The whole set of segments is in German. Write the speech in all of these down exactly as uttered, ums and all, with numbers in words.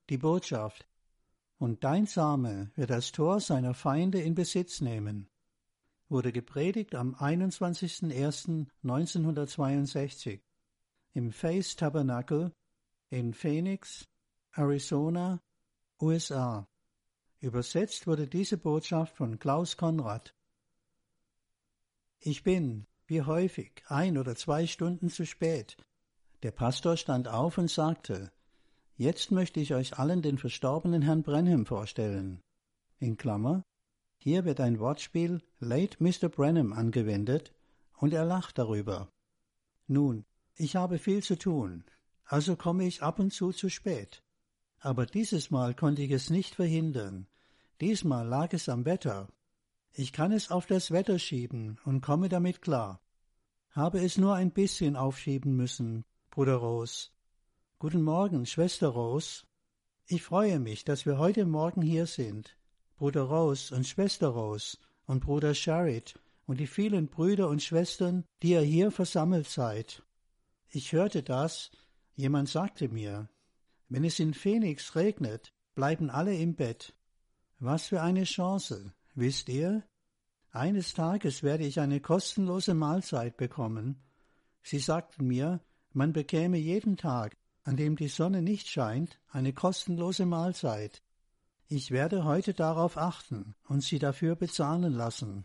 die Botschaft. Und dein Same wird das Tor seiner Feinde in Besitz nehmen. Wurde gepredigt am einundzwanzigsten ersten neunzehnhundertzweiundsechzig im Faith Tabernacle in Phoenix, Arizona, U S A. Übersetzt wurde diese Botschaft von Klaus Konrad. Ich bin, wie häufig, ein oder zwei Stunden zu spät. Der Pastor stand auf und sagte, jetzt möchte ich euch allen den verstorbenen Herrn Branham vorstellen. In Klammer, hier wird ein Wortspiel Late Mister Branham angewendet und er lacht darüber. Nun, ich habe viel zu tun, also komme ich ab und zu zu spät. Aber dieses Mal konnte ich es nicht verhindern. Diesmal lag es am Wetter. Ich kann es auf das Wetter schieben und komme damit klar. Habe es nur ein bisschen aufschieben müssen, Bruder Rose. Guten Morgen, Schwester Rose. Ich freue mich, dass wir heute Morgen hier sind. Bruder Rose und Schwester Rose und Bruder Sharrit und die vielen Brüder und Schwestern, die ihr hier versammelt seid. Ich hörte das, jemand sagte mir, wenn es in Phoenix regnet, bleiben alle im Bett. Was für eine Chance, wisst ihr? Eines Tages werde ich eine kostenlose Mahlzeit bekommen. Sie sagten mir, man bekäme jeden Tag, an dem die Sonne nicht scheint, eine kostenlose Mahlzeit. Ich werde heute darauf achten und sie dafür bezahlen lassen.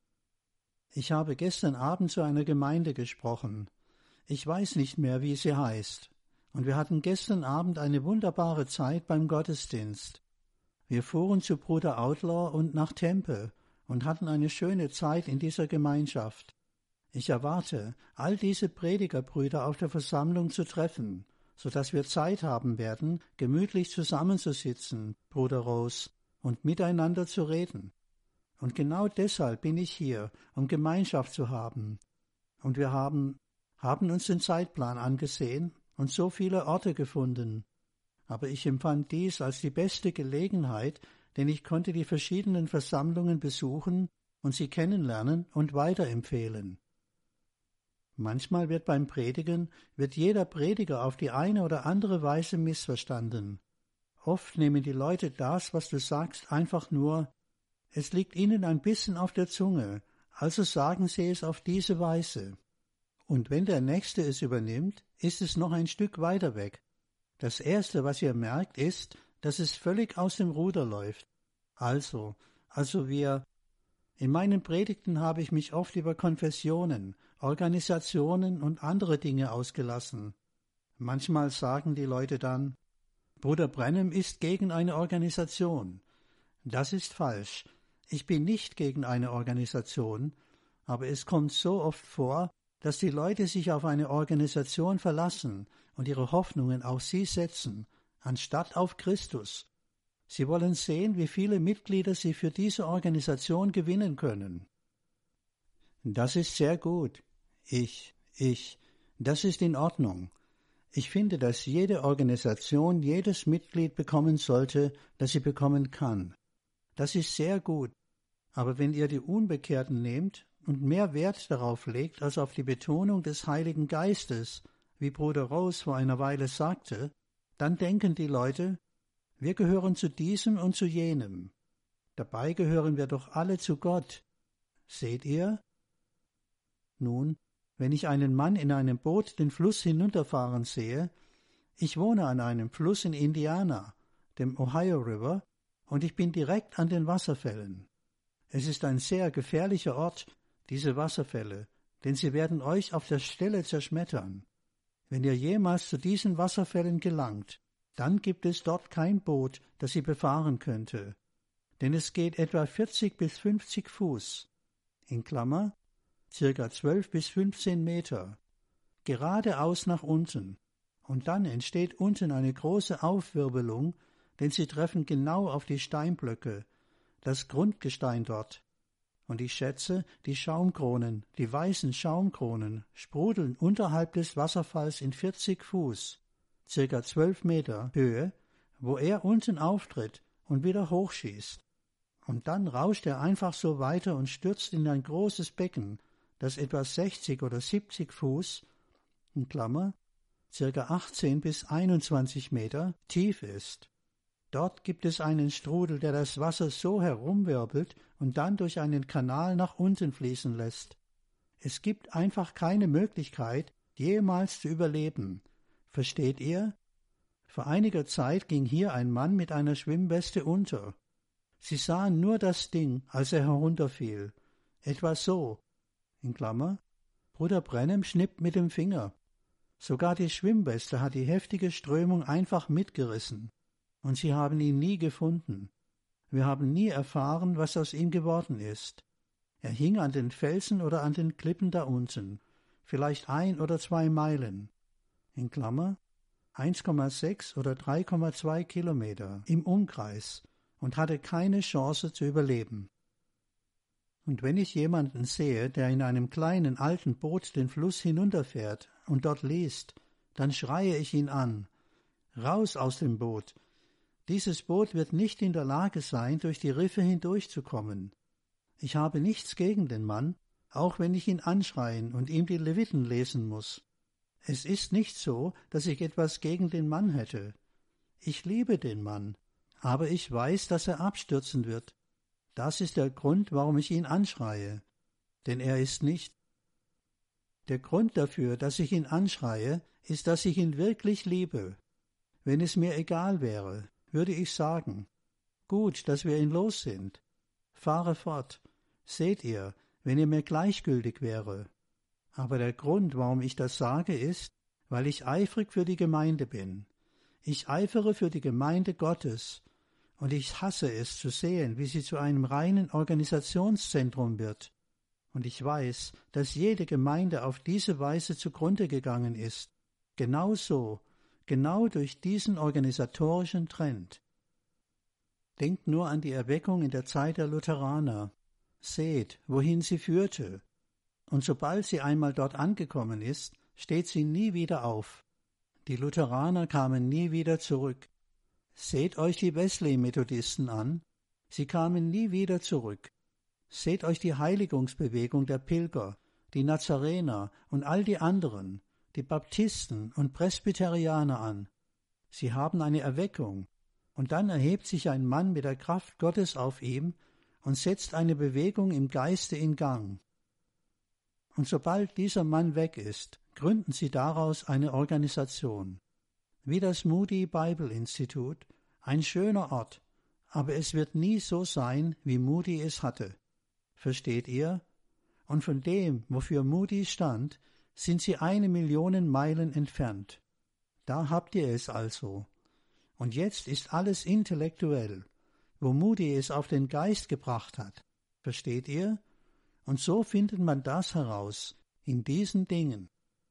Ich habe gestern Abend zu einer Gemeinde gesprochen. Ich weiß nicht mehr, wie sie heißt. Und wir hatten gestern Abend eine wunderbare Zeit beim Gottesdienst. Wir fuhren zu Bruder Outlaw und nach Tempe und hatten eine schöne Zeit in dieser Gemeinschaft. Ich erwarte, all diese Predigerbrüder auf der Versammlung zu treffen, so dass wir Zeit haben werden, gemütlich zusammenzusitzen, Bruder Rose, und miteinander zu reden. Und genau deshalb bin ich hier, um Gemeinschaft zu haben. Und wir haben, haben uns den Zeitplan angesehen und so viele Orte gefunden. Aber ich empfand dies als die beste Gelegenheit, denn ich konnte die verschiedenen Versammlungen besuchen und sie kennenlernen und weiterempfehlen. Manchmal wird beim Predigen, wird jeder Prediger auf die eine oder andere Weise missverstanden. Oft nehmen die Leute das, was du sagst, einfach nur, es liegt ihnen ein bisschen auf der Zunge, also sagen sie es auf diese Weise. Und wenn der Nächste es übernimmt, ist es noch ein Stück weiter weg. Das Erste, was ihr merkt, ist, dass es völlig aus dem Ruder läuft. Also, also wir, in meinen Predigten habe ich mich oft über Konfessionen, Organisationen und andere Dinge ausgelassen. Manchmal sagen die Leute dann, Bruder Branham ist gegen eine Organisation. Das ist falsch. Ich bin nicht gegen eine Organisation, aber es kommt so oft vor, dass die Leute sich auf eine Organisation verlassen und ihre Hoffnungen auf sie setzen, anstatt auf Christus. Sie wollen sehen, wie viele Mitglieder sie für diese Organisation gewinnen können. Das ist sehr gut. Ich, ich, das ist in Ordnung. Ich finde, dass jede Organisation jedes Mitglied bekommen sollte, das sie bekommen kann. Das ist sehr gut. Aber wenn ihr die Unbekehrten nehmt und mehr Wert darauf legt als auf die Betonung des Heiligen Geistes, wie Bruder Rose vor einer Weile sagte, dann denken die Leute, wir gehören zu diesem und zu jenem. Dabei gehören wir doch alle zu Gott. Seht ihr? Nun, wenn ich einen Mann in einem Boot den Fluss hinunterfahren sehe, ich wohne an einem Fluss in Indiana, dem Ohio River, und ich bin direkt an den Wasserfällen. Es ist ein sehr gefährlicher Ort, diese Wasserfälle, denn sie werden euch auf der Stelle zerschmettern. Wenn ihr jemals zu diesen Wasserfällen gelangt, dann gibt es dort kein Boot, das sie befahren könnte. Denn es geht etwa vierzig bis fünfzig Fuß, in Klammer, circa zwölf bis fünfzehn Meter, geradeaus nach unten. Und dann entsteht unten eine große Aufwirbelung, denn sie treffen genau auf die Steinblöcke, das Grundgestein dort. Und ich schätze, die Schaumkronen, die weißen Schaumkronen, sprudeln unterhalb des Wasserfalls in vierzig Fuß, circa zwölf Meter Höhe, wo er unten auftritt und wieder hochschießt. Und dann rauscht er einfach so weiter und stürzt in ein großes Becken, das etwa sechzig oder siebzig Fuß, in Klammer, circa achtzehn bis einundzwanzig Meter tief ist. Dort gibt es einen Strudel, der das Wasser so herumwirbelt und dann durch einen Kanal nach unten fließen lässt. Es gibt einfach keine Möglichkeit, jemals zu überleben. Versteht ihr? Vor einiger Zeit ging hier ein Mann mit einer Schwimmweste unter. Sie sahen nur das Ding, als er herunterfiel. Etwa so. In Klammer. Bruder Branham schnippt mit dem Finger. Sogar die Schwimmweste hat die heftige Strömung einfach mitgerissen. Und sie haben ihn nie gefunden. Wir haben nie erfahren, was aus ihm geworden ist. Er hing an den Felsen oder an den Klippen da unten. Vielleicht ein oder zwei Meilen. In Klammer. eins Komma sechs oder drei Komma zwei Kilometer im Umkreis und hatte keine Chance zu überleben. Und wenn ich jemanden sehe, der in einem kleinen alten Boot den Fluss hinunterfährt und dort liest, dann schreie ich ihn an. Raus aus dem Boot! Dieses Boot wird nicht in der Lage sein, durch die Riffe hindurchzukommen. Ich habe nichts gegen den Mann, auch wenn ich ihn anschreien und ihm die Leviten lesen muss. Es ist nicht so, dass ich etwas gegen den Mann hätte. Ich liebe den Mann, aber ich weiß, dass er abstürzen wird. Das ist der Grund, warum ich ihn anschreie. Denn er ist nicht. Der Grund dafür, dass ich ihn anschreie, ist, dass ich ihn wirklich liebe. Wenn es mir egal wäre, würde ich sagen, gut, dass wir ihn los sind. Fahre fort. Seht ihr, wenn ihr mir gleichgültig wäre. Aber der Grund, warum ich das sage, ist, weil ich eifrig für die Gemeinde bin. Ich eifere für die Gemeinde Gottes, und ich hasse es zu sehen, wie sie zu einem reinen Organisationszentrum wird. Und ich weiß, dass jede Gemeinde auf diese Weise zugrunde gegangen ist. Genau so, genau durch diesen organisatorischen Trend. Denkt nur an die Erweckung in der Zeit der Lutheraner. Seht, wohin sie führte. Und sobald sie einmal dort angekommen ist, steht sie nie wieder auf. Die Lutheraner kamen nie wieder zurück. Seht euch die Wesley-Methodisten an. Sie kamen nie wieder zurück. Seht euch die Heiligungsbewegung der Pilger, die Nazarener und all die anderen, die Baptisten und Presbyterianer an. Sie haben eine Erweckung, und dann erhebt sich ein Mann mit der Kraft Gottes auf ihm und setzt eine Bewegung im Geiste in Gang. Und sobald dieser Mann weg ist, gründen sie daraus eine Organisation. Wie das Moody Bible Institute, ein schöner Ort, aber es wird nie so sein, wie Moody es hatte. Versteht ihr? Und von dem, wofür Moody stand, sind sie eine Million Meilen entfernt. Da habt ihr es also. Und jetzt ist alles intellektuell, wo Moody es auf den Geist gebracht hat. Versteht ihr? Und so findet man das heraus, in diesen Dingen.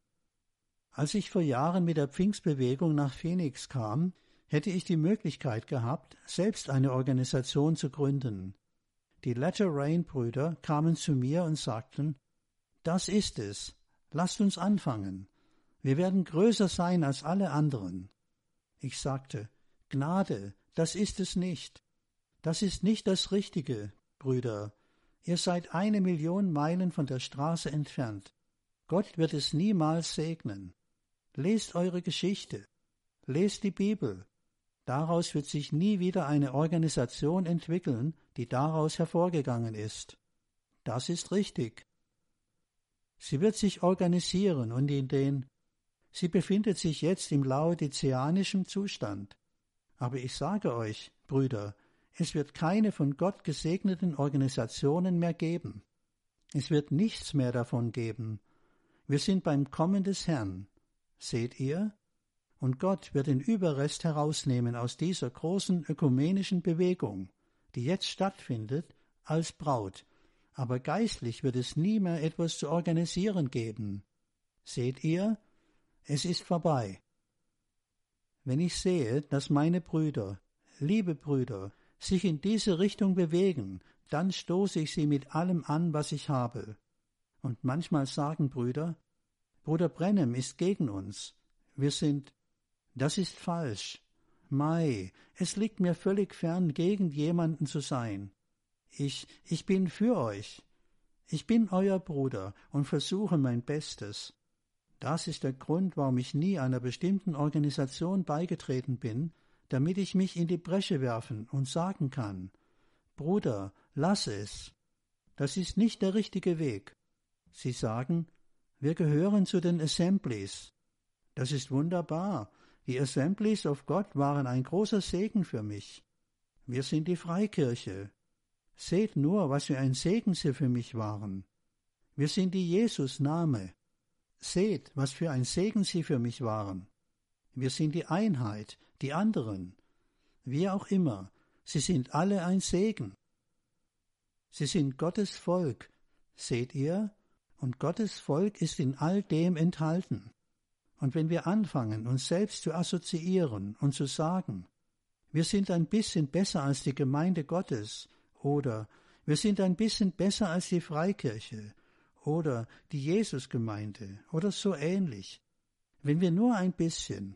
Als ich vor Jahren mit der Pfingstbewegung nach Phoenix kam, hätte ich die Möglichkeit gehabt, selbst eine Organisation zu gründen. Die Latter-Rain-Brüder kamen zu mir und sagten, das ist es, lasst uns anfangen. Wir werden größer sein als alle anderen. Ich sagte, Gnade, das ist es nicht. Das ist nicht das Richtige, Brüder. Ihr seid eine Million Meilen von der Straße entfernt. Gott wird es niemals segnen. Lest eure Geschichte. Lest die Bibel. Daraus wird sich nie wieder eine Organisation entwickeln, die daraus hervorgegangen ist. Das ist richtig. Sie wird sich organisieren und in den, sie befindet sich jetzt im laodizeanischen Zustand. Aber ich sage euch, Brüder, es wird keine von Gott gesegneten Organisationen mehr geben. Es wird nichts mehr davon geben. Wir sind beim Kommen des Herrn. Seht ihr? Und Gott wird den Überrest herausnehmen aus dieser großen ökumenischen Bewegung, die jetzt stattfindet, als Braut. Aber geistlich wird es nie mehr etwas zu organisieren geben. Seht ihr? Es ist vorbei. Wenn ich sehe, dass meine Brüder, liebe Brüder, sich in diese Richtung bewegen, dann stoße ich sie mit allem an, was ich habe. Und manchmal sagen Brüder, Bruder Branham ist gegen uns. Wir sind, das ist falsch. Mei, es liegt mir völlig fern, gegen jemanden zu sein. Ich, ich bin für euch. Ich bin euer Bruder und versuche mein Bestes. Das ist der Grund, warum ich nie einer bestimmten Organisation beigetreten bin, damit ich mich in die Bresche werfen und sagen kann, Bruder, lass es. Das ist nicht der richtige Weg. Sie sagen, wir gehören zu den Assemblies. Das ist wunderbar. Die Assemblies of God waren ein großer Segen für mich. Wir sind die Freikirche. Seht nur, was für ein Segen sie für mich waren. Wir sind die Jesus-Name. Seht, was für ein Segen sie für mich waren. Wir sind die Einheit, die anderen. Wie auch immer, sie sind alle ein Segen. Sie sind Gottes Volk, seht ihr? Und Gottes Volk ist in all dem enthalten. Und wenn wir anfangen, uns selbst zu assoziieren und zu sagen, wir sind ein bisschen besser als die Gemeinde Gottes, oder wir sind ein bisschen besser als die Freikirche, oder die Jesusgemeinde, oder so ähnlich, wenn wir nur ein bisschen,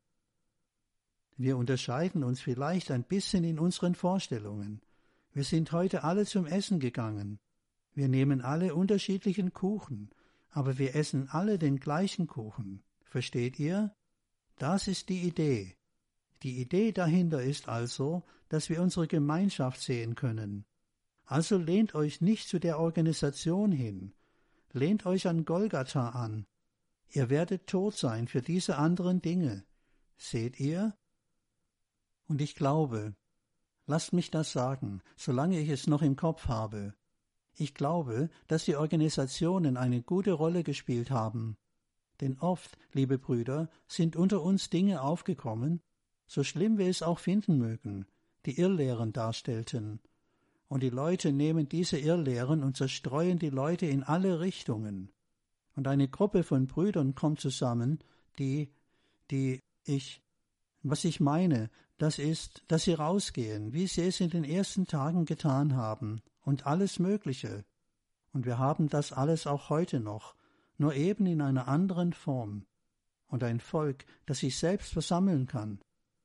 wir unterscheiden uns vielleicht ein bisschen in unseren Vorstellungen. Wir sind heute alle zum Essen gegangen. Wir nehmen alle unterschiedlichen Kuchen, aber wir essen alle den gleichen Kuchen. Versteht ihr? Das ist die Idee. Die Idee dahinter ist also, dass wir unsere Gemeinschaft sehen können. Also lehnt euch nicht zu der Organisation hin. Lehnt euch an Golgatha an. Ihr werdet tot sein für diese anderen Dinge. Seht ihr? Und ich glaube, lasst mich das sagen, solange ich es noch im Kopf habe. Ich glaube, dass die Organisationen eine gute Rolle gespielt haben. Denn oft, liebe Brüder, sind unter uns Dinge aufgekommen, so schlimm wir es auch finden mögen, die Irrlehren darstellten. Und die Leute nehmen diese Irrlehren und zerstreuen die Leute in alle Richtungen. Und eine Gruppe von Brüdern kommt zusammen, die, die, ich, was ich meine, das ist, dass sie rausgehen, wie sie es in den ersten Tagen getan haben, und alles Mögliche. Und wir haben das alles auch heute noch, nur eben in einer anderen Form. Und ein Volk, das sich selbst versammeln kann.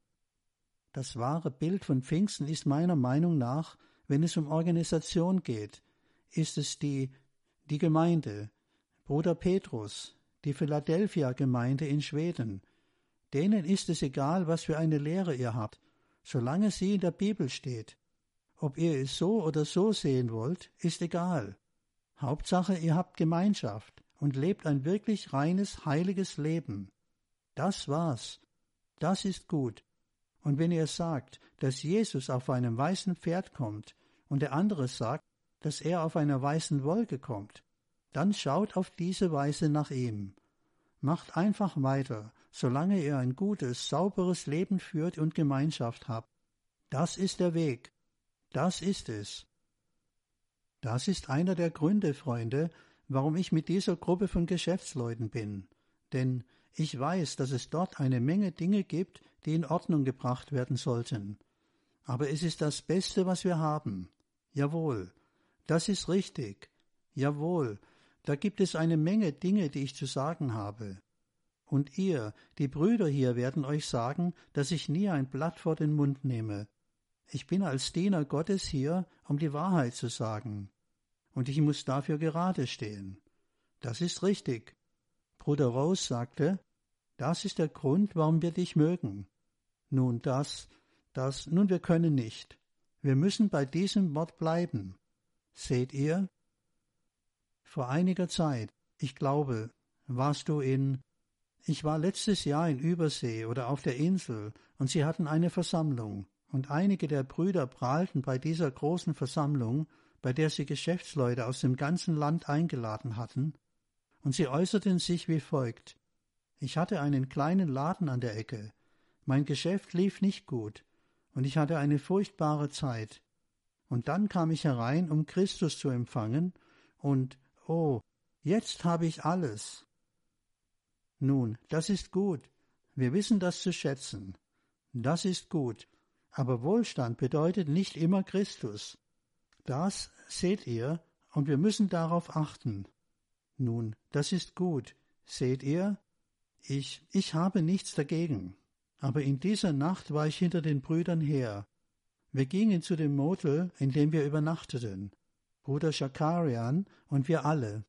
Das wahre Bild von Pfingsten ist meiner Meinung nach, wenn es um Organisation geht, ist es die, die Gemeinde, Bruder Petrus, die Philadelphia-Gemeinde in Schweden. Denen ist es egal, was für eine Lehre ihr habt, solange sie in der Bibel steht. Ob ihr es so oder so sehen wollt, ist egal. Hauptsache, ihr habt Gemeinschaft und lebt ein wirklich reines, heiliges Leben. Das war's. Das ist gut. Und wenn ihr sagt, dass Jesus auf einem weißen Pferd kommt und der andere sagt, dass er auf einer weißen Wolke kommt, dann schaut auf diese Weise nach ihm. Macht einfach weiter, solange ihr ein gutes, sauberes Leben führt und Gemeinschaft habt. Das ist der Weg. Das ist es. Das ist einer der Gründe, Freunde, warum ich mit dieser Gruppe von Geschäftsleuten bin. Denn ich weiß, dass es dort eine Menge Dinge gibt, die in Ordnung gebracht werden sollten. Aber es ist das Beste, was wir haben. Jawohl, das ist richtig. Jawohl, da gibt es eine Menge Dinge, die ich zu sagen habe. Und ihr, die Brüder hier, werden euch sagen, dass ich nie ein Blatt vor den Mund nehme. Ich bin als Diener Gottes hier, um die Wahrheit zu sagen. Und ich muss dafür gerade stehen. Das ist richtig. Bruder Rose sagte, das ist der Grund, warum wir dich mögen. Nun das, das, nun wir können nicht. Wir müssen bei diesem Wort bleiben. Seht ihr? Vor einiger Zeit, ich glaube, warst du in, ich war letztes Jahr in Übersee oder auf der Insel und sie hatten eine Versammlung und einige der Brüder prahlten bei dieser großen Versammlung, bei der sie Geschäftsleute aus dem ganzen Land eingeladen hatten, und sie äußerten sich wie folgt. Ich hatte einen kleinen Laden an der Ecke. Mein Geschäft lief nicht gut, und ich hatte eine furchtbare Zeit. Und dann kam ich herein, um Christus zu empfangen, und, oh, jetzt habe ich alles. Nun, das ist gut. Wir wissen das zu schätzen. Das ist gut. Aber Wohlstand bedeutet nicht immer Christus. Das seht ihr, und wir müssen darauf achten. Nun, das ist gut. Seht ihr? Ich, ich habe nichts dagegen. Aber in dieser Nacht war ich hinter den Brüdern her. Wir gingen zu dem Motel, in dem wir übernachteten. Bruder Schakarian und wir alle.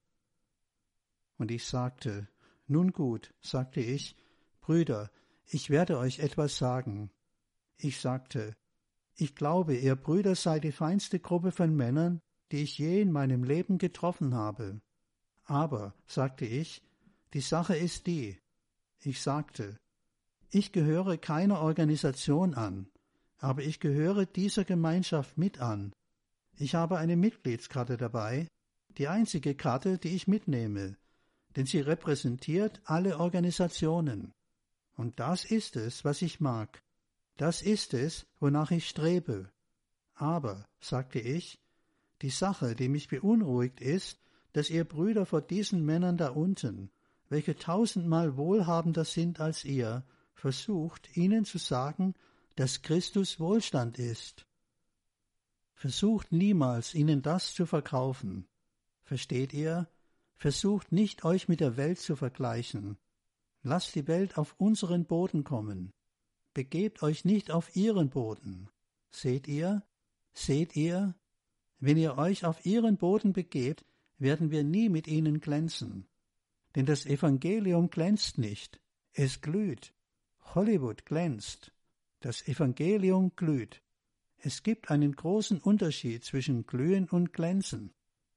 Und ich sagte, nun gut, sagte ich, Brüder, ich werde euch etwas sagen. Ich sagte, ich glaube, ihr Brüder seid die feinste Gruppe von Männern, die ich je in meinem Leben getroffen habe. Aber, sagte ich, die Sache ist die. Ich sagte, ich gehöre keiner Organisation an, aber ich gehöre dieser Gemeinschaft mit an. Ich habe eine Mitgliedskarte dabei, die einzige Karte, die ich mitnehme, denn sie repräsentiert alle Organisationen. Und das ist es, was ich mag. Das ist es, wonach ich strebe. Aber, sagte ich, die Sache, die mich beunruhigt, ist, dass ihr Brüder vor diesen Männern da unten, welche tausendmal wohlhabender sind als ihr, versucht, ihnen zu sagen, dass Christus Wohlstand ist. Versucht niemals, ihnen das zu verkaufen. Versteht ihr? Versucht nicht, euch mit der Welt zu vergleichen. Lasst die Welt auf unseren Boden kommen. Begebt euch nicht auf ihren Boden. Seht ihr? Seht ihr? Wenn ihr euch auf ihren Boden begebt, werden wir nie mit ihnen glänzen. Denn das Evangelium glänzt nicht. Es glüht. Hollywood glänzt. Das Evangelium glüht. Es gibt einen großen Unterschied zwischen Glühen und Glänzen.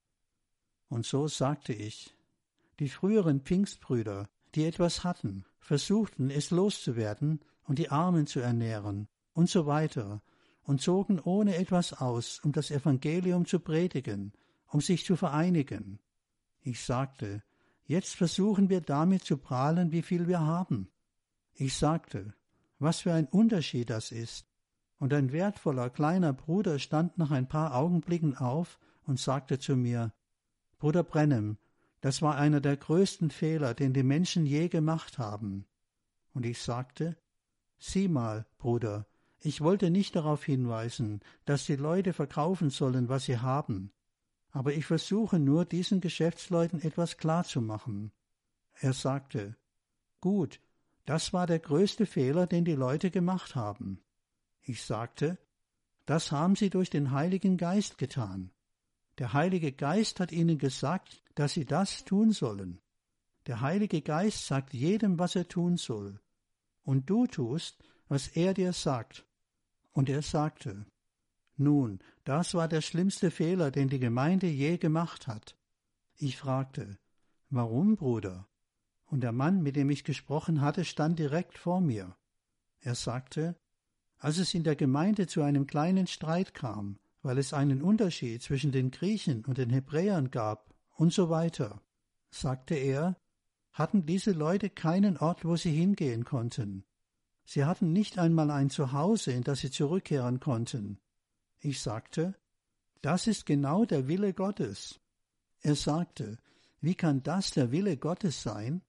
Und so sagte ich, die früheren Pfingstbrüder, die etwas hatten, versuchten es loszuwerden und die Armen zu ernähren und so weiter und zogen ohne etwas aus, um das Evangelium zu predigen, um sich zu vereinigen. Ich sagte, jetzt versuchen wir damit zu prahlen, wie viel wir haben. Ich sagte, was für ein Unterschied das ist. Und ein wertvoller kleiner Bruder stand nach ein paar Augenblicken auf und sagte zu mir, Bruder Branham, das war einer der größten Fehler, den die Menschen je gemacht haben. Und ich sagte, sieh mal, Bruder, ich wollte nicht darauf hinweisen, dass die Leute verkaufen sollen, was sie haben. Aber ich versuche nur, diesen Geschäftsleuten etwas klarzumachen. Er sagte, gut, das war der größte Fehler, den die Leute gemacht haben. Ich sagte, das haben sie durch den Heiligen Geist getan. Der Heilige Geist hat ihnen gesagt, dass sie das tun sollen. Der Heilige Geist sagt jedem, was er tun soll. Und du tust, was er dir sagt. Und er sagte, nun, das war der schlimmste Fehler, den die Gemeinde je gemacht hat. Ich fragte, warum, Bruder? Und der Mann, mit dem ich gesprochen hatte, stand direkt vor mir. Er sagte, als es in der Gemeinde zu einem kleinen Streit kam, weil es einen Unterschied zwischen den Griechen und den Hebräern gab und so weiter, sagte er, hatten diese Leute keinen Ort, wo sie hingehen konnten. Sie hatten nicht einmal ein Zuhause, in das sie zurückkehren konnten. Ich sagte, das ist genau der Wille Gottes. Er sagte, wie kann das der Wille Gottes sein?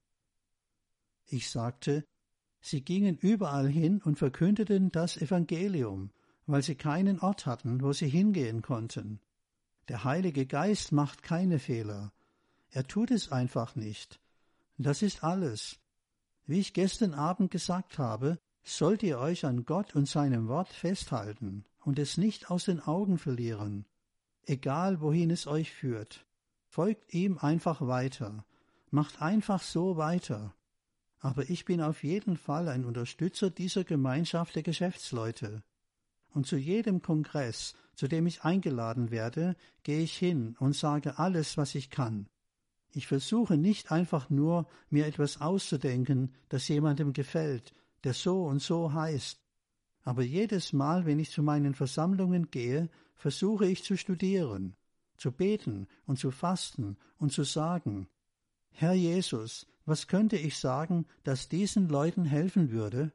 Ich sagte, sie gingen überall hin und verkündeten das Evangelium, weil sie keinen Ort hatten, wo sie hingehen konnten. Der Heilige Geist macht keine Fehler. Er tut es einfach nicht. Das ist alles. Wie ich gestern Abend gesagt habe, sollt ihr euch an Gott und seinem Wort festhalten und es nicht aus den Augen verlieren. Egal, wohin es euch führt. Folgt ihm einfach weiter. Macht einfach so weiter. Aber ich bin auf jeden Fall ein Unterstützer dieser Gemeinschaft der Geschäftsleute. Und zu jedem Kongress, zu dem ich eingeladen werde, gehe ich hin und sage alles, was ich kann. Ich versuche nicht einfach nur, mir etwas auszudenken, das jemandem gefällt, der so und so heißt. Aber jedes Mal, wenn ich zu meinen Versammlungen gehe, versuche ich zu studieren, zu beten und zu fasten und zu sagen, Herr Jesus, was könnte ich sagen, das diesen Leuten helfen würde?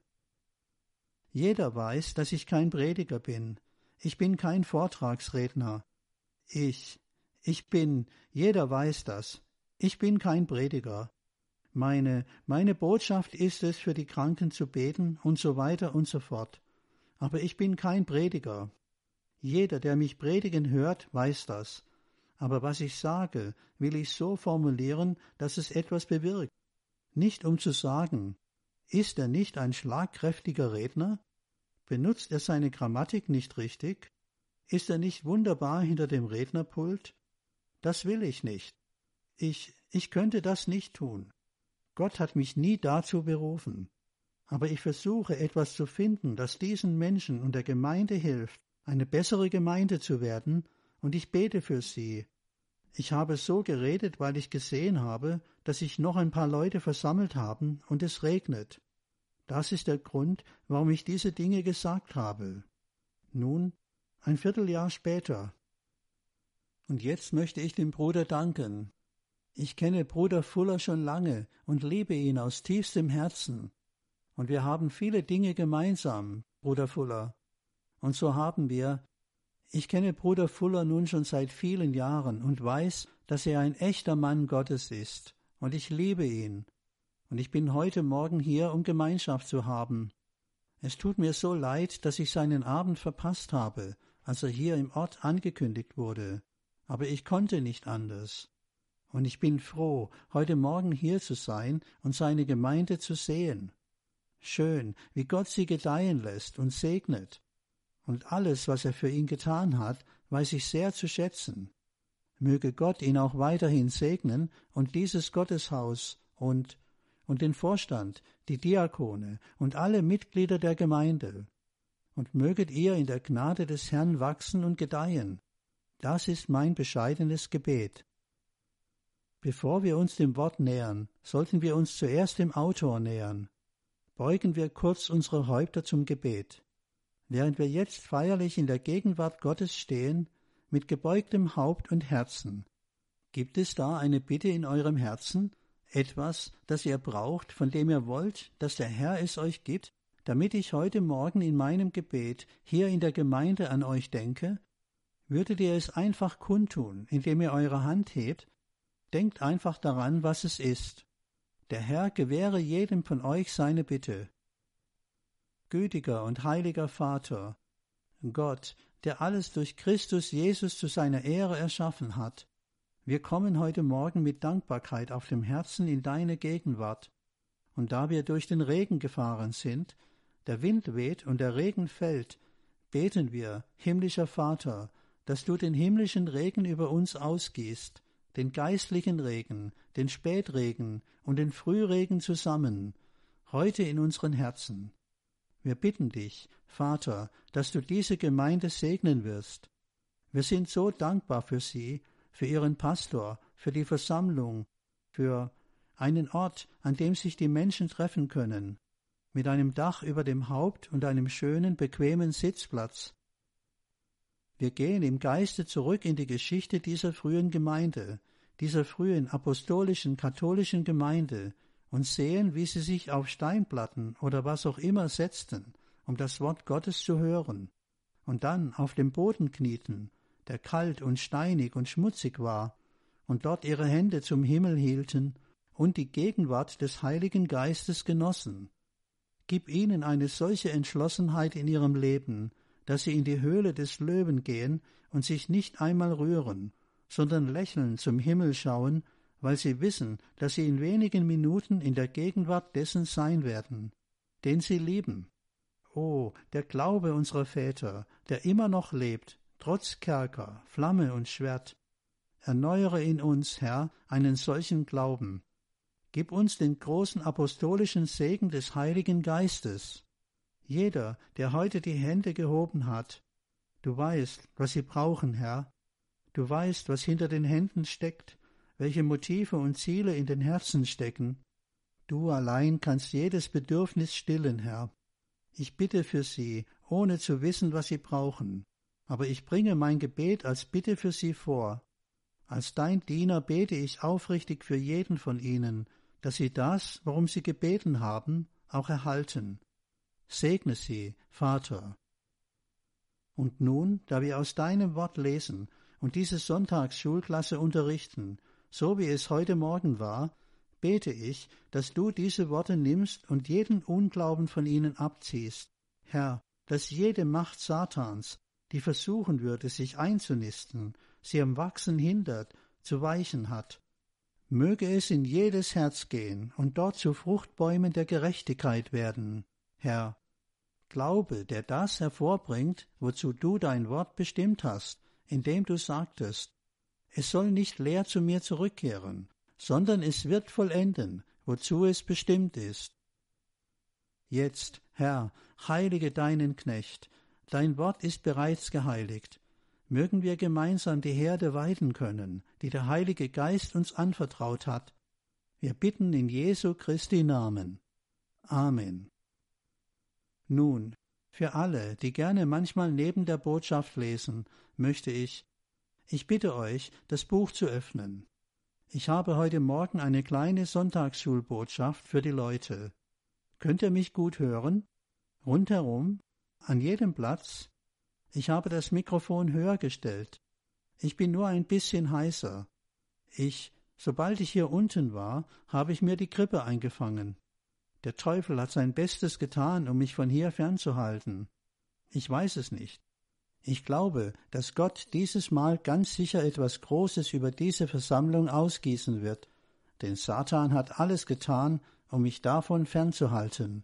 Jeder weiß, dass ich kein Prediger bin. Ich bin kein Vortragsredner. Ich, ich bin, jeder weiß das. Ich bin kein Prediger. Meine, meine Botschaft ist es, für die Kranken zu beten und so weiter und so fort. Aber ich bin kein Prediger. Jeder, der mich predigen hört, weiß das. Aber was ich sage, will ich so formulieren, dass es etwas bewirkt. Nicht um zu sagen, ist er nicht ein schlagkräftiger Redner? Benutzt er seine Grammatik nicht richtig? Ist er nicht wunderbar hinter dem Rednerpult? Das will ich nicht. Ich, ich könnte das nicht tun. Gott hat mich nie dazu berufen. Aber ich versuche etwas zu finden, das diesen Menschen und der Gemeinde hilft, eine bessere Gemeinde zu werden, und ich bete für sie. Ich habe so geredet, weil ich gesehen habe, dass sich noch ein paar Leute versammelt haben und es regnet. Das ist der Grund, warum ich diese Dinge gesagt habe. Nun, ein Vierteljahr später. Und jetzt möchte ich dem Bruder danken. Ich kenne Bruder Fuller schon lange und liebe ihn aus tiefstem Herzen. Und wir haben viele Dinge gemeinsam, Bruder Fuller. Und so haben wir, ich kenne Bruder Fuller nun schon seit vielen Jahren und weiß, dass er ein echter Mann Gottes ist. Und ich liebe ihn. Und ich bin heute Morgen hier, um Gemeinschaft zu haben. Es tut mir so leid, dass ich seinen Abend verpasst habe, als er hier im Ort angekündigt wurde. Aber ich konnte nicht anders. Und ich bin froh, heute Morgen hier zu sein und seine Gemeinde zu sehen. Schön, wie Gott sie gedeihen lässt und segnet. Und alles, was er für ihn getan hat, weiß ich sehr zu schätzen. Möge Gott ihn auch weiterhin segnen und dieses Gotteshaus und, und den Vorstand, die Diakone und alle Mitglieder der Gemeinde. Und möget ihr in der Gnade des Herrn wachsen und gedeihen. Das ist mein bescheidenes Gebet. Bevor wir uns dem Wort nähern, sollten wir uns zuerst dem Autor nähern. Beugen wir kurz unsere Häupter zum Gebet. Während wir jetzt feierlich in der Gegenwart Gottes stehen, mit gebeugtem Haupt und Herzen, gibt es da eine Bitte in eurem Herzen, etwas, das ihr braucht, von dem ihr wollt, dass der Herr es euch gibt, damit ich heute Morgen in meinem Gebet hier in der Gemeinde an euch denke? Würdet ihr es einfach kundtun, indem ihr eure Hand hebt? Denkt einfach daran, was es ist. Der Herr gewähre jedem von euch seine Bitte. Gütiger und heiliger Vater, Gott, der alles durch Christus Jesus zu seiner Ehre erschaffen hat, wir kommen heute Morgen mit Dankbarkeit auf dem Herzen in deine Gegenwart. Und da wir durch den Regen gefahren sind, der Wind weht und der Regen fällt, beten wir, himmlischer Vater, dass du den himmlischen Regen über uns ausgießt, den geistlichen Regen, den Spätregen und den Frühregen zusammen, heute in unseren Herzen. Wir bitten dich, Vater, dass du diese Gemeinde segnen wirst. Wir sind so dankbar für sie, für ihren Pastor, für die Versammlung, für einen Ort, an dem sich die Menschen treffen können, mit einem Dach über dem Haupt und einem schönen, bequemen Sitzplatz. Wir gehen im Geiste zurück in die Geschichte dieser frühen Gemeinde, dieser frühen apostolischen, katholischen Gemeinde, und sehen, wie sie sich auf Steinplatten oder was auch immer setzten, um das Wort Gottes zu hören, und dann auf dem Boden knieten, der kalt und steinig und schmutzig war, und dort ihre Hände zum Himmel hielten und die Gegenwart des Heiligen Geistes genossen. Gib ihnen eine solche Entschlossenheit in ihrem Leben, dass sie in die Höhle des Löwen gehen und sich nicht einmal rühren, sondern lächelnd zum Himmel schauen, weil sie wissen, dass sie in wenigen Minuten in der Gegenwart dessen sein werden, den sie lieben. O, der Glaube unserer Väter, der immer noch lebt, trotz Kerker, Flamme und Schwert. Erneuere in uns, Herr, einen solchen Glauben. Gib uns den großen apostolischen Segen des Heiligen Geistes. Jeder, der heute die Hände gehoben hat, du weißt, was sie brauchen, Herr. Du weißt, was hinter den Händen steckt, welche Motive und Ziele in den Herzen stecken. Du allein kannst jedes Bedürfnis stillen, Herr. Ich bitte für sie, ohne zu wissen, was sie brauchen. Aber ich bringe mein Gebet als Bitte für sie vor. Als dein Diener bete ich aufrichtig für jeden von ihnen, dass sie das, worum sie gebeten haben, auch erhalten. Segne sie, Vater. Und nun, da wir aus deinem Wort lesen und diese Sonntagsschulklasse unterrichten, so wie es heute Morgen war, bete ich, dass du diese Worte nimmst und jeden Unglauben von ihnen abziehst. Herr, dass jede Macht Satans, die versuchen würde, sich einzunisten, sie am Wachsen hindert, zu weichen hat. Möge es in jedes Herz gehen und dort zu Fruchtbäumen der Gerechtigkeit werden. Herr, Glaube, der das hervorbringt, wozu du dein Wort bestimmt hast, indem du sagtest, es soll nicht leer zu mir zurückkehren, sondern es wird vollenden, wozu es bestimmt ist. Jetzt, Herr, heilige deinen Knecht, dein Wort ist bereits geheiligt. Mögen wir gemeinsam die Herde weiden können, die der Heilige Geist uns anvertraut hat. Wir bitten in Jesu Christi Namen. Amen. Nun, für alle, die gerne manchmal neben der Botschaft lesen, möchte ich, ich bitte euch, das Buch zu öffnen. Ich habe heute Morgen eine kleine Sonntagsschulbotschaft für die Leute. Könnt ihr mich gut hören? Rundherum? An jedem Platz? Ich habe das Mikrofon höher gestellt. Ich bin nur ein bisschen heiser. Ich, sobald ich hier unten war, habe ich mir die Grippe eingefangen. Der Teufel hat sein Bestes getan, um mich von hier fernzuhalten. Ich weiß es nicht. Ich glaube, dass Gott dieses Mal ganz sicher etwas Großes über diese Versammlung ausgießen wird, denn Satan hat alles getan, um mich davon fernzuhalten.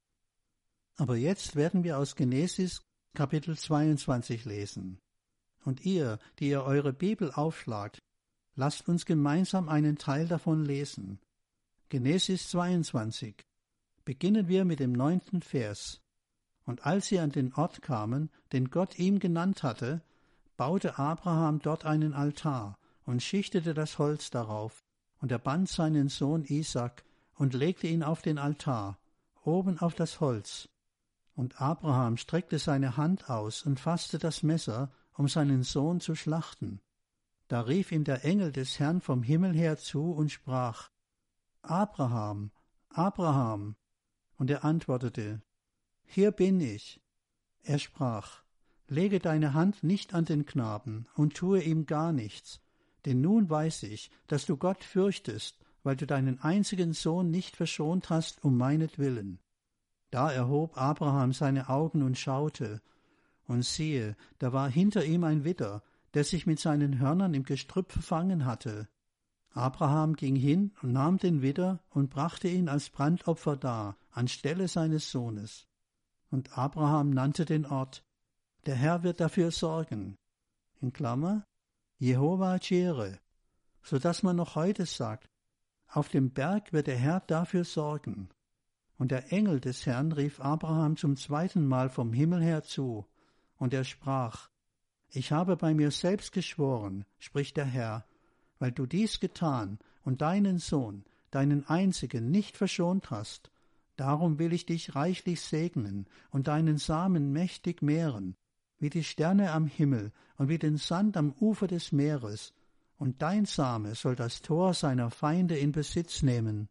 Aber jetzt werden wir aus Genesis Kapitel zweiundzwanzig lesen. Und ihr, die ihr eure Bibel aufschlagt, lasst uns gemeinsam einen Teil davon lesen. Genesis zweiundzwanzig. Beginnen wir mit dem neunten Vers. Und als sie an den Ort kamen, den Gott ihm genannt hatte, baute Abraham dort einen Altar und schichtete das Holz darauf, und er band seinen Sohn Isaak und legte ihn auf den Altar, oben auf das Holz. Und Abraham streckte seine Hand aus und fasste das Messer, um seinen Sohn zu schlachten. Da rief ihm der Engel des Herrn vom Himmel her zu und sprach: Abraham, Abraham. Und er antwortete: Hier bin ich. Er sprach: Lege deine Hand nicht an den Knaben und tue ihm gar nichts, denn nun weiß ich, dass du Gott fürchtest, weil du deinen einzigen Sohn nicht verschont hast um meinetwillen. Da erhob Abraham seine Augen und schaute, und siehe, da war hinter ihm ein Widder, der sich mit seinen Hörnern im Gestrüpp verfangen hatte. Abraham ging hin und nahm den Widder und brachte ihn als Brandopfer dar, anstelle seines Sohnes. Und Abraham nannte den Ort: Der Herr wird dafür sorgen. In Klammer, Jehova Jireh, so dass man noch heute sagt: Auf dem Berg wird der Herr dafür sorgen. Und der Engel des Herrn rief Abraham zum zweiten Mal vom Himmel her zu, und er sprach: Ich habe bei mir selbst geschworen, spricht der Herr, weil du dies getan und deinen Sohn, deinen einzigen, nicht verschont hast, darum will ich dich reichlich segnen und deinen Samen mächtig mehren, wie die Sterne am Himmel und wie den Sand am Ufer des Meeres, und dein Same soll das Tor seiner Feinde in Besitz nehmen.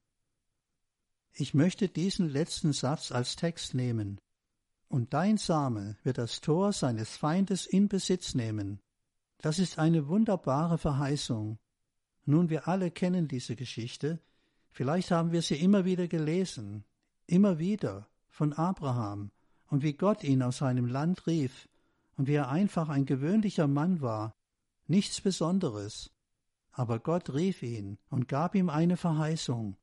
Ich möchte diesen letzten Satz als Text nehmen. Und dein Same wird das Tor seines Feindes in Besitz nehmen. Das ist eine wunderbare Verheißung. Nun, wir alle kennen diese Geschichte. Vielleicht haben wir sie immer wieder gelesen, immer wieder, von Abraham, und wie Gott ihn aus seinem Land rief, und wie er einfach ein gewöhnlicher Mann war, nichts Besonderes. Aber Gott rief ihn und gab ihm eine Verheißung.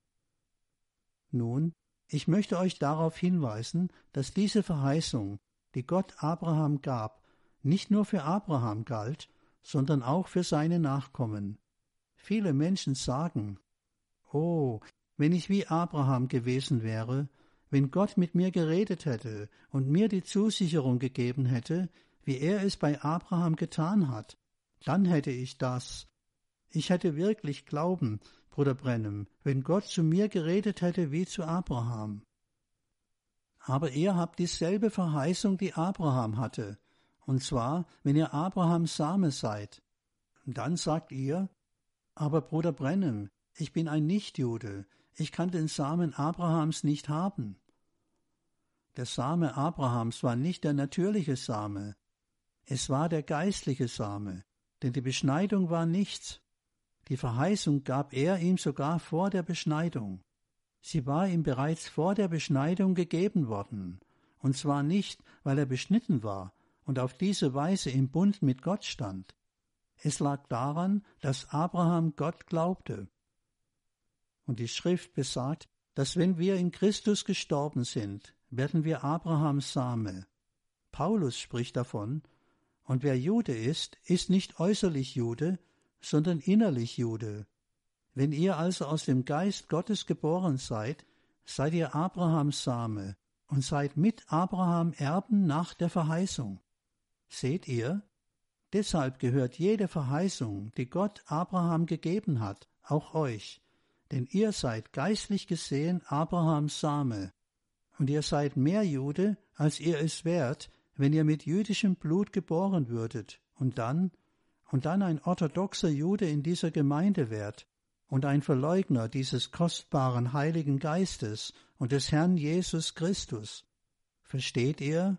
Nun, ich möchte euch darauf hinweisen, dass diese Verheißung, die Gott Abraham gab, nicht nur für Abraham galt, sondern auch für seine Nachkommen. Viele Menschen sagen: Oh, wenn ich wie Abraham gewesen wäre, wenn Gott mit mir geredet hätte und mir die Zusicherung gegeben hätte, wie er es bei Abraham getan hat, dann hätte ich das. Ich hätte wirklich Glauben, Bruder Branham, wenn Gott zu mir geredet hätte wie zu Abraham. Aber ihr habt dieselbe Verheißung, die Abraham hatte, und zwar, wenn ihr Abrahams Same seid. Und dann sagt ihr: Aber Bruder Branham, ich bin ein Nichtjude, ich kann den Samen Abrahams nicht haben. Der Same Abrahams war nicht der natürliche Same, es war der geistliche Same, denn die Beschneidung war nichts. Die Verheißung gab er ihm sogar vor der Beschneidung. Sie war ihm bereits vor der Beschneidung gegeben worden, und zwar nicht, weil er beschnitten war und auf diese Weise im Bund mit Gott stand. Es lag daran, dass Abraham Gott glaubte. Und die Schrift besagt, dass wenn wir in Christus gestorben sind, werden wir Abrahams Same. Paulus spricht davon: Und wer Jude ist, ist nicht äußerlich Jude, sondern innerlich Jude. Wenn ihr also aus dem Geist Gottes geboren seid, seid ihr Abrahams Same und seid mit Abraham Erben nach der Verheißung. Seht ihr? Deshalb gehört jede Verheißung, die Gott Abraham gegeben hat, auch euch, denn ihr seid geistlich gesehen Abrahams Same, und ihr seid mehr Jude, als ihr es wärt, wenn ihr mit jüdischem Blut geboren würdet, und dann, und dann ein orthodoxer Jude in dieser Gemeinde wärt, und ein Verleugner dieses kostbaren Heiligen Geistes und des Herrn Jesus Christus. Versteht ihr?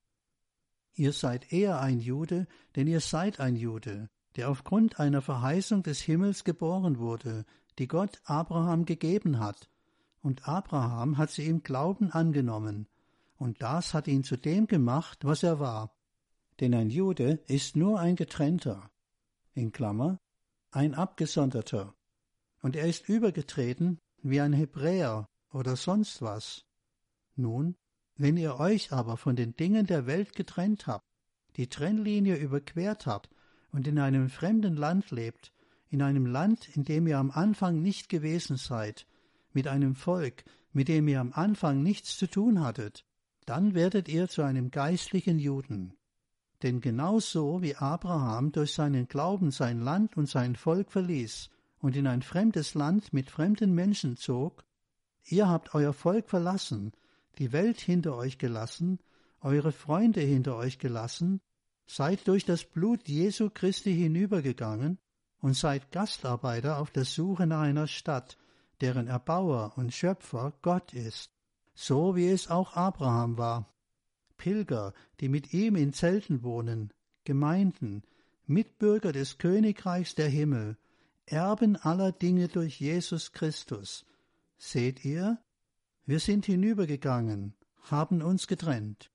Ihr seid eher ein Jude, denn ihr seid ein Jude, der aufgrund einer Verheißung des Himmels geboren wurde, die Gott Abraham gegeben hat. Und Abraham hat sie im Glauben angenommen, und das hat ihn zu dem gemacht, was er war. Denn ein Jude ist nur ein Getrennter, in Klammer, ein Abgesonderter, und er ist übergetreten wie ein Hebräer oder sonst was. Nun, wenn ihr euch aber von den Dingen der Welt getrennt habt, die Trennlinie überquert habt und in einem fremden Land lebt, in einem Land, in dem ihr am Anfang nicht gewesen seid, mit einem Volk, mit dem ihr am Anfang nichts zu tun hattet, dann werdet ihr zu einem geistlichen Juden. Denn genauso wie Abraham durch seinen Glauben sein Land und sein Volk verließ und in ein fremdes Land mit fremden Menschen zog, ihr habt euer Volk verlassen, die Welt hinter euch gelassen, eure Freunde hinter euch gelassen, seid durch das Blut Jesu Christi hinübergegangen und seid Gastarbeiter auf der Suche nach einer Stadt, deren Erbauer und Schöpfer Gott ist, so wie es auch Abraham war. Pilger, die mit ihm in Zelten wohnen, Gemeinden, Mitbürger des Königreichs der Himmel, Erben aller Dinge durch Jesus Christus. Seht ihr? Wir sind hinübergegangen, haben uns getrennt.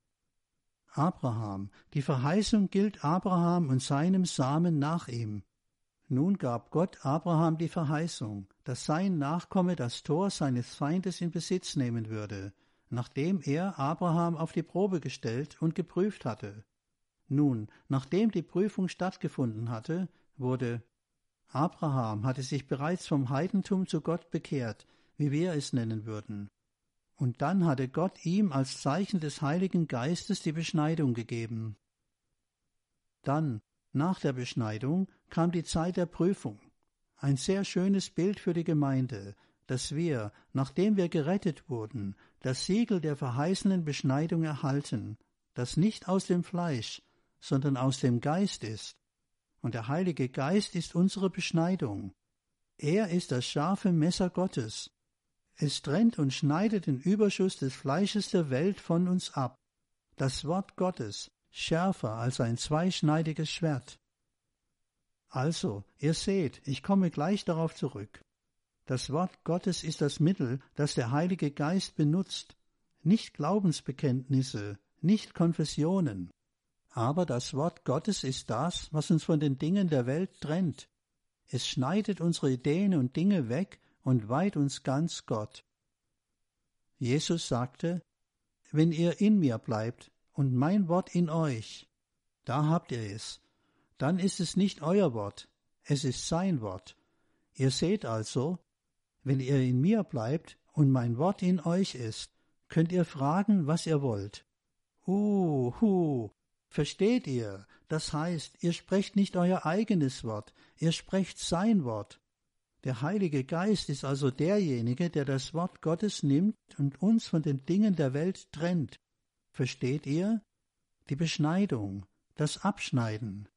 Abraham, die Verheißung gilt Abraham und seinem Samen nach ihm. Nun gab Gott Abraham die Verheißung, dass sein Nachkomme das Tor seines Feindes in Besitz nehmen würde, nachdem er Abraham auf die Probe gestellt und geprüft hatte. Nun, nachdem die Prüfung stattgefunden hatte, wurde Abraham hatte sich bereits vom Heidentum zu Gott bekehrt, wie wir es nennen würden. Und dann hatte Gott ihm als Zeichen des Heiligen Geistes die Beschneidung gegeben. Dann, nach der Beschneidung, kam die Zeit der Prüfung. Ein sehr schönes Bild für die Gemeinde, dass wir, nachdem wir gerettet wurden, das Siegel der verheißenen Beschneidung erhalten, das nicht aus dem Fleisch, sondern aus dem Geist ist. Und der Heilige Geist ist unsere Beschneidung. Er ist das scharfe Messer Gottes. Es trennt und schneidet den Überschuss des Fleisches der Welt von uns ab. Das Wort Gottes, schärfer als ein zweischneidiges Schwert. Also, ihr seht, ich komme gleich darauf zurück. Das Wort Gottes ist das Mittel, das der Heilige Geist benutzt, nicht Glaubensbekenntnisse, nicht Konfessionen. Aber das Wort Gottes ist das, was uns von den Dingen der Welt trennt. Es schneidet unsere Ideen und Dinge weg und weiht uns ganz Gott. Jesus sagte, wenn ihr in mir bleibt und mein Wort in euch, da habt ihr es. Dann ist es nicht euer Wort, es ist sein Wort. Ihr seht also, wenn ihr in mir bleibt und mein Wort in euch ist, könnt ihr fragen, was ihr wollt. Uh, hu, versteht ihr? Das heißt, ihr sprecht nicht euer eigenes Wort, ihr sprecht sein Wort. Der Heilige Geist ist also derjenige, der das Wort Gottes nimmt und uns von den Dingen der Welt trennt. Versteht ihr? Die Beschneidung, das Abschneiden.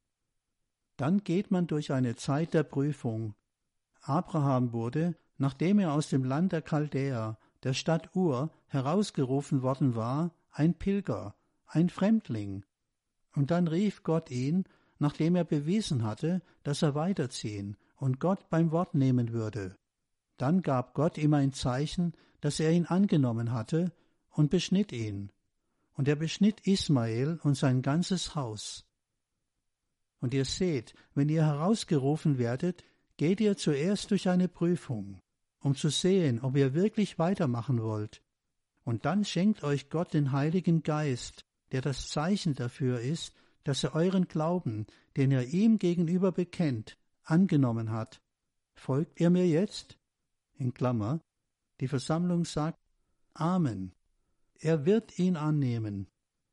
Dann geht man durch eine Zeit der Prüfung. Abraham wurde, nachdem er aus dem Land der Chaldäer, der Stadt Ur, herausgerufen worden war, ein Pilger, ein Fremdling. Und dann rief Gott ihn, nachdem er bewiesen hatte, dass er weiterziehen und Gott beim Wort nehmen würde. Dann gab Gott ihm ein Zeichen, dass er ihn angenommen hatte, und beschnitt ihn. Und er beschnitt Ismael und sein ganzes Haus. Und ihr seht, wenn ihr herausgerufen werdet, geht ihr zuerst durch eine Prüfung, um zu sehen, ob ihr wirklich weitermachen wollt. Und dann schenkt euch Gott den Heiligen Geist, der das Zeichen dafür ist, dass er euren Glauben, den er ihm gegenüber bekennt, angenommen hat. Folgt ihr mir jetzt? In Klammer, die Versammlung sagt Amen. Er wird ihn annehmen.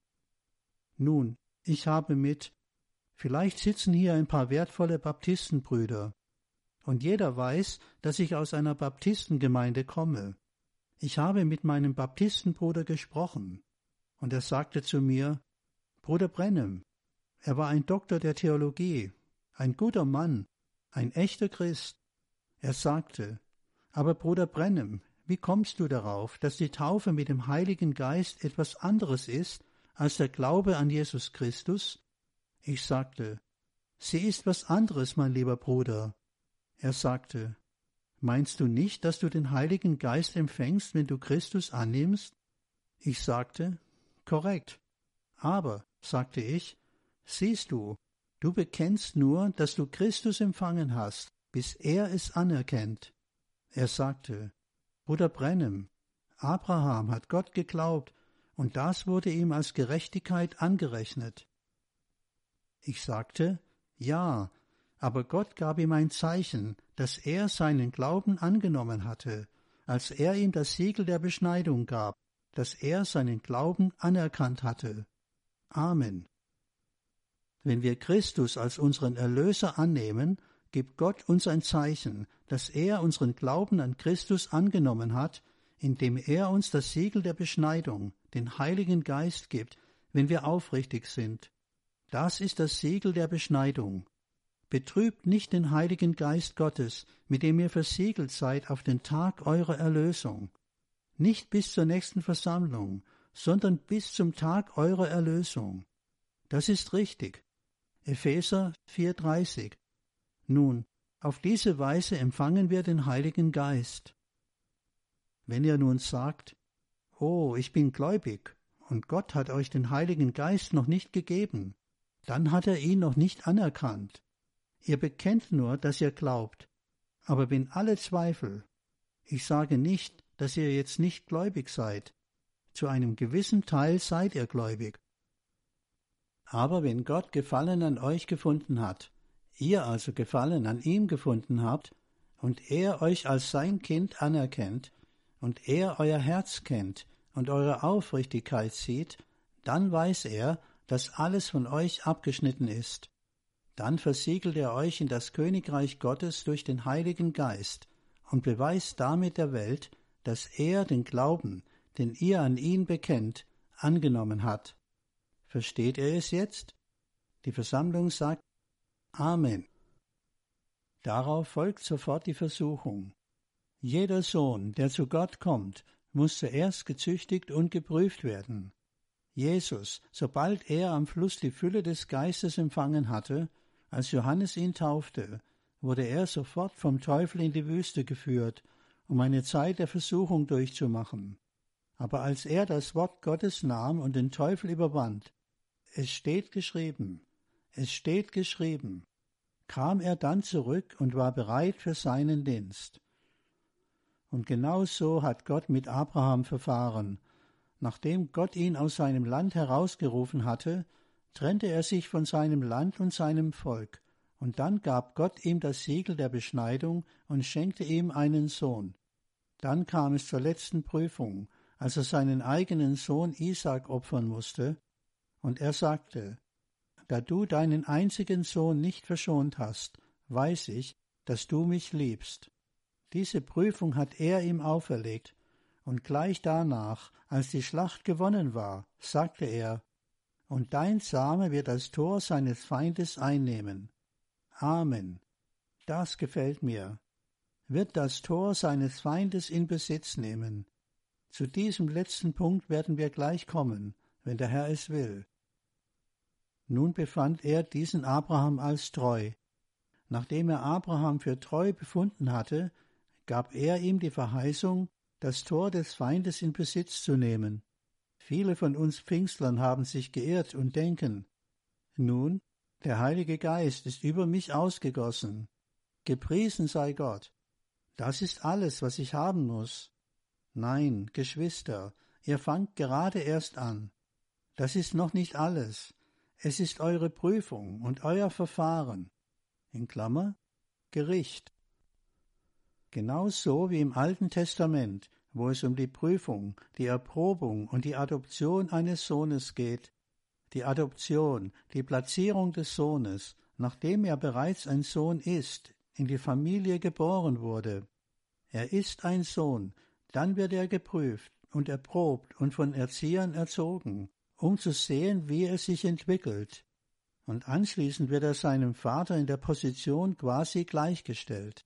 Nun, ich habe mit, vielleicht sitzen hier ein paar wertvolle Baptistenbrüder, und jeder weiß, dass ich aus einer Baptistengemeinde komme. Ich habe mit meinem Baptistenbruder gesprochen, und er sagte zu mir, Bruder Branham, er war ein Doktor der Theologie, ein guter Mann, ein echter Christ. Er sagte, aber Bruder Branham, wie kommst du darauf, dass die Taufe mit dem Heiligen Geist etwas anderes ist als der Glaube an Jesus Christus? Ich sagte, sie ist was anderes, mein lieber Bruder. Er sagte, meinst du nicht, dass du den Heiligen Geist empfängst, wenn du Christus annimmst? Ich sagte, korrekt. Aber, sagte ich, siehst du, du bekennst nur, dass du Christus empfangen hast, bis er es anerkennt. Er sagte, Bruder Branham, Abraham hat Gott geglaubt, und das wurde ihm als Gerechtigkeit angerechnet. Ich sagte, ja, aber Gott gab ihm ein Zeichen, dass er seinen Glauben angenommen hatte, als er ihm das Siegel der Beschneidung gab, dass er seinen Glauben anerkannt hatte. Amen. Wenn wir Christus als unseren Erlöser annehmen, gibt Gott uns ein Zeichen, dass er unseren Glauben an Christus angenommen hat, indem er uns das Siegel der Beschneidung, den Heiligen Geist gibt, wenn wir aufrichtig sind. Das ist das Siegel der Beschneidung. Betrübt nicht den Heiligen Geist Gottes, mit dem ihr versiegelt seid auf den Tag eurer Erlösung. Nicht bis zur nächsten Versammlung, sondern bis zum Tag eurer Erlösung. Das ist richtig. Epheser vier dreißig. Nun, auf diese Weise empfangen wir den Heiligen Geist. Wenn ihr nun sagt, oh, ich bin gläubig, und Gott hat euch den Heiligen Geist noch nicht gegeben, dann hat er ihn noch nicht anerkannt. Ihr bekennt nur, dass ihr glaubt. Aber wenn alle Zweifel, ich sage nicht, dass ihr jetzt nicht gläubig seid, zu einem gewissen Teil seid ihr gläubig. Aber wenn Gott Gefallen an euch gefunden hat, ihr also Gefallen an ihm gefunden habt, und er euch als sein Kind anerkennt, und er euer Herz kennt und eure Aufrichtigkeit sieht, dann weiß er, dass alles von euch abgeschnitten ist. Dann versiegelt er euch in das Königreich Gottes durch den Heiligen Geist und beweist damit der Welt, dass er den Glauben, den ihr an ihn bekennt, angenommen hat. Versteht ihr es jetzt? Die Versammlung sagt Amen. Darauf folgt sofort die Versuchung. Jeder Sohn, der zu Gott kommt, muss zuerst gezüchtigt und geprüft werden. Jesus, sobald er am Fluss die Fülle des Geistes empfangen hatte, als Johannes ihn taufte, wurde er sofort vom Teufel in die Wüste geführt, um eine Zeit der Versuchung durchzumachen. Aber als er das Wort Gottes nahm und den Teufel überwand, es steht geschrieben, es steht geschrieben, kam er dann zurück und war bereit für seinen Dienst. Und genau so hat Gott mit Abraham verfahren. Nachdem Gott ihn aus seinem Land herausgerufen hatte, trennte er sich von seinem Land und seinem Volk, und dann gab Gott ihm das Siegel der Beschneidung und schenkte ihm einen Sohn. Dann kam es zur letzten Prüfung, als er seinen eigenen Sohn Isaak opfern musste, und er sagte, da du deinen einzigen Sohn nicht verschont hast, weiß ich, dass du mich liebst. Diese Prüfung hat er ihm auferlegt, und gleich danach, als die Schlacht gewonnen war, sagte er, und dein Same wird das Tor seines Feindes einnehmen. Amen. Das gefällt mir. Wird das Tor seines Feindes in Besitz nehmen. Zu diesem letzten Punkt werden wir gleich kommen, wenn der Herr es will. Nun befand er diesen Abraham als treu. Nachdem er Abraham für treu befunden hatte, gab er ihm die Verheißung, das Tor des Feindes in Besitz zu nehmen. Viele von uns Pfingstlern haben sich geirrt und denken, nun, der Heilige Geist ist über mich ausgegossen. Gepriesen sei Gott. Das ist alles, was ich haben muss. Nein, Geschwister, ihr fangt gerade erst an. Das ist noch nicht alles. Es ist eure Prüfung und euer Verfahren. In Klammer, Gericht. Genauso wie im Alten Testament wo es um die Prüfung, die Erprobung und die Adoption eines Sohnes geht. Die Adoption, die Platzierung des Sohnes, nachdem er bereits ein Sohn ist, in die Familie geboren wurde. Er ist ein Sohn, dann wird er geprüft und erprobt und von Erziehern erzogen, um zu sehen, wie er sich entwickelt. Und anschließend wird er seinem Vater in der Position quasi gleichgestellt.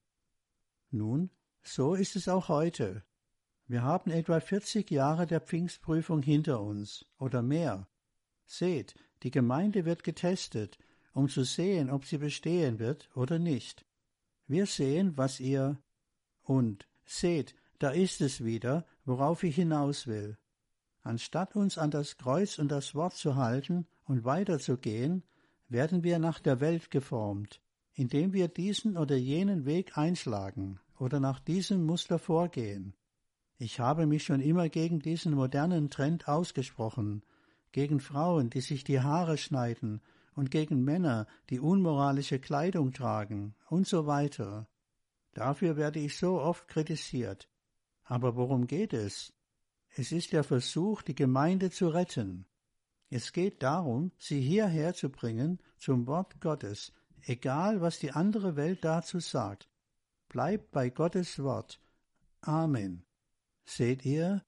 Nun, so ist es auch heute. Wir haben etwa vierzig Jahre der Pfingstprüfung hinter uns oder mehr. Seht, die Gemeinde wird getestet, um zu sehen, ob sie bestehen wird oder nicht. Wir sehen, was ihr und seht, da ist es wieder, worauf ich hinaus will. Anstatt uns an das Kreuz und das Wort zu halten und weiterzugehen, werden wir nach der Welt geformt, indem wir diesen oder jenen Weg einschlagen oder nach diesem Muster vorgehen. Ich habe mich schon immer gegen diesen modernen Trend ausgesprochen, gegen Frauen, die sich die Haare schneiden, und gegen Männer, die unmoralische Kleidung tragen, und so weiter. Dafür werde ich so oft kritisiert. Aber worum geht es? Es ist der Versuch, die Gemeinde zu retten. Es geht darum, sie hierher zu bringen, zum Wort Gottes, egal was die andere Welt dazu sagt. Bleibt bei Gottes Wort. Amen. Seht ihr?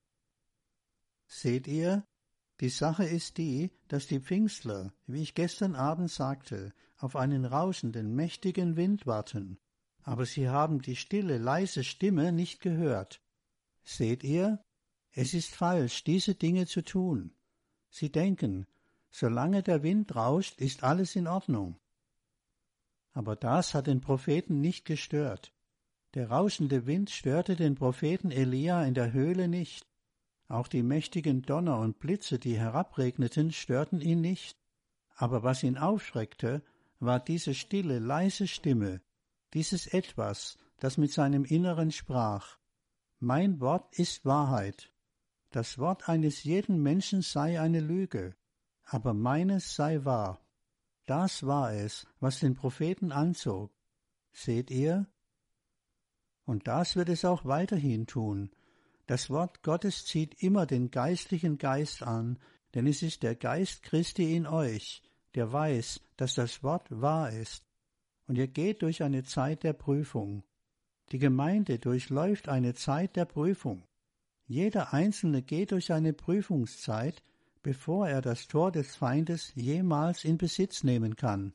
Seht ihr? Die Sache ist die, dass die Pfingstler, wie ich gestern Abend sagte, auf einen rauschenden, mächtigen Wind warten. Aber sie haben die stille, leise Stimme nicht gehört. Seht ihr? Es ist falsch, diese Dinge zu tun. Sie denken, solange der Wind rauscht, ist alles in Ordnung. Aber das hat den Propheten nicht gestört. Der rauschende Wind störte den Propheten Elia in der Höhle nicht. Auch die mächtigen Donner und Blitze, die herabregneten, störten ihn nicht. Aber was ihn aufschreckte, war diese stille, leise Stimme, dieses Etwas, das mit seinem Inneren sprach. Mein Wort ist Wahrheit. Das Wort eines jeden Menschen sei eine Lüge, aber meines sei wahr. Das war es, was den Propheten anzog. Seht ihr? Und das wird es auch weiterhin tun. Das Wort Gottes zieht immer den geistlichen Geist an, denn es ist der Geist Christi in euch, der weiß, dass das Wort wahr ist. Und ihr geht durch eine Zeit der Prüfung. Die Gemeinde durchläuft eine Zeit der Prüfung. Jeder Einzelne geht durch eine Prüfungszeit, bevor er das Tor des Feindes jemals in Besitz nehmen kann.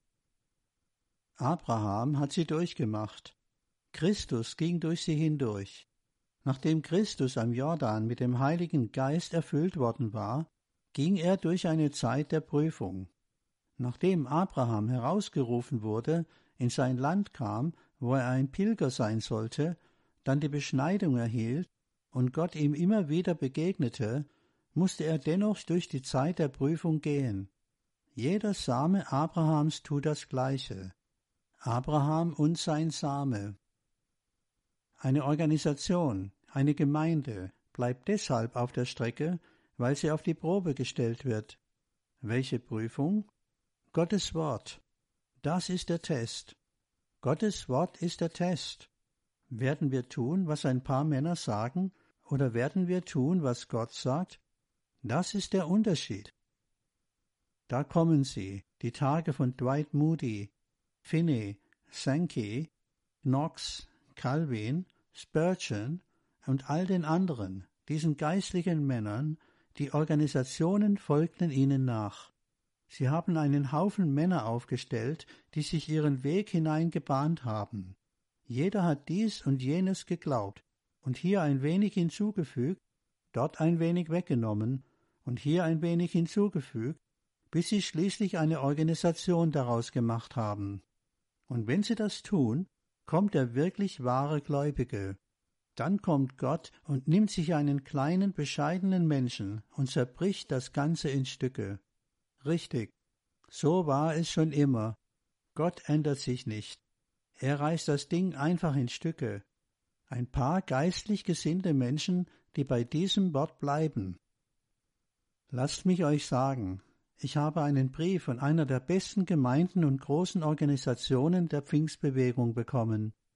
Abraham hat sie durchgemacht. Christus ging durch sie hindurch. Nachdem Christus am Jordan mit dem Heiligen Geist erfüllt worden war, ging er durch eine Zeit der Prüfung. Nachdem Abraham herausgerufen wurde, in sein Land kam, wo er ein Pilger sein sollte, dann die Beschneidung erhielt und Gott ihm immer wieder begegnete, musste er dennoch durch die Zeit der Prüfung gehen. Jeder Same Abrahams tut das Gleiche. Abraham und sein Same. Eine Organisation, eine Gemeinde bleibt deshalb auf der Strecke, weil sie auf die Probe gestellt wird. Welche Prüfung? Gottes Wort. Das ist der Test. Gottes Wort ist der Test. Werden wir tun, was ein paar Männer sagen, oder werden wir tun, was Gott sagt? Das ist der Unterschied. Da kommen sie, die Tage von Dwight Moody, Finney, Sankey, Knox, Calvin, Spurgeon und all den anderen, diesen geistlichen Männern, die Organisationen folgten ihnen nach. Sie haben einen Haufen Männer aufgestellt, die sich ihren Weg hinein gebahnt haben. Jeder hat dies und jenes geglaubt und hier ein wenig hinzugefügt, dort ein wenig weggenommen und hier ein wenig hinzugefügt, bis sie schließlich eine Organisation daraus gemacht haben. Und wenn sie das tun, kommt der wirklich wahre Gläubige. Dann kommt Gott und nimmt sich einen kleinen, bescheidenen Menschen und zerbricht das Ganze in Stücke. Richtig, so war es schon immer. Gott ändert sich nicht. Er reißt das Ding einfach in Stücke. Ein paar geistlich gesinnte Menschen, die bei diesem Wort bleiben. Lasst mich euch sagen, ich habe einen Brief von einer der besten Gemeinden und großen Organisationen der Pfingstbewegung bekommen.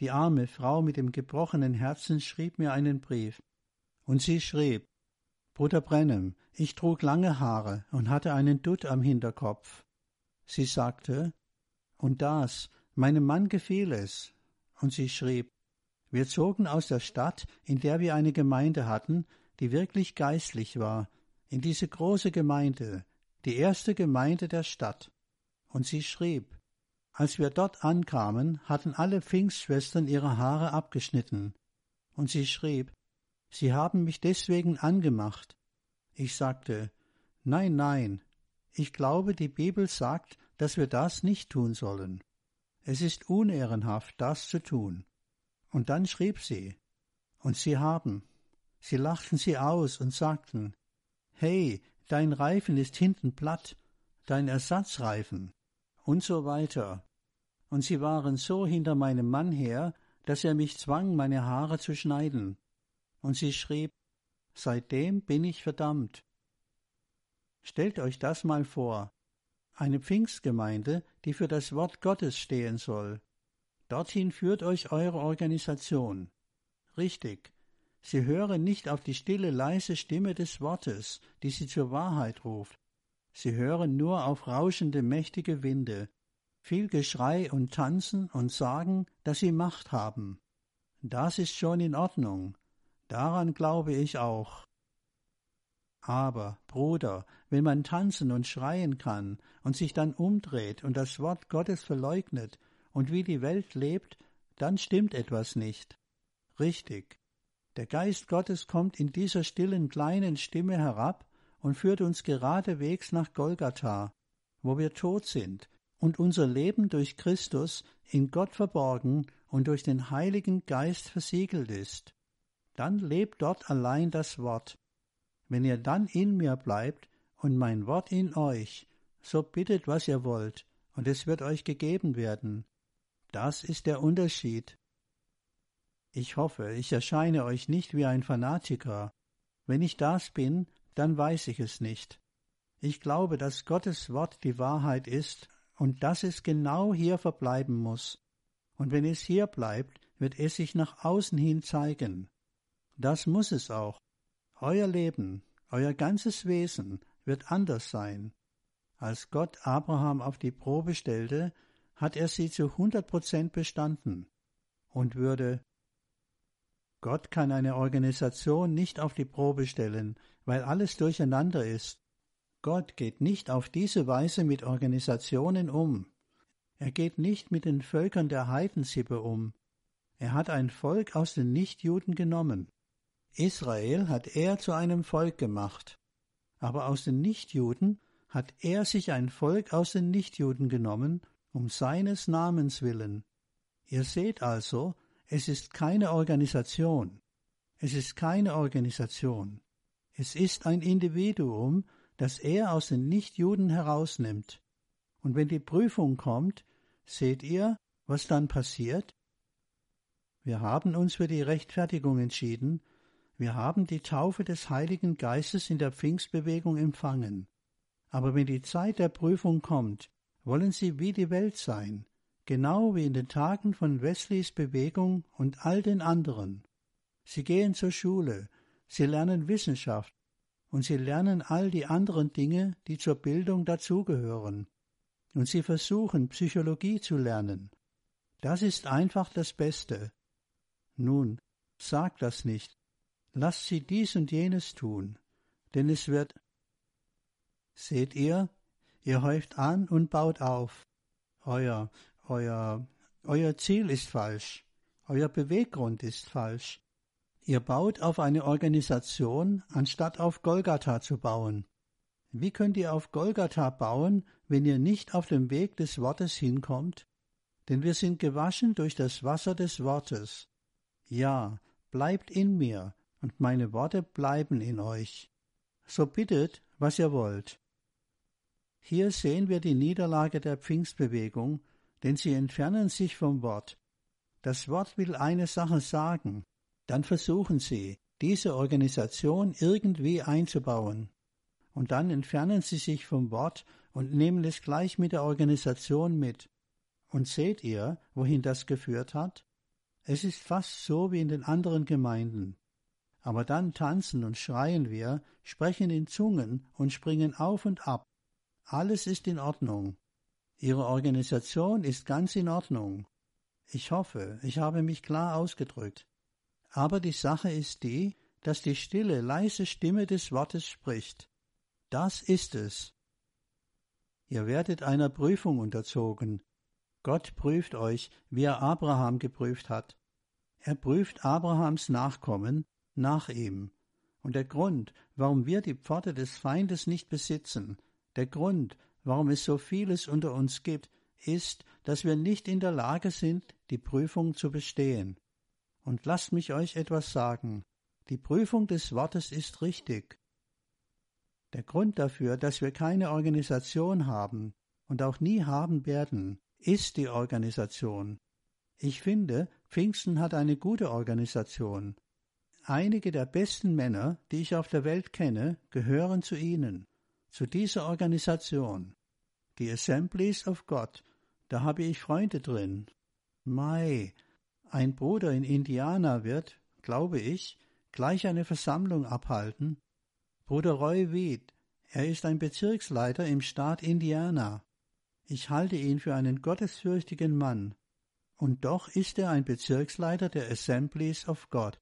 die arme Frau mit dem gebrochenen Herzen, schrieb mir einen Brief. Und sie schrieb: Bruder Branham, ich trug lange Haare und hatte einen Dutt am Hinterkopf. Sie sagte: Und das, meinem Mann gefiel es. Und sie schrieb: Wir zogen aus der Stadt, in der wir eine Gemeinde hatten, die wirklich geistlich war, in diese große Gemeinde, die erste Gemeinde der Stadt. Und sie schrieb: Als wir dort ankamen, hatten alle Pfingstschwestern ihre Haare abgeschnitten. Und sie schrieb: Sie haben mich deswegen angemacht. Ich sagte: Nein, nein, ich glaube, die Bibel sagt, dass wir das nicht tun sollen. Es ist unehrenhaft, das zu tun. Und dann schrieb sie: Und sie haben. Sie lachten sie aus und sagten: Hey, dein Reifen ist hinten platt, dein Ersatzreifen, und so weiter. Und sie waren so hinter meinem Mann her, dass er mich zwang, meine Haare zu schneiden. Und sie schrieb: Seitdem bin ich verdammt. Stellt euch das mal vor. Eine Pfingstgemeinde, die für das Wort Gottes stehen soll. Dorthin führt euch eure Organisation. Richtig. Sie hören nicht auf die stille, leise Stimme des Wortes, die sie zur Wahrheit ruft. Sie hören nur auf rauschende, mächtige Winde, viel Geschrei und Tanzen und sagen, dass sie Macht haben. Das ist schon in Ordnung. Daran glaube ich auch. Aber, Bruder, wenn man tanzen und schreien kann und sich dann umdreht und das Wort Gottes verleugnet und wie die Welt lebt, dann stimmt etwas nicht. Richtig. Der Geist Gottes kommt in dieser stillen kleinen Stimme herab und führt uns geradewegs nach Golgatha, wo wir tot sind und unser Leben durch Christus in Gott verborgen und durch den Heiligen Geist versiegelt ist. Dann lebt dort allein das Wort. Wenn ihr dann in mir bleibt und mein Wort in euch, so bittet, was ihr wollt, und es wird euch gegeben werden. Das ist der Unterschied. Ich hoffe, ich erscheine euch nicht wie ein Fanatiker. Wenn ich das bin, dann weiß ich es nicht. Ich glaube, dass Gottes Wort die Wahrheit ist und dass es genau hier verbleiben muss. Und wenn es hier bleibt, wird es sich nach außen hin zeigen. Das muss es auch. Euer Leben, euer ganzes Wesen wird anders sein. Als Gott Abraham auf die Probe stellte, hat er sie zu hundert Prozent bestanden und würde. Gott kann eine Organisation nicht auf die Probe stellen, weil alles durcheinander ist. Gott geht nicht auf diese Weise mit Organisationen um. Er geht nicht mit den Völkern der Heidensippe um. Er hat ein Volk aus den Nichtjuden genommen. Israel hat er zu einem Volk gemacht. Aber aus den Nichtjuden hat er sich ein Volk aus den Nichtjuden genommen, um seines Namens willen. Ihr seht also, es ist keine Organisation. Es ist keine Organisation. Es ist ein Individuum, das er aus den Nichtjuden herausnimmt. Und wenn die Prüfung kommt, seht ihr, was dann passiert? Wir haben uns für die Rechtfertigung entschieden. Wir haben die Taufe des Heiligen Geistes in der Pfingstbewegung empfangen. Aber wenn die Zeit der Prüfung kommt, wollen sie wie die Welt sein, genau wie in den Tagen von Wesleys Bewegung und all den anderen. Sie gehen zur Schule, sie lernen Wissenschaft und sie lernen all die anderen Dinge, die zur Bildung dazugehören. Und sie versuchen, Psychologie zu lernen. Das ist einfach das Beste. Nun, sag das nicht. Lasst sie dies und jenes tun, denn es wird. Seht ihr, ihr häuft an und baut auf. Euer, euer, euer Ziel ist falsch. Euer Beweggrund ist falsch. Ihr baut auf eine Organisation, anstatt auf Golgatha zu bauen. Wie könnt ihr auf Golgatha bauen, wenn ihr nicht auf dem Weg des Wortes hinkommt? Denn wir sind gewaschen durch das Wasser des Wortes. Ja, bleibt in mir, und meine Worte bleiben in euch. So bittet, was ihr wollt. Hier sehen wir die Niederlage der Pfingstbewegung, denn sie entfernen sich vom Wort. Das Wort will eine Sache sagen, dann versuchen sie, diese Organisation irgendwie einzubauen. Und dann entfernen sie sich vom Wort und nehmen es gleich mit der Organisation mit. Und seht ihr, wohin das geführt hat? Es ist fast so wie in den anderen Gemeinden. Aber dann tanzen und schreien wir, sprechen in Zungen und springen auf und ab. Alles ist in Ordnung. Ihre Organisation ist ganz in Ordnung. Ich hoffe, ich habe mich klar ausgedrückt. Aber die Sache ist die, dass die stille, leise Stimme des Wortes spricht. Das ist es. Ihr werdet einer Prüfung unterzogen. Gott prüft euch, wie er Abraham geprüft hat. Er prüft Abrahams Nachkommen nach ihm. Und der Grund, warum wir die Pforte des Feindes nicht besitzen, der Grund, warum es so vieles unter uns gibt, ist, dass wir nicht in der Lage sind, die Prüfung zu bestehen. Und lasst mich euch etwas sagen. Die Prüfung des Wortes ist richtig. Der Grund dafür, dass wir keine Organisation haben und auch nie haben werden, ist die Organisation. Ich finde, Pfingsten hat eine gute Organisation. Einige der besten Männer, die ich auf der Welt kenne, gehören zu ihnen, zu dieser Organisation. Die Assemblies of God, da habe ich Freunde drin. Mei, ein Bruder in Indiana wird, glaube ich, gleich eine Versammlung abhalten. Bruder Roy Weed, er ist ein Bezirksleiter im Staat Indiana. Ich halte ihn für einen gottesfürchtigen Mann. Und doch ist er ein Bezirksleiter der Assemblies of God.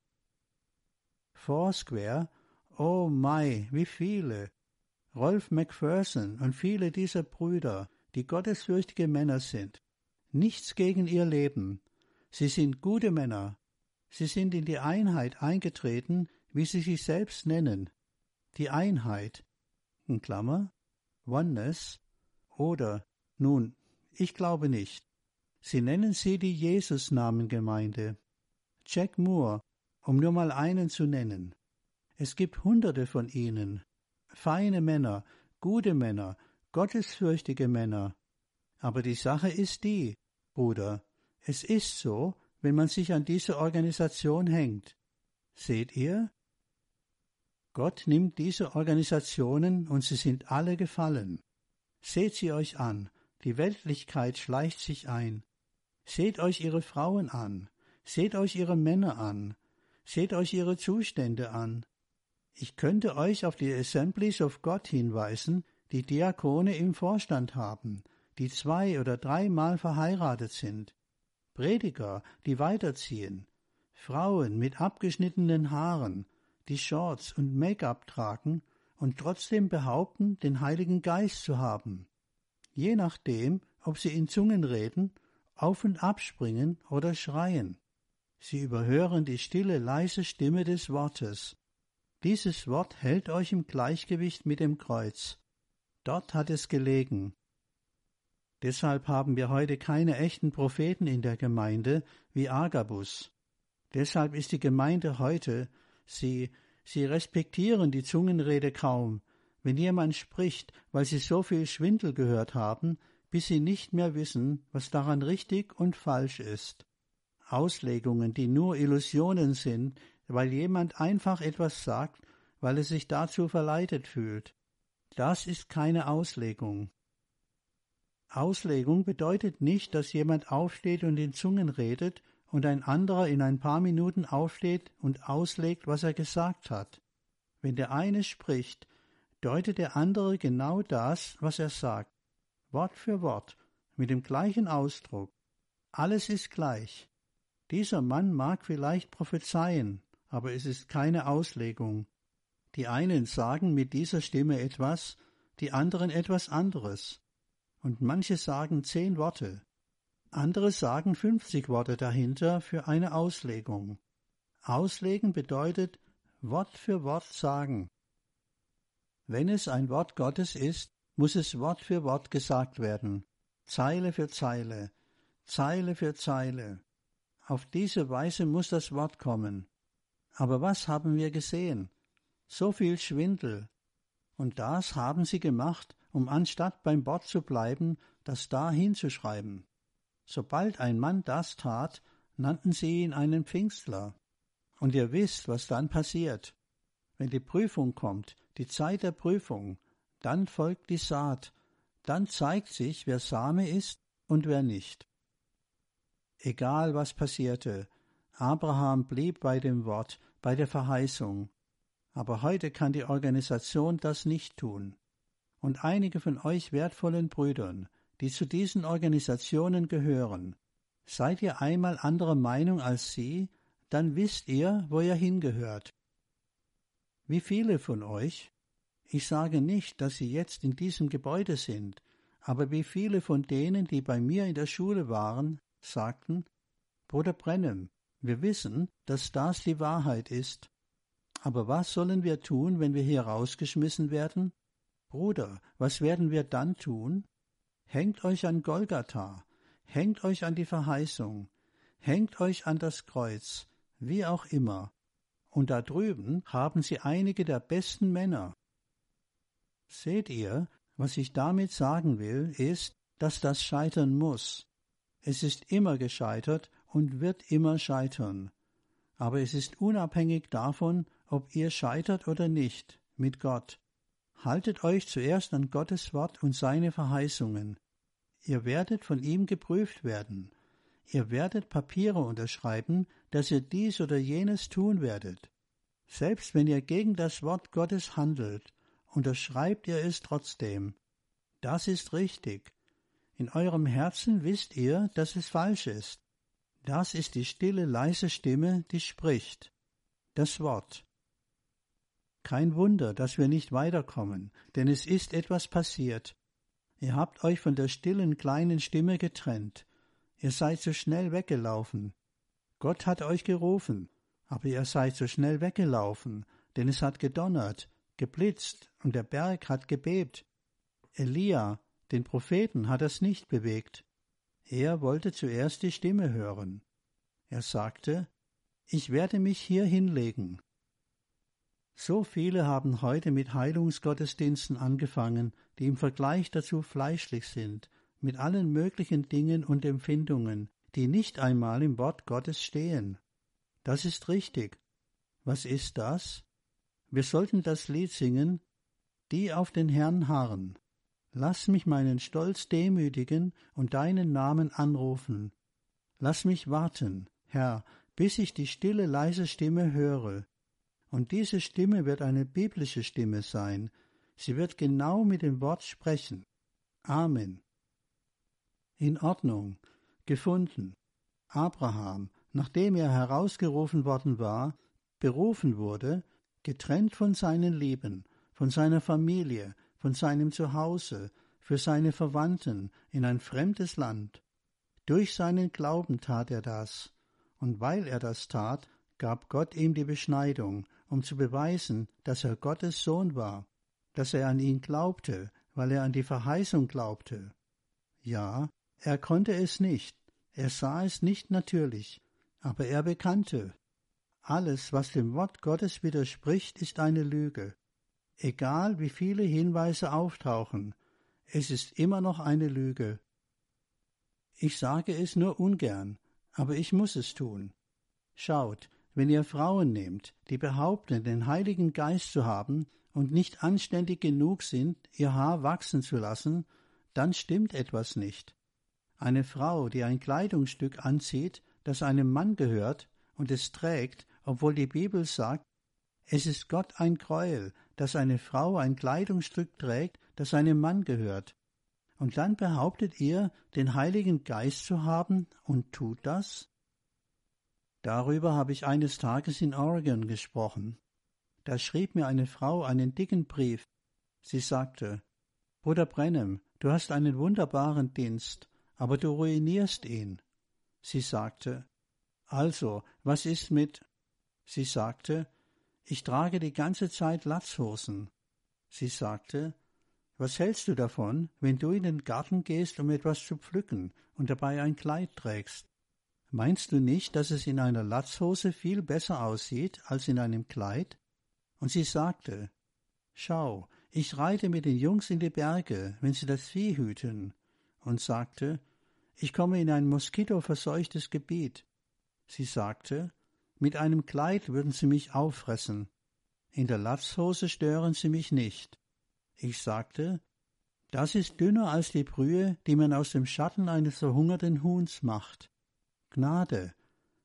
Foursquare, oh mei, wie viele. Rolf McPherson und viele dieser Brüder, die gottesfürchtige Männer sind. Nichts gegen ihr Leben. Sie sind gute Männer. Sie sind in die Einheit eingetreten, wie sie sich selbst nennen. Die Einheit, in Klammer, Oneness, oder, nun, ich glaube nicht. Sie nennen sie die Jesus-Namen-Gemeinde. Jack Moore, um nur mal einen zu nennen. Es gibt hunderte von ihnen. Feine Männer, gute Männer, gottesfürchtige Männer. Aber die Sache ist die, Bruder, es ist so, wenn man sich an diese Organisation hängt. Seht ihr? Gott nimmt diese Organisationen und sie sind alle gefallen. Seht sie euch an, die Weltlichkeit schleicht sich ein. Seht euch ihre Frauen an, seht euch ihre Männer an, seht euch ihre Zustände an. Ich könnte euch auf die Assemblies of God hinweisen, die Diakone im Vorstand haben, die zwei- oder dreimal verheiratet sind. Prediger, die weiterziehen. Frauen mit abgeschnittenen Haaren, die Shorts und Make-up tragen und trotzdem behaupten, den Heiligen Geist zu haben. Je nachdem, ob sie in Zungen reden, auf und abspringen oder schreien. Sie überhören die stille, leise Stimme des Wortes. Dieses Wort hält euch im Gleichgewicht mit dem Kreuz. Dort hat es gelegen. Deshalb haben wir heute keine echten Propheten in der Gemeinde wie Agabus. Deshalb ist die Gemeinde heute, sie, sie respektieren die Zungenrede kaum, wenn jemand spricht, weil sie so viel Schwindel gehört haben, bis sie nicht mehr wissen, was daran richtig und falsch ist. Auslegungen, die nur Illusionen sind, weil jemand einfach etwas sagt, weil er sich dazu verleitet fühlt. Das ist keine Auslegung. Auslegung bedeutet nicht, dass jemand aufsteht und in Zungen redet und ein anderer in ein paar Minuten aufsteht und auslegt, was er gesagt hat. Wenn der eine spricht, deutet der andere genau das, was er sagt, Wort für Wort, mit dem gleichen Ausdruck. Alles ist gleich. Dieser Mann mag vielleicht prophezeien, aber es ist keine Auslegung. Die einen sagen mit dieser Stimme etwas, die anderen etwas anderes. Und manche sagen zehn Worte. Andere sagen fünfzig Worte dahinter für eine Auslegung. Auslegen bedeutet Wort für Wort sagen. Wenn es ein Wort Gottes ist, muss es Wort für Wort gesagt werden, Zeile für Zeile, Zeile für Zeile. Auf diese Weise muss das Wort kommen. Aber was haben wir gesehen? So viel Schwindel. Und das haben sie gemacht, um anstatt beim Wort zu bleiben, das da hinzuschreiben. Sobald ein Mann das tat, nannten sie ihn einen Pfingstler. Und ihr wisst, was dann passiert. Wenn die Prüfung kommt, die Zeit der Prüfung, dann folgt die Saat, dann zeigt sich, wer Same ist und wer nicht. Egal was passierte, Abraham blieb bei dem Wort, bei der Verheißung. Aber heute kann die Organisation das nicht tun. Und einige von euch wertvollen Brüdern, die zu diesen Organisationen gehören, seid ihr einmal anderer Meinung als sie, dann wisst ihr, wo ihr hingehört. Wie viele von euch? Ich sage nicht, dass sie jetzt in diesem Gebäude sind, aber wie viele von denen, die bei mir in der Schule waren, sagten, Bruder Branham, wir wissen, dass das die Wahrheit ist. Aber was sollen wir tun, wenn wir hier rausgeschmissen werden? Bruder, was werden wir dann tun? Hängt euch an Golgatha, hängt euch an die Verheißung, hängt euch an das Kreuz, wie auch immer. Und da drüben haben sie einige der besten Männer. Seht ihr, was ich damit sagen will, ist, dass das scheitern muss. Es ist immer gescheitert und wird immer scheitern. Aber es ist unabhängig davon, ob ihr scheitert oder nicht, mit Gott. Haltet euch zuerst an Gottes Wort und seine Verheißungen. Ihr werdet von ihm geprüft werden. Ihr werdet Papiere unterschreiben, dass ihr dies oder jenes tun werdet. Selbst wenn ihr gegen das Wort Gottes handelt, unterschreibt ihr es trotzdem. Das ist richtig. In eurem Herzen wisst ihr, dass es falsch ist. Das ist die stille, leise Stimme, die spricht. Das Wort. Kein Wunder, dass wir nicht weiterkommen, denn es ist etwas passiert. Ihr habt euch von der stillen, kleinen Stimme getrennt. Ihr seid so schnell weggelaufen. Gott hat euch gerufen, aber ihr seid so schnell weggelaufen, denn es hat gedonnert, geblitzt und der Berg hat gebebt. Elia, den Propheten, hat es nicht bewegt. Er wollte zuerst die Stimme hören. Er sagte, ich werde mich hier hinlegen. So viele haben heute mit Heilungsgottesdiensten angefangen, die im Vergleich dazu fleischlich sind, mit allen möglichen Dingen und Empfindungen, die nicht einmal im Wort Gottes stehen. Das ist richtig. Was ist das? Wir sollten das Lied singen, die auf den Herrn harren. Lass mich meinen Stolz demütigen und deinen Namen anrufen. Lass mich warten, Herr, bis ich die stille, leise Stimme höre. Und diese Stimme wird eine biblische Stimme sein. Sie wird genau mit dem Wort sprechen. Amen. In Ordnung. Gefunden. Abraham, nachdem er herausgerufen worden war, berufen wurde, getrennt von seinen Lieben, von seiner Familie, von seinem Zuhause, für seine Verwandten in ein fremdes Land. Durch seinen Glauben tat er das, und weil er das tat, gab Gott ihm die Beschneidung, um zu beweisen, dass er Gottes Sohn war, dass er an ihn glaubte, weil er an die Verheißung glaubte. Ja, er konnte es nicht, er sah es nicht natürlich, aber er bekannte. Alles, was dem Wort Gottes widerspricht, ist eine Lüge. Egal wie viele Hinweise auftauchen, es ist immer noch eine Lüge. Ich sage es nur ungern, aber ich muss es tun. Schaut, wenn ihr Frauen nehmt, die behaupten, den Heiligen Geist zu haben und nicht anständig genug sind, ihr Haar wachsen zu lassen, dann stimmt etwas nicht. Eine Frau, die ein Kleidungsstück anzieht, das einem Mann gehört und es trägt, obwohl die Bibel sagt, es ist Gott ein Gräuel, dass eine Frau ein Kleidungsstück trägt, das einem Mann gehört. Und dann behauptet ihr, den Heiligen Geist zu haben und tut das? Darüber habe ich eines Tages in Oregon gesprochen. Da schrieb mir eine Frau einen dicken Brief. Sie sagte, Bruder Branham, du hast einen wunderbaren Dienst, aber du ruinierst ihn. Sie sagte, also, was ist mit... Sie sagte, ich trage die ganze Zeit Latzhosen. Sie sagte, was hältst du davon, wenn du in den Garten gehst, um etwas zu pflücken und dabei ein Kleid trägst? Meinst du nicht, dass es in einer Latzhose viel besser aussieht als in einem Kleid? Und sie sagte, schau, ich reite mit den Jungs in die Berge, wenn sie das Vieh hüten, und sagte, ich komme in ein moskitoverseuchtes Gebiet. Sie sagte, mit einem Kleid würden sie mich auffressen. In der Latzhose stören sie mich nicht. Ich sagte, das ist dünner als die Brühe, die man aus dem Schatten eines verhungerten Huhns macht. Gnade,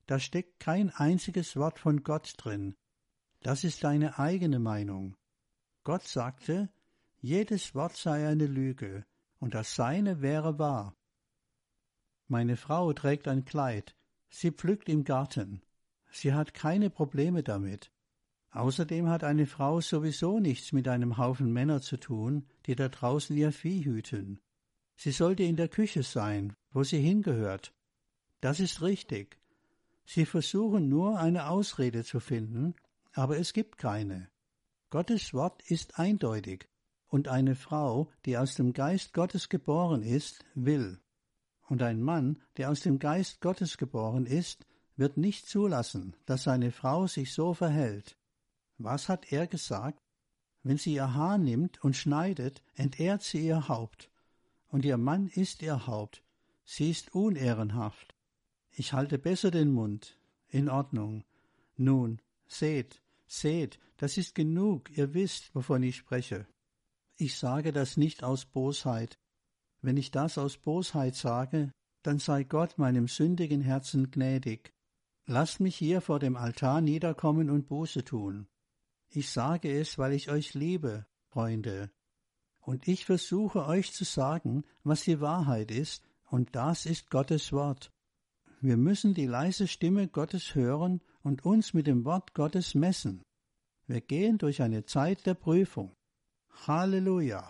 Da steckt kein einziges Wort von Gott drin. Das ist deine eigene Meinung. Gott sagte, jedes Wort sei eine Lüge, und das Seine wäre wahr. Meine Frau trägt ein Kleid, sie pflückt im Garten. Sie hat keine Probleme damit. Außerdem hat eine Frau sowieso nichts mit einem Haufen Männer zu tun, die da draußen ihr Vieh hüten. Sie sollte in der Küche sein, wo sie hingehört. Das ist richtig. Sie versuchen nur, eine Ausrede zu finden, aber es gibt keine. Gottes Wort ist eindeutig, und eine Frau, die aus dem Geist Gottes geboren ist, will. Und ein Mann, der aus dem Geist Gottes geboren ist, wird nicht zulassen, dass seine Frau sich so verhält. Was hat er gesagt? Wenn sie ihr Haar nimmt und schneidet, entehrt sie ihr Haupt. Und ihr Mann ist ihr Haupt. Sie ist unehrenhaft. Ich halte besser den Mund. In Ordnung. Nun, seht, seht, das ist genug, ihr wisst, wovon ich spreche. Ich sage das nicht aus Bosheit. Wenn ich das aus Bosheit sage, dann sei Gott meinem sündigen Herzen gnädig. Lasst mich hier vor dem Altar niederkommen und Buße tun. Ich sage es, weil ich euch liebe, Freunde. Und ich versuche euch zu sagen, was die Wahrheit ist, und das ist Gottes Wort. Wir müssen die leise Stimme Gottes hören und uns mit dem Wort Gottes messen. Wir gehen durch eine Zeit der Prüfung. Halleluja!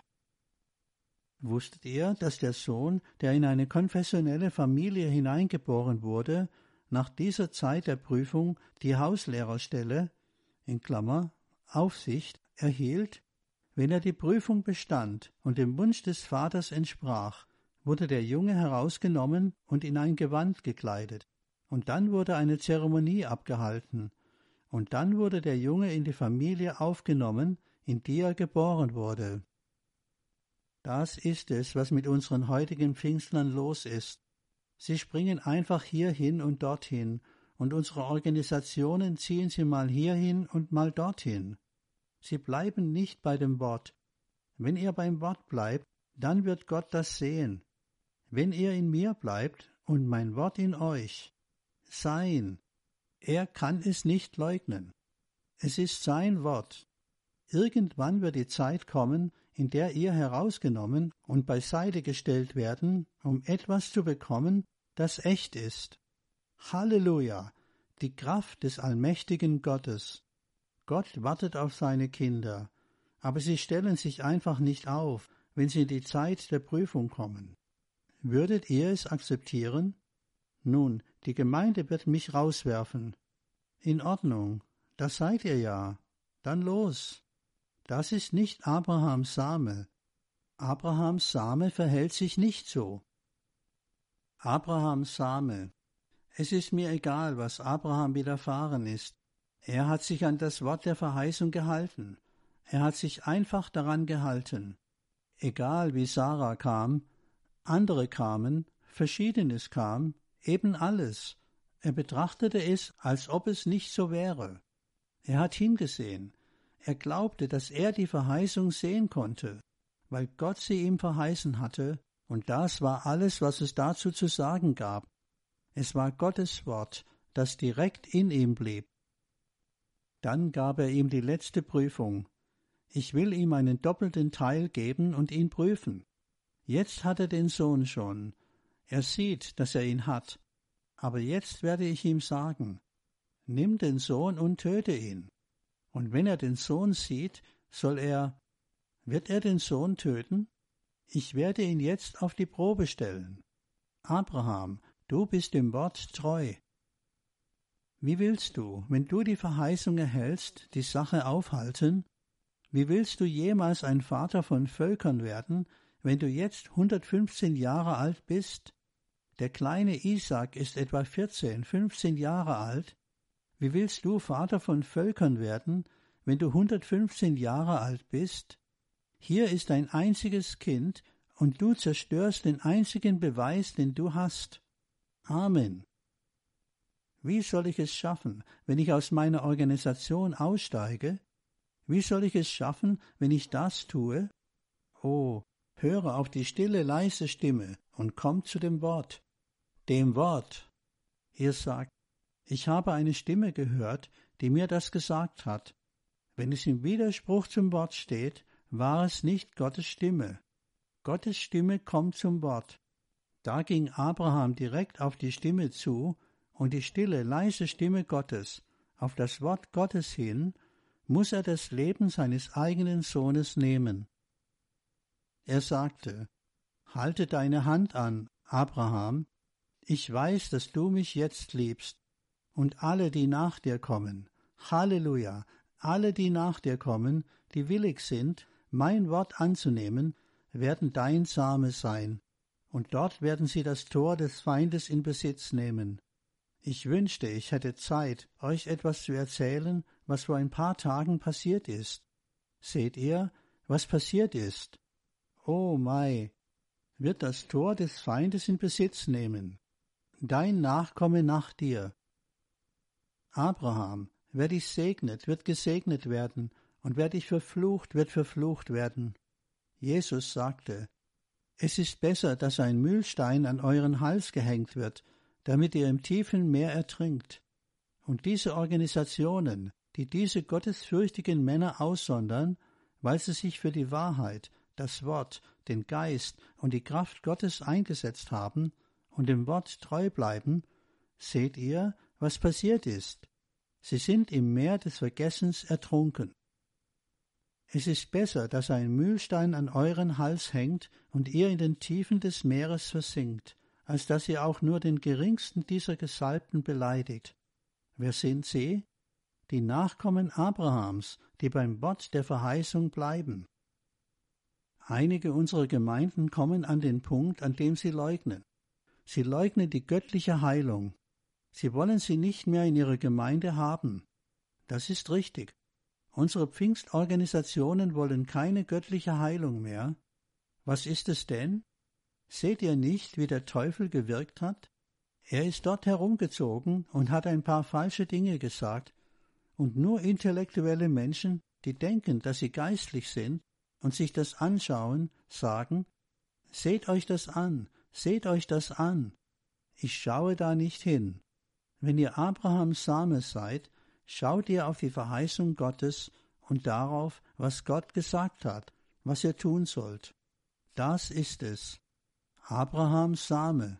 Wusstet ihr, dass der Sohn, der in eine konfessionelle Familie hineingeboren wurde, nach dieser Zeit der Prüfung die Hauslehrerstelle, in Klammer, Aufsicht, erhielt? Wenn er die Prüfung bestand und dem Wunsch des Vaters entsprach, wurde der Junge herausgenommen und in ein Gewand gekleidet. Und dann wurde eine Zeremonie abgehalten. Und dann wurde der Junge in die Familie aufgenommen, in die er geboren wurde. Das ist es, was mit unseren heutigen Pfingstlern los ist. Sie springen einfach hierhin und dorthin, und unsere Organisationen ziehen sie mal hierhin und mal dorthin. Sie bleiben nicht bei dem Wort. Wenn ihr beim Wort bleibt, dann wird Gott das sehen. Wenn ihr in mir bleibt und mein Wort in euch, sein, er kann es nicht leugnen. Es ist sein Wort. Irgendwann wird die Zeit kommen, in der ihr herausgenommen und beiseite gestellt werden, um etwas zu bekommen, das echt ist. Halleluja, die Kraft des allmächtigen Gottes. Gott wartet auf seine Kinder, aber sie stellen sich einfach nicht auf, wenn sie in die Zeit der Prüfung kommen. Würdet ihr es akzeptieren? Nun, die Gemeinde wird mich rauswerfen. In Ordnung, das seid ihr ja. Dann los. Das ist nicht Abrahams Same. Abrahams Same verhält sich nicht so. Abrahams Same. Es ist mir egal, was Abraham widerfahren ist. Er hat sich an das Wort der Verheißung gehalten. Er hat sich einfach daran gehalten. Egal wie Sarah kam, andere kamen, Verschiedenes kam, eben alles. Er betrachtete es, als ob es nicht so wäre. Er hat hingesehen. Er glaubte, dass er die Verheißung sehen konnte, weil Gott sie ihm verheißen hatte, und das war alles, was es dazu zu sagen gab. Es war Gottes Wort, das direkt in ihm blieb. Dann gab er ihm die letzte Prüfung. Ich will ihm einen doppelten Teil geben und ihn prüfen. Jetzt hat er den Sohn schon. Er sieht, dass er ihn hat. Aber jetzt werde ich ihm sagen, nimm den Sohn und töte ihn. Und wenn er den Sohn sieht, soll er, wird er den Sohn töten? Ich werde ihn jetzt auf die Probe stellen. Abraham, du bist dem Wort treu. Wie willst du, wenn du die Verheißung erhältst, die Sache aufhalten? Wie willst du jemals ein Vater von Völkern werden, wenn du jetzt hundertfünfzehn Jahre alt bist? Der kleine Isaac ist etwa vierzehn, fünfzehn Jahre alt. Wie willst du Vater von Völkern werden, wenn du hundertfünfzehn Jahre alt bist? Hier ist ein einziges Kind, und du zerstörst den einzigen Beweis, den du hast. Amen. Wie soll ich es schaffen, wenn ich aus meiner Organisation aussteige? Wie soll ich es schaffen, wenn ich das tue? Oh, höre auf die stille, leise Stimme und komm zu dem Wort. Dem Wort. Ihr sagt, Ich habe eine Stimme gehört, die mir das gesagt hat. Wenn es im Widerspruch zum Wort steht, war es nicht Gottes Stimme. Gottes Stimme kommt zum Wort. Da ging Abraham direkt auf die Stimme zu, und die stille, leise Stimme Gottes, auf das Wort Gottes hin, muss er das Leben seines eigenen Sohnes nehmen. Er sagte: Halte deine Hand an, Abraham, ich weiß, dass du mich jetzt liebst, und alle, die nach dir kommen, Halleluja, alle, die nach dir kommen, die willig sind, mein Wort anzunehmen, werden dein Same sein, und dort werden sie das Tor des Feindes in Besitz nehmen. Ich wünschte, ich hätte Zeit, euch etwas zu erzählen, was vor ein paar Tagen passiert ist. Seht ihr, was passiert ist? Oh Mai, wird das Tor des Feindes in Besitz nehmen. Dein Nachkomme nach dir. Abraham, wer dich segnet, wird gesegnet werden, und wer dich verflucht, wird verflucht werden. Jesus sagte: Es ist besser, dass ein Mühlstein an euren Hals gehängt wird, damit ihr im tiefen Meer ertrinkt. Und diese Organisationen, die diese gottesfürchtigen Männer aussondern, weil sie sich für die Wahrheit, das Wort, den Geist und die Kraft Gottes eingesetzt haben und dem Wort treu bleiben, seht ihr, was passiert ist. Sie sind im Meer des Vergessens ertrunken. Es ist besser, dass ein Mühlstein an euren Hals hängt und ihr in den Tiefen des Meeres versinkt, als dass ihr auch nur den geringsten dieser Gesalbten beleidigt. Wer sind sie? Die Nachkommen Abrahams, die beim Wort der Verheißung bleiben. Einige unserer Gemeinden kommen an den Punkt, an dem sie leugnen. Sie leugnen die göttliche Heilung. Sie wollen sie nicht mehr in ihrer Gemeinde haben. Das ist richtig. Unsere Pfingstorganisationen wollen keine göttliche Heilung mehr. Was ist es denn? Seht ihr nicht, wie der Teufel gewirkt hat? Er ist dort herumgezogen und hat ein paar falsche Dinge gesagt, und nur intellektuelle Menschen, die denken, dass sie geistlich sind und sich das anschauen, sagen: Seht euch das an, seht euch das an. Ich schaue da nicht hin. Wenn ihr Abrahams Same seid, schaut ihr auf die Verheißung Gottes und darauf, was Gott gesagt hat, was ihr tun sollt. Das ist es. Abrahams Same.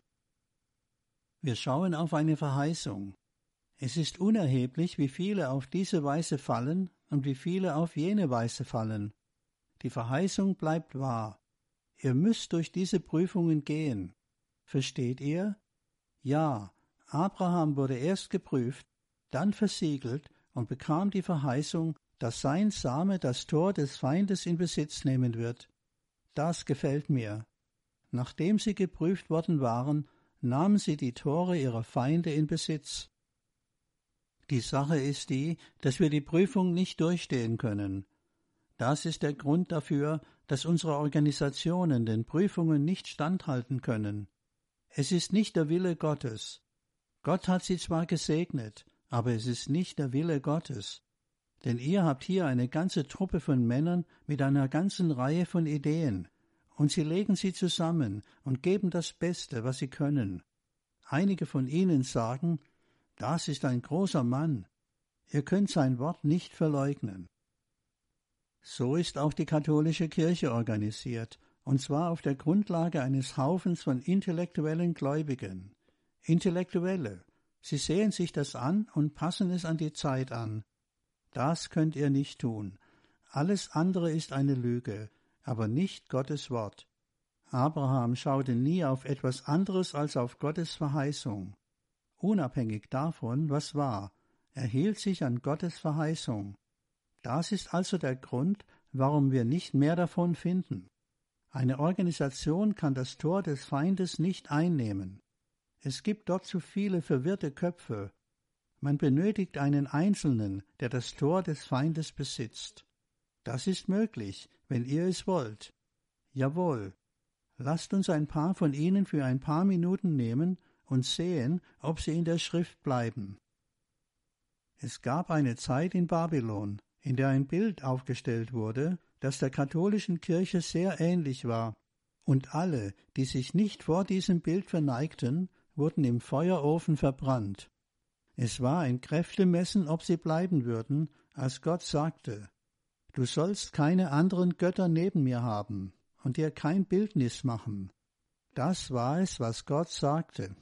Wir schauen auf eine Verheißung. Es ist unerheblich, wie viele auf diese Weise fallen und wie viele auf jene Weise fallen. Die Verheißung bleibt wahr. Ihr müsst durch diese Prüfungen gehen. Versteht ihr? Ja, Abraham wurde erst geprüft, dann versiegelt und bekam die Verheißung, dass sein Same das Tor des Feindes in Besitz nehmen wird. Das gefällt mir. Nachdem sie geprüft worden waren, nahmen sie die Tore ihrer Feinde in Besitz. Die Sache ist die, dass wir die Prüfung nicht durchstehen können. Das ist der Grund dafür, dass unsere Organisationen den Prüfungen nicht standhalten können. Es ist nicht der Wille Gottes. Gott hat sie zwar gesegnet, aber es ist nicht der Wille Gottes. Denn ihr habt hier eine ganze Truppe von Männern mit einer ganzen Reihe von Ideen, und sie legen sie zusammen und geben das Beste, was sie können. Einige von ihnen sagen: Das ist ein großer Mann. Ihr könnt sein Wort nicht verleugnen. So ist auch die katholische Kirche organisiert, und zwar auf der Grundlage eines Haufens von intellektuellen Gläubigen. Intellektuelle, sie sehen sich das an und passen es an die Zeit an. Das könnt ihr nicht tun. Alles andere ist eine Lüge, aber nicht Gottes Wort. Abraham schaute nie auf etwas anderes als auf Gottes Verheißung. Unabhängig davon, was war, er hielt sich an Gottes Verheißung. Das ist also der Grund, warum wir nicht mehr davon finden. Eine Organisation kann das Tor des Feindes nicht einnehmen. Es gibt dort zu viele verwirrte Köpfe. Man benötigt einen Einzelnen, der das Tor des Feindes besitzt. Das ist möglich, wenn ihr es wollt. Jawohl. Lasst uns ein paar von ihnen für ein paar Minuten nehmen und sehen, ob sie in der Schrift bleiben. Es gab eine Zeit in Babylon, in der ein Bild aufgestellt wurde, das der katholischen Kirche sehr ähnlich war, und alle, die sich nicht vor diesem Bild verneigten, wurden im Feuerofen verbrannt. Es war ein Kräftemessen, ob sie bleiben würden, als Gott sagte, »Du sollst keine anderen Götter neben mir haben und dir kein Bildnis machen.« Das war es, was Gott sagte.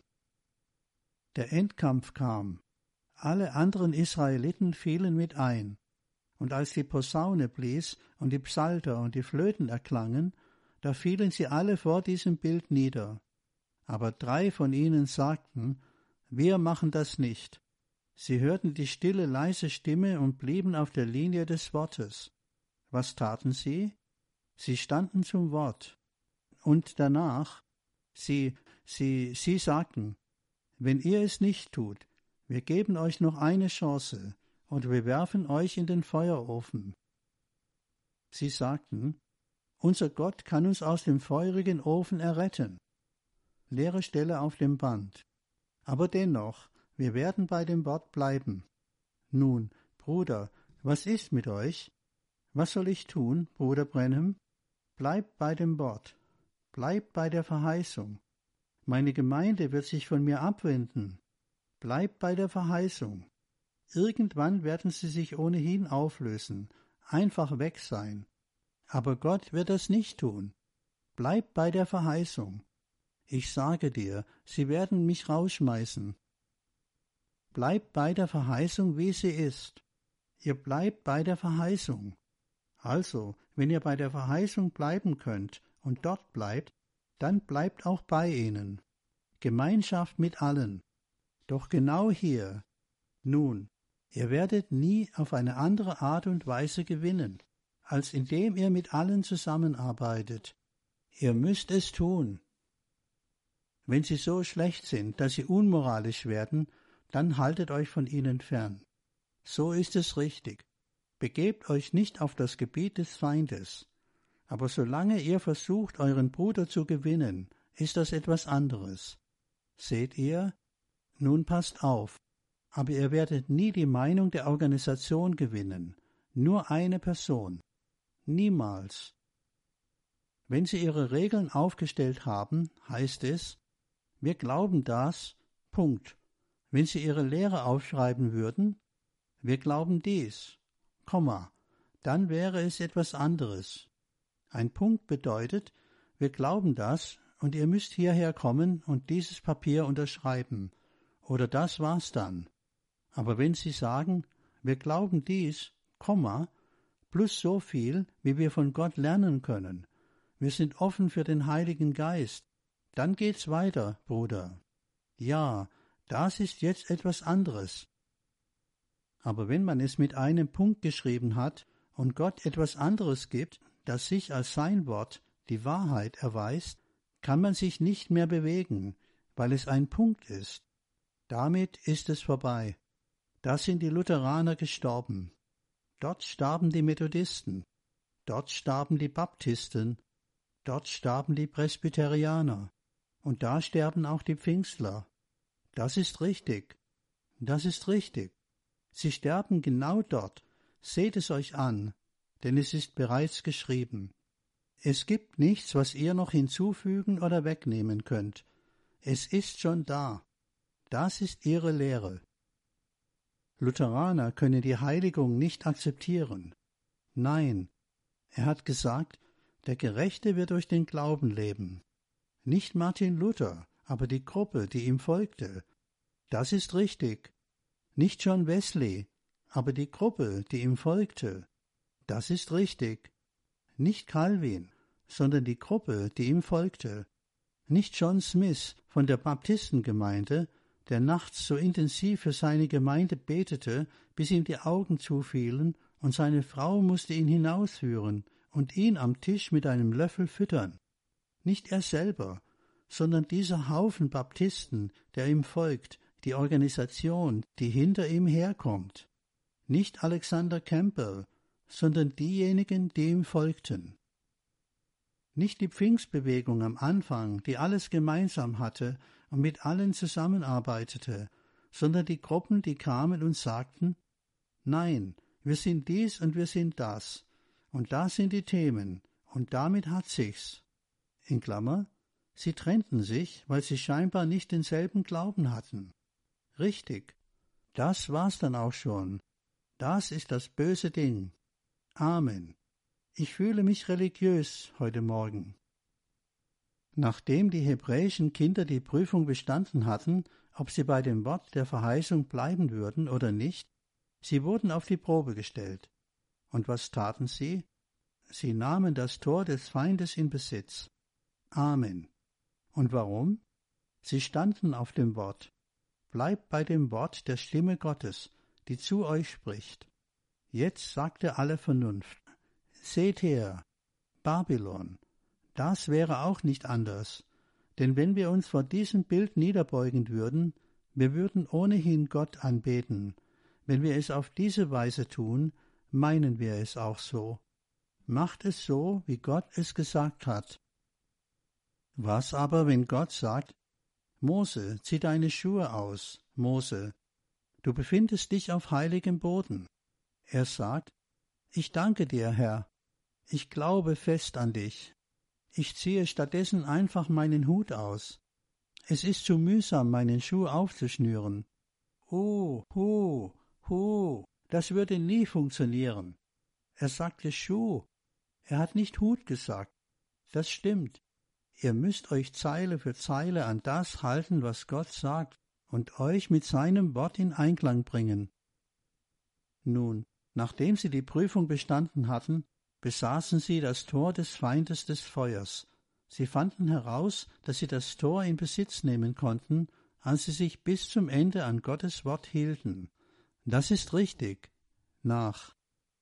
Der Endkampf kam. Alle anderen Israeliten fielen mit ein. Und als die Posaune blies und die Psalter und die Flöten erklangen, da fielen sie alle vor diesem Bild nieder. Aber drei von ihnen sagten, »Wir machen das nicht.« Sie hörten die stille, leise Stimme und blieben auf der Linie des Wortes. Was taten sie? Sie standen zum Wort. Und danach, sie, sie, sie sagten, »Wenn ihr es nicht tut, wir geben euch noch eine Chance, und wir werfen euch in den Feuerofen.« Sie sagten, »Unser Gott kann uns aus dem feurigen Ofen erretten.« Leere Stelle auf dem Band. Aber dennoch, wir werden bei dem Wort bleiben. Nun, Bruder, was ist mit euch? Was soll ich tun, Bruder Branham? Bleibt bei dem Wort. Bleibt bei der Verheißung. Meine Gemeinde wird sich von mir abwenden. Bleibt bei der Verheißung. Irgendwann werden sie sich ohnehin auflösen, einfach weg sein. Aber Gott wird das nicht tun. Bleib bei der Verheißung. Ich sage dir, sie werden mich rausschmeißen. Bleibt bei der Verheißung, wie sie ist. Ihr bleibt bei der Verheißung. Also, wenn ihr bei der Verheißung bleiben könnt und dort bleibt, dann bleibt auch bei ihnen. Gemeinschaft mit allen. Doch genau hier. Nun, ihr werdet nie auf eine andere Art und Weise gewinnen, als indem ihr mit allen zusammenarbeitet. Ihr müsst es tun. Wenn sie so schlecht sind, dass sie unmoralisch werden, dann haltet euch von ihnen fern. So ist es richtig. Begebt euch nicht auf das Gebiet des Feindes. Aber solange ihr versucht, euren Bruder zu gewinnen, ist das etwas anderes. Seht ihr? Nun passt auf. Aber ihr werdet nie die Meinung der Organisation gewinnen. Nur eine Person. Niemals. Wenn sie ihre Regeln aufgestellt haben, heißt es, wir glauben das, Punkt. Wenn sie ihre Lehre aufschreiben würden, wir glauben dies, Komma, dann wäre es etwas anderes. Ein Punkt bedeutet, wir glauben das und ihr müsst hierher kommen und dieses Papier unterschreiben. Oder das war's dann. Aber wenn Sie sagen, wir glauben dies, Komma, plus so viel, wie wir von Gott lernen können, wir sind offen für den Heiligen Geist, dann geht's weiter, Bruder. Ja, das ist jetzt etwas anderes. Aber wenn man es mit einem Punkt geschrieben hat und Gott etwas anderes gibt, das sich als sein Wort, die Wahrheit, erweist, kann man sich nicht mehr bewegen, weil es ein Punkt ist. Damit ist es vorbei. Da sind die Lutheraner gestorben. Dort starben die Methodisten. Dort starben die Baptisten. Dort starben die Presbyterianer. Und da sterben auch die Pfingstler. Das ist richtig. Das ist richtig. Sie sterben genau dort. Seht es euch an, denn es ist bereits geschrieben. Es gibt nichts, was ihr noch hinzufügen oder wegnehmen könnt. Es ist schon da. Das ist ihre Lehre. Lutheraner können die Heiligung nicht akzeptieren. Nein, er hat gesagt, der Gerechte wird durch den Glauben leben. Nicht Martin Luther, aber die Gruppe, die ihm folgte. Das ist richtig. Nicht John Wesley, aber die Gruppe, die ihm folgte. Das ist richtig. Nicht Calvin, sondern die Gruppe, die ihm folgte. Nicht John Smith von der Baptistengemeinde, der nachts so intensiv für seine Gemeinde betete, bis ihm die Augen zufielen, und seine Frau musste ihn hinausführen und ihn am Tisch mit einem Löffel füttern. Nicht er selber, sondern dieser Haufen Baptisten, der ihm folgt, die Organisation, die hinter ihm herkommt. Nicht Alexander Campbell, sondern diejenigen, die ihm folgten. Nicht die Pfingstbewegung am Anfang, die alles gemeinsam hatte und mit allen zusammenarbeitete, sondern die Gruppen, die kamen und sagten, nein, wir sind dies und wir sind das, und das sind die Themen, und damit hat sich's. In Klammer, sie trennten sich, weil sie scheinbar nicht denselben Glauben hatten. Richtig. Das war's dann auch schon. Das ist das böse Ding. Amen. Ich fühle mich religiös heute Morgen. Nachdem die hebräischen Kinder die Prüfung bestanden hatten, ob sie bei dem Wort der Verheißung bleiben würden oder nicht, sie wurden auf die Probe gestellt. Und was taten sie? Sie nahmen das Tor des Feindes in Besitz. Amen. Und warum? Sie standen auf dem Wort. Bleibt bei dem Wort der Stimme Gottes, die zu euch spricht. Jetzt sagte alle Vernunft: Seht her, Babylon. Das wäre auch nicht anders, denn wenn wir uns vor diesem Bild niederbeugen würden, wir würden ohnehin Gott anbeten. Wenn wir es auf diese Weise tun, meinen wir es auch so. Macht es so, wie Gott es gesagt hat. Was aber, wenn Gott sagt: Mose, zieh deine Schuhe aus, Mose, du befindest dich auf heiligem Boden. Er sagt: Ich danke dir, Herr, ich glaube fest an dich. Ich ziehe stattdessen einfach meinen Hut aus. Es ist zu mühsam, meinen Schuh aufzuschnüren. Oh, hu, hu, das würde nie funktionieren. Er sagte Schuh, er hat nicht Hut gesagt. Das stimmt. Ihr müsst euch Zeile für Zeile an das halten, was Gott sagt, und euch mit seinem Wort in Einklang bringen. Nun, nachdem sie die Prüfung bestanden hatten, besaßen sie das Tor des Feindes des Feuers. Sie fanden heraus, dass sie das Tor in Besitz nehmen konnten, als sie sich bis zum Ende an Gottes Wort hielten. Das ist richtig. Nach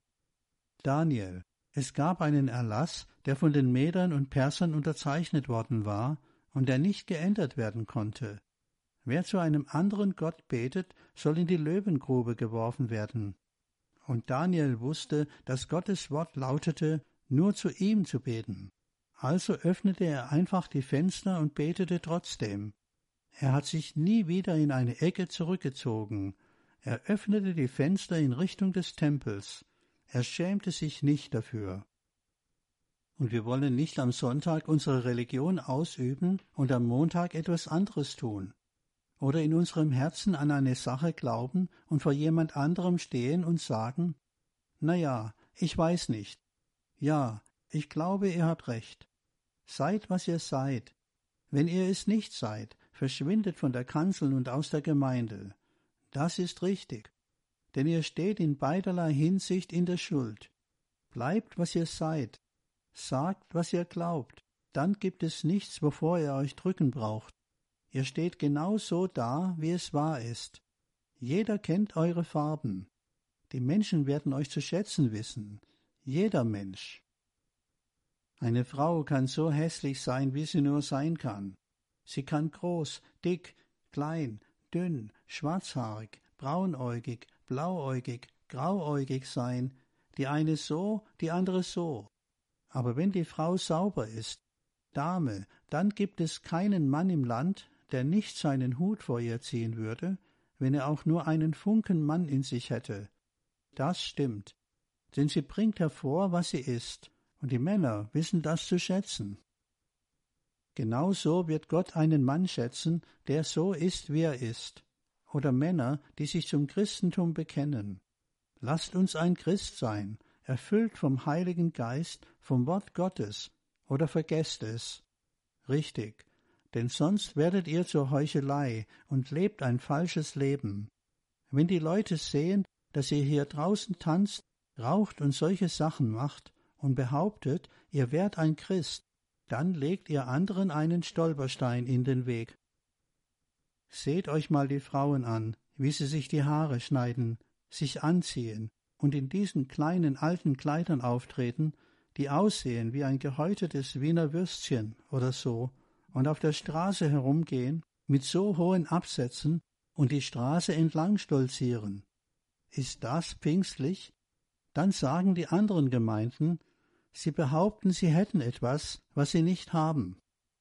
Daniel. Es gab einen Erlass, der von den Medern und Persern unterzeichnet worden war und der nicht geändert werden konnte. Wer zu einem anderen Gott betet, soll in die Löwengrube geworfen werden. Und Daniel wusste, dass Gottes Wort lautete, nur zu ihm zu beten. Also öffnete er einfach die Fenster und betete trotzdem. Er hat sich nie wieder in eine Ecke zurückgezogen. Er öffnete die Fenster in Richtung des Tempels. Er schämte sich nicht dafür. Und wir wollen nicht am Sonntag unsere Religion ausüben und am Montag etwas anderes tun. Oder in unserem Herzen an eine Sache glauben und vor jemand anderem stehen und sagen: Na ja, ich weiß nicht. Ja, ich glaube, ihr habt recht. Seid, was ihr seid. Wenn ihr es nicht seid, verschwindet von der Kanzel und aus der Gemeinde. Das ist richtig, denn ihr steht in beiderlei Hinsicht in der Schuld. Bleibt, was ihr seid. Sagt, was ihr glaubt. Dann gibt es nichts, wovor ihr euch drücken braucht. Ihr steht genau so da, wie es wahr ist. Jeder kennt eure Farben. Die Menschen werden euch zu schätzen wissen. Jeder Mensch. Eine Frau kann so hässlich sein, wie sie nur sein kann. Sie kann groß, dick, klein, dünn, schwarzhaarig, braunäugig, blauäugig, grauäugig sein, die eine so, die andere so. Aber wenn die Frau sauber ist, Dame, dann gibt es keinen Mann im Land, der nicht seinen Hut vor ihr ziehen würde, wenn er auch nur einen Funken Mann in sich hätte. Das stimmt, denn sie bringt hervor, was sie ist, und die Männer wissen das zu schätzen. Genauso wird Gott einen Mann schätzen, der so ist, wie er ist, oder Männer, die sich zum Christentum bekennen. Lasst uns ein Christ sein, erfüllt vom Heiligen Geist, vom Wort Gottes, oder vergesst es. Richtig, denn sonst werdet ihr zur Heuchelei und lebt ein falsches Leben. Wenn die Leute sehen, dass ihr hier draußen tanzt, raucht und solche Sachen macht und behauptet, ihr wärt ein Christ, dann legt ihr anderen einen Stolperstein in den Weg. Seht euch mal die Frauen an, wie sie sich die Haare schneiden, sich anziehen und in diesen kleinen alten Kleidern auftreten, die aussehen wie ein gehäutetes Wiener Würstchen oder so, und auf der Straße herumgehen mit so hohen Absätzen und die Straße entlang stolzieren. Ist das pfingstlich? Dann sagen die anderen Gemeinden, sie behaupten, sie hätten etwas, was sie nicht haben.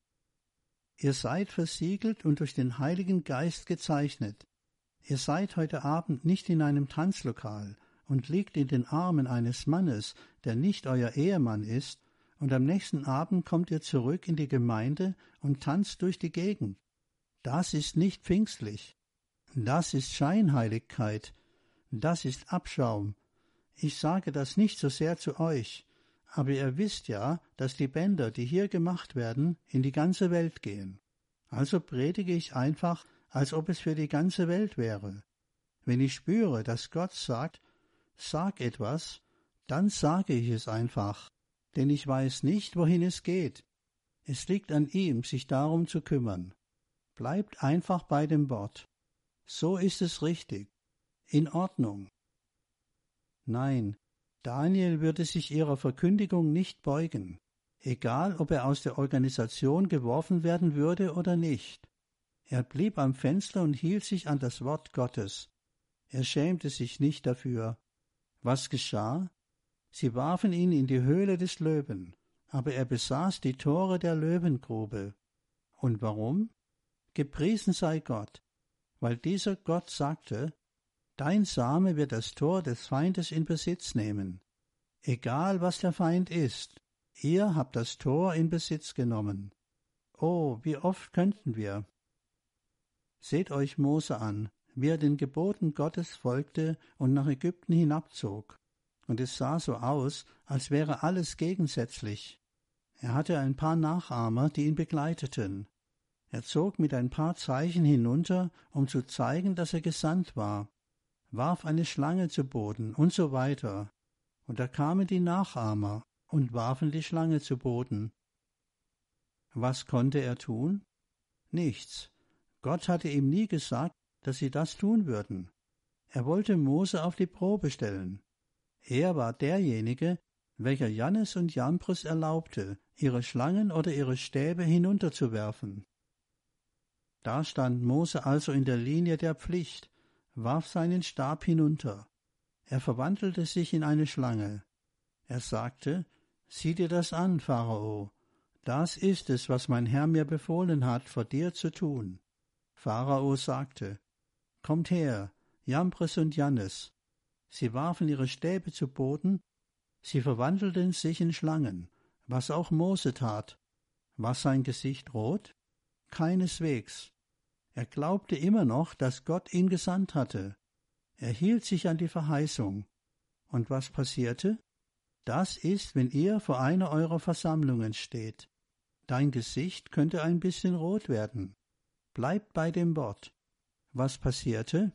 Ihr seid versiegelt und durch den Heiligen Geist gezeichnet. Ihr seid heute Abend nicht in einem Tanzlokal und liegt in den Armen eines Mannes, der nicht euer Ehemann ist, und am nächsten Abend kommt ihr zurück in die Gemeinde und tanzt durch die Gegend. Das ist nicht pfingstlich. Das ist Scheinheiligkeit, das ist Abschaum. Ich sage das nicht so sehr zu euch, aber ihr wisst ja, dass die Bänder, die hier gemacht werden, in die ganze Welt gehen. Also predige ich einfach, als ob es für die ganze Welt wäre. Wenn ich spüre, dass Gott sagt, sag etwas, dann sage ich es einfach, denn ich weiß nicht, wohin es geht. Es liegt an ihm, sich darum zu kümmern. Bleibt einfach bei dem Wort. So ist es richtig. In Ordnung. Nein, Daniel würde sich ihrer Verkündigung nicht beugen, egal ob er aus der Organisation geworfen werden würde oder nicht. Er blieb am Fenster und hielt sich an das Wort Gottes. Er schämte sich nicht dafür. Was geschah? Sie warfen ihn in die Höhle des Löwen, aber er besaß die Tore der Löwengrube. Und warum? Gepriesen sei Gott, weil dieser Gott sagte, dein Same wird das Tor des Feindes in Besitz nehmen. Egal, was der Feind ist, ihr habt das Tor in Besitz genommen. Oh, wie oft könnten wir. Seht euch Mose an, wie er den Geboten Gottes folgte und nach Ägypten hinabzog. Und es sah so aus, als wäre alles gegensätzlich. Er hatte ein paar Nachahmer, die ihn begleiteten. Er zog mit ein paar Zeichen hinunter, um zu zeigen, dass er gesandt war, warf eine Schlange zu Boden und so weiter. Und da kamen die Nachahmer und warfen die Schlange zu Boden. Was konnte er tun? Nichts. Gott hatte ihm nie gesagt, dass sie das tun würden. Er wollte Mose auf die Probe stellen. Er war derjenige, welcher Jannes und Jambres erlaubte, ihre Schlangen oder ihre Stäbe hinunterzuwerfen. Da stand Mose also in der Linie der Pflicht, warf seinen Stab hinunter. Er verwandelte sich in eine Schlange. Er sagte, sieh dir das an, Pharao. Das ist es, was mein Herr mir befohlen hat, vor dir zu tun. Pharao sagte, kommt her, Jambres und Jannes. Sie warfen ihre Stäbe zu Boden, sie verwandelten sich in Schlangen, was auch Mose tat. War sein Gesicht rot? Keineswegs. Er glaubte immer noch, dass Gott ihn gesandt hatte. Er hielt sich an die Verheißung. Und was passierte? Das ist, wenn ihr vor einer eurer Versammlungen steht. Dein Gesicht könnte ein bisschen rot werden. Bleibt bei dem Wort. Was passierte?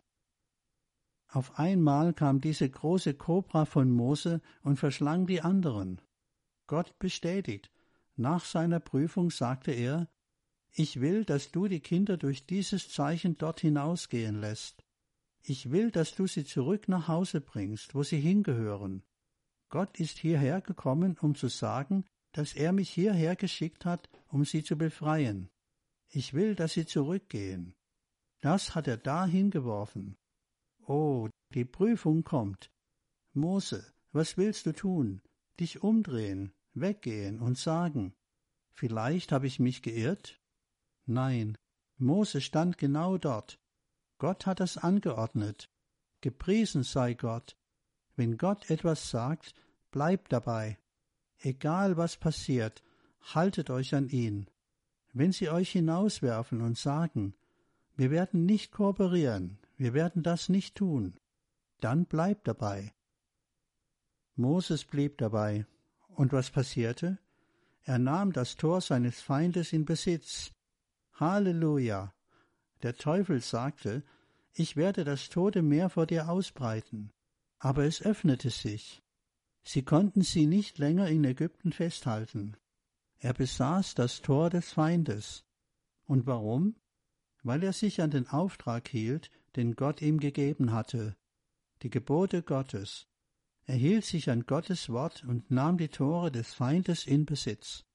Auf einmal kam diese große Kobra von Mose und verschlang die anderen. Gott bestätigt. Nach seiner Prüfung sagte er, ich will, dass du die Kinder durch dieses Zeichen dort hinausgehen lässt. Ich will, dass du sie zurück nach Hause bringst, wo sie hingehören. Gott ist hierher gekommen, um zu sagen, dass er mich hierher geschickt hat, um sie zu befreien. Ich will, dass sie zurückgehen. Das hat er da hingeworfen. Oh, die Prüfung kommt. Mose, was willst du tun? Dich umdrehen, weggehen und sagen, vielleicht habe ich mich geirrt? Nein, Mose stand genau dort. Gott hat es angeordnet. Gepriesen sei Gott. Wenn Gott etwas sagt, bleibt dabei. Egal was passiert, haltet euch an ihn. Wenn sie euch hinauswerfen und sagen, wir werden nicht kooperieren, wir werden das nicht tun, dann bleibt dabei. Moses blieb dabei. Und was passierte? Er nahm das Tor seines Feindes in Besitz. Halleluja! Der Teufel sagte, ich werde das Tote Meer vor dir ausbreiten. Aber es öffnete sich. Sie konnten sie nicht länger in Ägypten festhalten. Er besaß das Tor des Feindes. Und warum? Weil er sich an den Auftrag hielt, den Gott ihm gegeben hatte, die Gebote Gottes. Er hielt sich an Gottes Wort und nahm die Tore des Feindes in Besitz.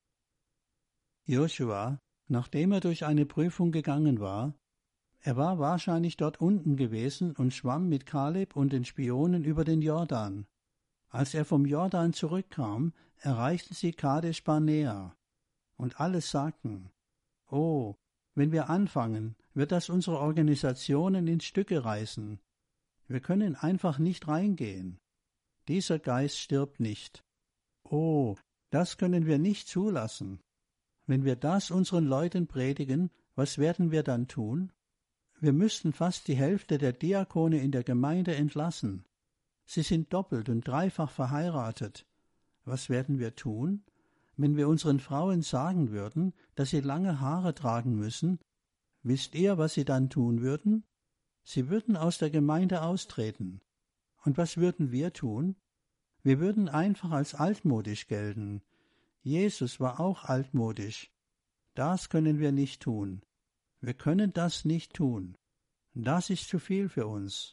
Joshua, nachdem er durch eine Prüfung gegangen war, er war wahrscheinlich dort unten gewesen und schwamm mit Kaleb und den Spionen über den Jordan. Als er vom Jordan zurückkam, erreichten sie Kadesh Barnea. Und alle sagten, oh, wenn wir anfangen, wird das unsere Organisationen in Stücke reißen. Wir können einfach nicht reingehen. Dieser Geist stirbt nicht. Oh, das können wir nicht zulassen. Wenn wir das unseren Leuten predigen, was werden wir dann tun? Wir müssten fast die Hälfte der Diakone in der Gemeinde entlassen. Sie sind doppelt und dreifach verheiratet. Was werden wir tun, wenn wir unseren Frauen sagen würden, dass sie lange Haare tragen müssen? Wisst ihr, was sie dann tun würden? Sie würden aus der Gemeinde austreten. Und was würden wir tun? Wir würden einfach als altmodisch gelten. Jesus war auch altmodisch. Das können wir nicht tun. Wir können das nicht tun. Das ist zu viel für uns.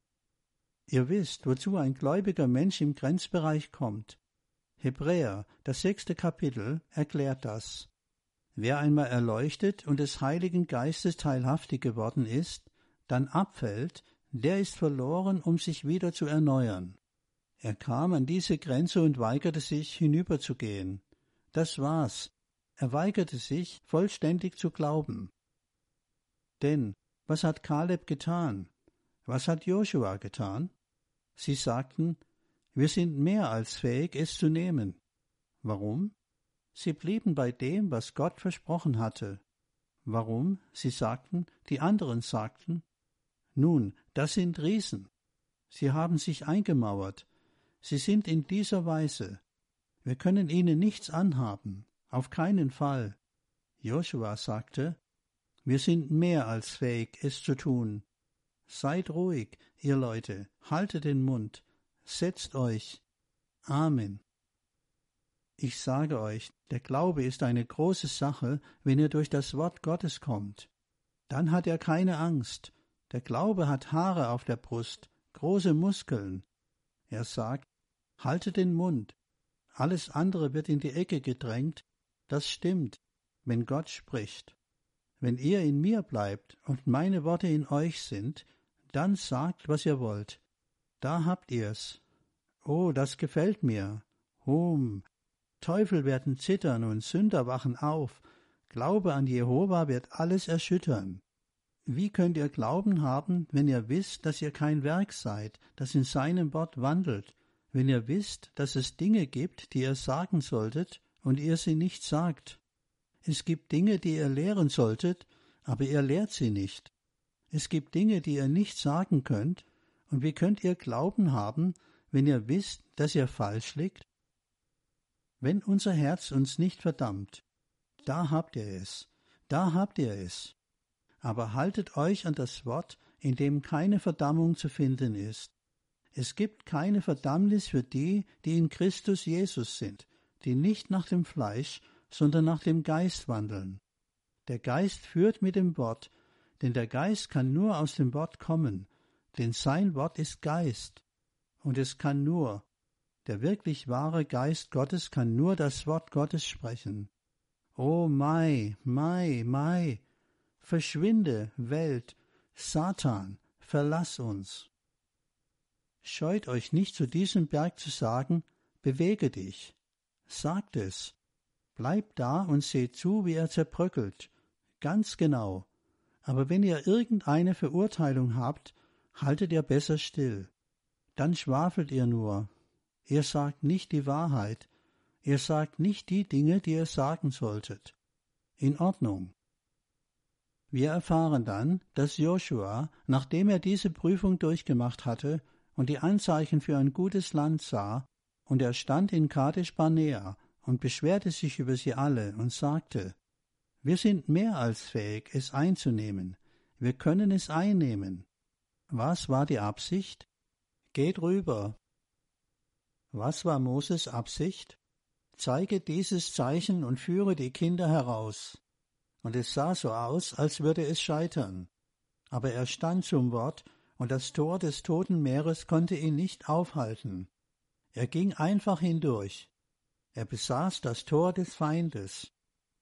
Ihr wisst, wozu ein gläubiger Mensch im Grenzbereich kommt. Hebräer, das sechste Kapitel, erklärt das. Wer einmal erleuchtet und des Heiligen Geistes teilhaftig geworden ist, dann abfällt, der ist verloren, um sich wieder zu erneuern. Er kam an diese Grenze und weigerte sich, hinüberzugehen. Das war's. Er weigerte sich, vollständig zu glauben. Denn was hat Kaleb getan? Was hat Joshua getan? Sie sagten, wir sind mehr als fähig, es zu nehmen. Warum? Sie blieben bei dem, was Gott versprochen hatte. Warum? Sie sagten, die anderen sagten, nun, das sind Riesen. Sie haben sich eingemauert. Sie sind in dieser Weise. Wir können ihnen nichts anhaben, auf keinen Fall. Joshua sagte, wir sind mehr als fähig, es zu tun. Seid ruhig, ihr Leute, haltet den Mund, setzt euch. Amen. Ich sage euch, der Glaube ist eine große Sache, wenn er durch das Wort Gottes kommt. Dann hat er keine Angst. Der Glaube hat Haare auf der Brust, große Muskeln. Er sagt, haltet den Mund. Alles andere wird in die Ecke gedrängt. Das stimmt, wenn Gott spricht. Wenn ihr in mir bleibt und meine Worte in euch sind, dann sagt, was ihr wollt. Da habt ihr's. Oh, das gefällt mir. Hum. Teufel werden zittern und Sünder wachen auf. Glaube an Jehova wird alles erschüttern. Wie könnt ihr Glauben haben, wenn ihr wisst, dass ihr kein Werk seid, das in seinem Wort wandelt, wenn ihr wisst, dass es Dinge gibt, die ihr sagen solltet, und ihr sie nicht sagt? Es gibt Dinge, die ihr lehren solltet, aber ihr lehrt sie nicht. Es gibt Dinge, die ihr nicht sagen könnt, und wie könnt ihr Glauben haben, wenn ihr wisst, dass ihr falsch liegt? Wenn unser Herz uns nicht verdammt, da habt ihr es, da habt ihr es. Aber haltet euch an das Wort, in dem keine Verdammung zu finden ist. Es gibt keine Verdammnis für die, die in Christus Jesus sind, die nicht nach dem Fleisch, sondern nach dem Geist wandeln. Der Geist führt mit dem Wort, denn der Geist kann nur aus dem Wort kommen, denn sein Wort ist Geist. Und es kann nur, der wirklich wahre Geist Gottes kann nur das Wort Gottes sprechen. O Mai, Mai, Mai, verschwinde, Welt, Satan, verlass uns. Scheut euch nicht, zu diesem Berg zu sagen, bewege dich. Sagt es. Bleibt da und seht zu, wie er zerbröckelt. Ganz genau. Aber wenn ihr irgendeine Verurteilung habt, haltet ihr besser still. Dann schwafelt ihr nur. Ihr sagt nicht die Wahrheit. Ihr sagt nicht die Dinge, die ihr sagen solltet. In Ordnung. Wir erfahren dann, dass Joshua, nachdem er diese Prüfung durchgemacht hatte und die Anzeichen für ein gutes Land sah, und er stand in Kadesh Barnea und beschwerte sich über sie alle und sagte, wir sind mehr als fähig, es einzunehmen. Wir können es einnehmen. Was war die Absicht? Geht rüber. Was war Moses' Absicht? Zeige dieses Zeichen und führe die Kinder heraus. Und es sah so aus, als würde es scheitern. Aber er stand zum Wort, und das Tor des Toten Meeres konnte ihn nicht aufhalten. Er ging einfach hindurch. Er besaß das Tor des Feindes.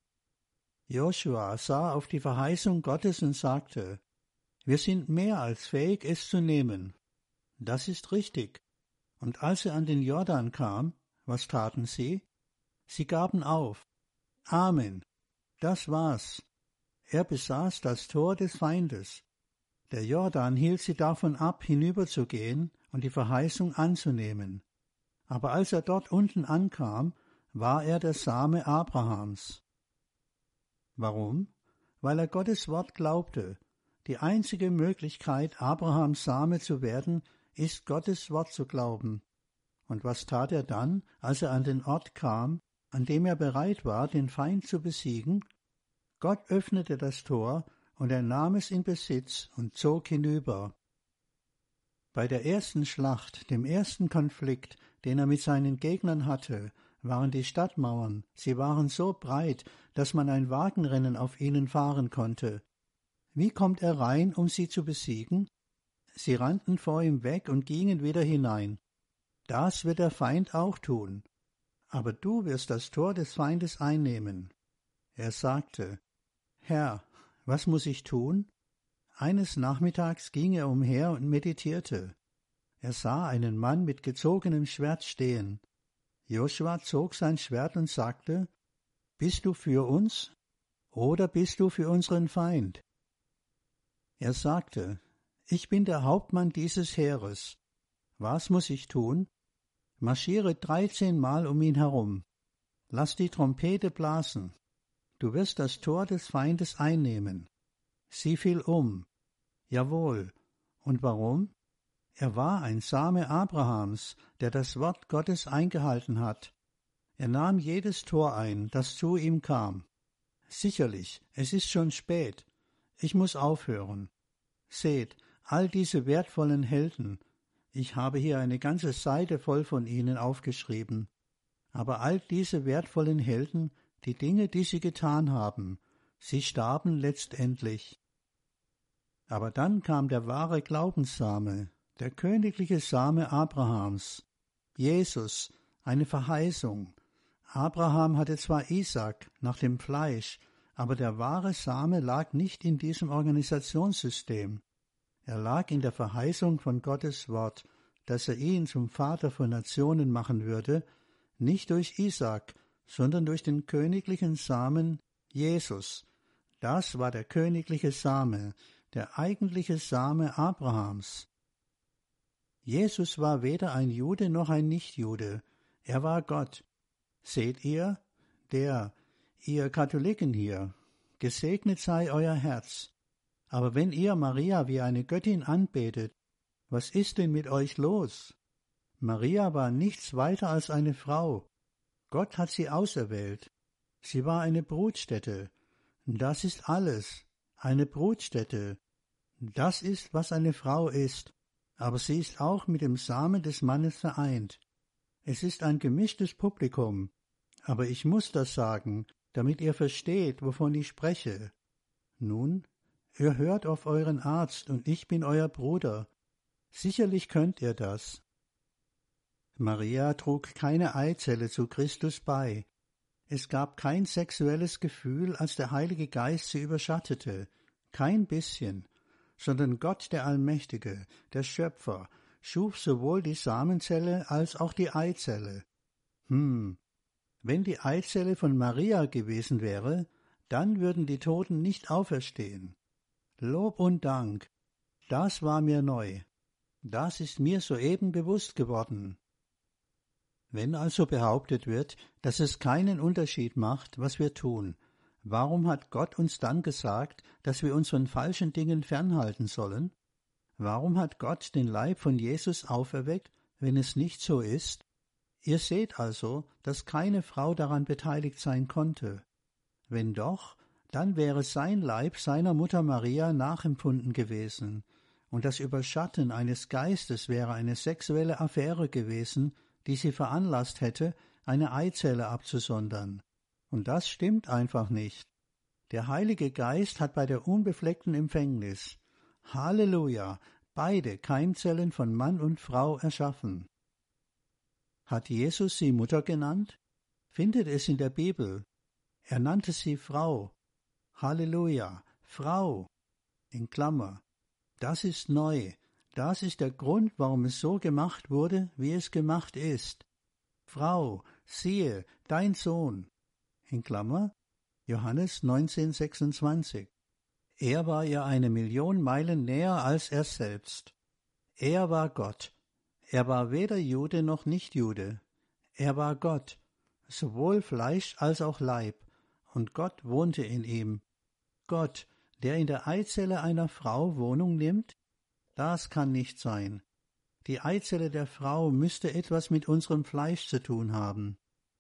Joshua sah auf die Verheißung Gottes und sagte, wir sind mehr als fähig, es zu nehmen. Das ist richtig. Und als er an den Jordan kam, was taten sie? Sie gaben auf. Amen. Das war's. Er besaß das Tor des Feindes. Der Jordan hielt sie davon ab, hinüberzugehen und die Verheißung anzunehmen. Aber als er dort unten ankam, war er der Same Abrahams. Warum? Weil er Gottes Wort glaubte. Die einzige Möglichkeit, Abrahams Same zu werden, ist Gottes Wort zu glauben. Und was tat er dann, als er an den Ort kam, an dem er bereit war, den Feind zu besiegen? Gott öffnete das Tor, und er nahm es in Besitz und zog hinüber. Bei der ersten Schlacht, dem ersten Konflikt, den er mit seinen Gegnern hatte, waren die Stadtmauern, sie waren so breit, dass man ein Wagenrennen auf ihnen fahren konnte. Wie kommt er rein, um sie zu besiegen? Sie rannten vor ihm weg und gingen wieder hinein. Das wird der Feind auch tun. Aber du wirst das Tor des Feindes einnehmen. Er sagte, Herr, was muss ich tun? Eines Nachmittags ging er umher und meditierte. Er sah einen Mann mit gezogenem Schwert stehen. Josua zog sein Schwert und sagte, Bist du für uns oder bist du für unseren Feind? Er sagte, Ich bin der Hauptmann dieses Heeres. Was muss ich tun? Marschiere dreizehnmal um ihn herum. Lass die Trompete blasen. Du wirst das Tor des Feindes einnehmen. Sie fiel um. Jawohl. Und warum? Er war ein Same Abrahams, der das Wort Gottes eingehalten hat. Er nahm jedes Tor ein, das zu ihm kam. Sicherlich, es ist schon spät. Ich muss aufhören. Seht, all diese wertvollen Helden, ich habe hier eine ganze Seite voll von ihnen aufgeschrieben. Aber all diese wertvollen Helden, die Dinge, die sie getan haben, sie starben letztendlich. Aber dann kam der wahre Glaubenssame, der königliche Same Abrahams, Jesus, eine Verheißung. Abraham hatte zwar Isaak nach dem Fleisch, aber der wahre Same lag nicht in diesem Organisationssystem. Er lag in der Verheißung von Gottes Wort, dass er ihn zum Vater von Nationen machen würde, nicht durch Isaak, sondern durch den königlichen Samen Jesus. Das war der königliche Same, der eigentliche Same Abrahams. Jesus war weder ein Jude noch ein Nichtjude, er war Gott. Seht ihr, der, ihr Katholiken hier, gesegnet sei euer Herz. Aber wenn ihr Maria wie eine Göttin anbetet, was ist denn mit euch los? Maria war nichts weiter als eine Frau. Gott hat sie auserwählt. Sie war eine Brutstätte. Das ist alles, eine Brutstätte. Das ist, was eine Frau ist. Aber sie ist auch mit dem Samen des Mannes vereint. Es ist ein gemischtes Publikum. Aber ich muss das sagen, damit ihr versteht, wovon ich spreche. Nun, ihr hört auf euren Arzt, und ich bin euer Bruder. Sicherlich könnt ihr das. Maria trug keine Eizelle zu Christus bei. Es gab kein sexuelles Gefühl, als der Heilige Geist sie überschattete, kein bisschen, sondern Gott der Allmächtige, der Schöpfer, schuf sowohl die Samenzelle als auch die Eizelle. Hm, wenn die Eizelle von Maria gewesen wäre, dann würden die Toten nicht auferstehen. Lob und Dank, das war mir neu. Das ist mir soeben bewusst geworden. Wenn also behauptet wird, dass es keinen Unterschied macht, was wir tun, warum hat Gott uns dann gesagt, dass wir uns von falschen Dingen fernhalten sollen? Warum hat Gott den Leib von Jesus auferweckt, wenn es nicht so ist? Ihr seht also, dass keine Frau daran beteiligt sein konnte. Wenn doch, dann wäre sein Leib seiner Mutter Maria nachempfunden gewesen, und das Überschatten eines Geistes wäre eine sexuelle Affäre gewesen, die sie veranlasst hätte, eine Eizelle abzusondern. Und das stimmt einfach nicht. Der Heilige Geist hat bei der unbefleckten Empfängnis, Halleluja, beide Keimzellen von Mann und Frau erschaffen. Hat Jesus sie Mutter genannt? Findet es in der Bibel. Er nannte sie Frau. Halleluja, Frau, in Klammer. Das ist neu. Das ist der Grund, warum es so gemacht wurde, wie es gemacht ist. Frau, siehe, dein Sohn, in Klammer, Johannes neunzehn sechsundzwanzig. Er war ihr eine Million Meilen näher als er selbst. Er war Gott. Er war weder Jude noch Nichtjude. Er war Gott, sowohl Fleisch als auch Leib, und Gott wohnte in ihm. Gott, der in der Eizelle einer Frau Wohnung nimmt? Das kann nicht sein. Die Eizelle der Frau müsste etwas mit unserem Fleisch zu tun haben.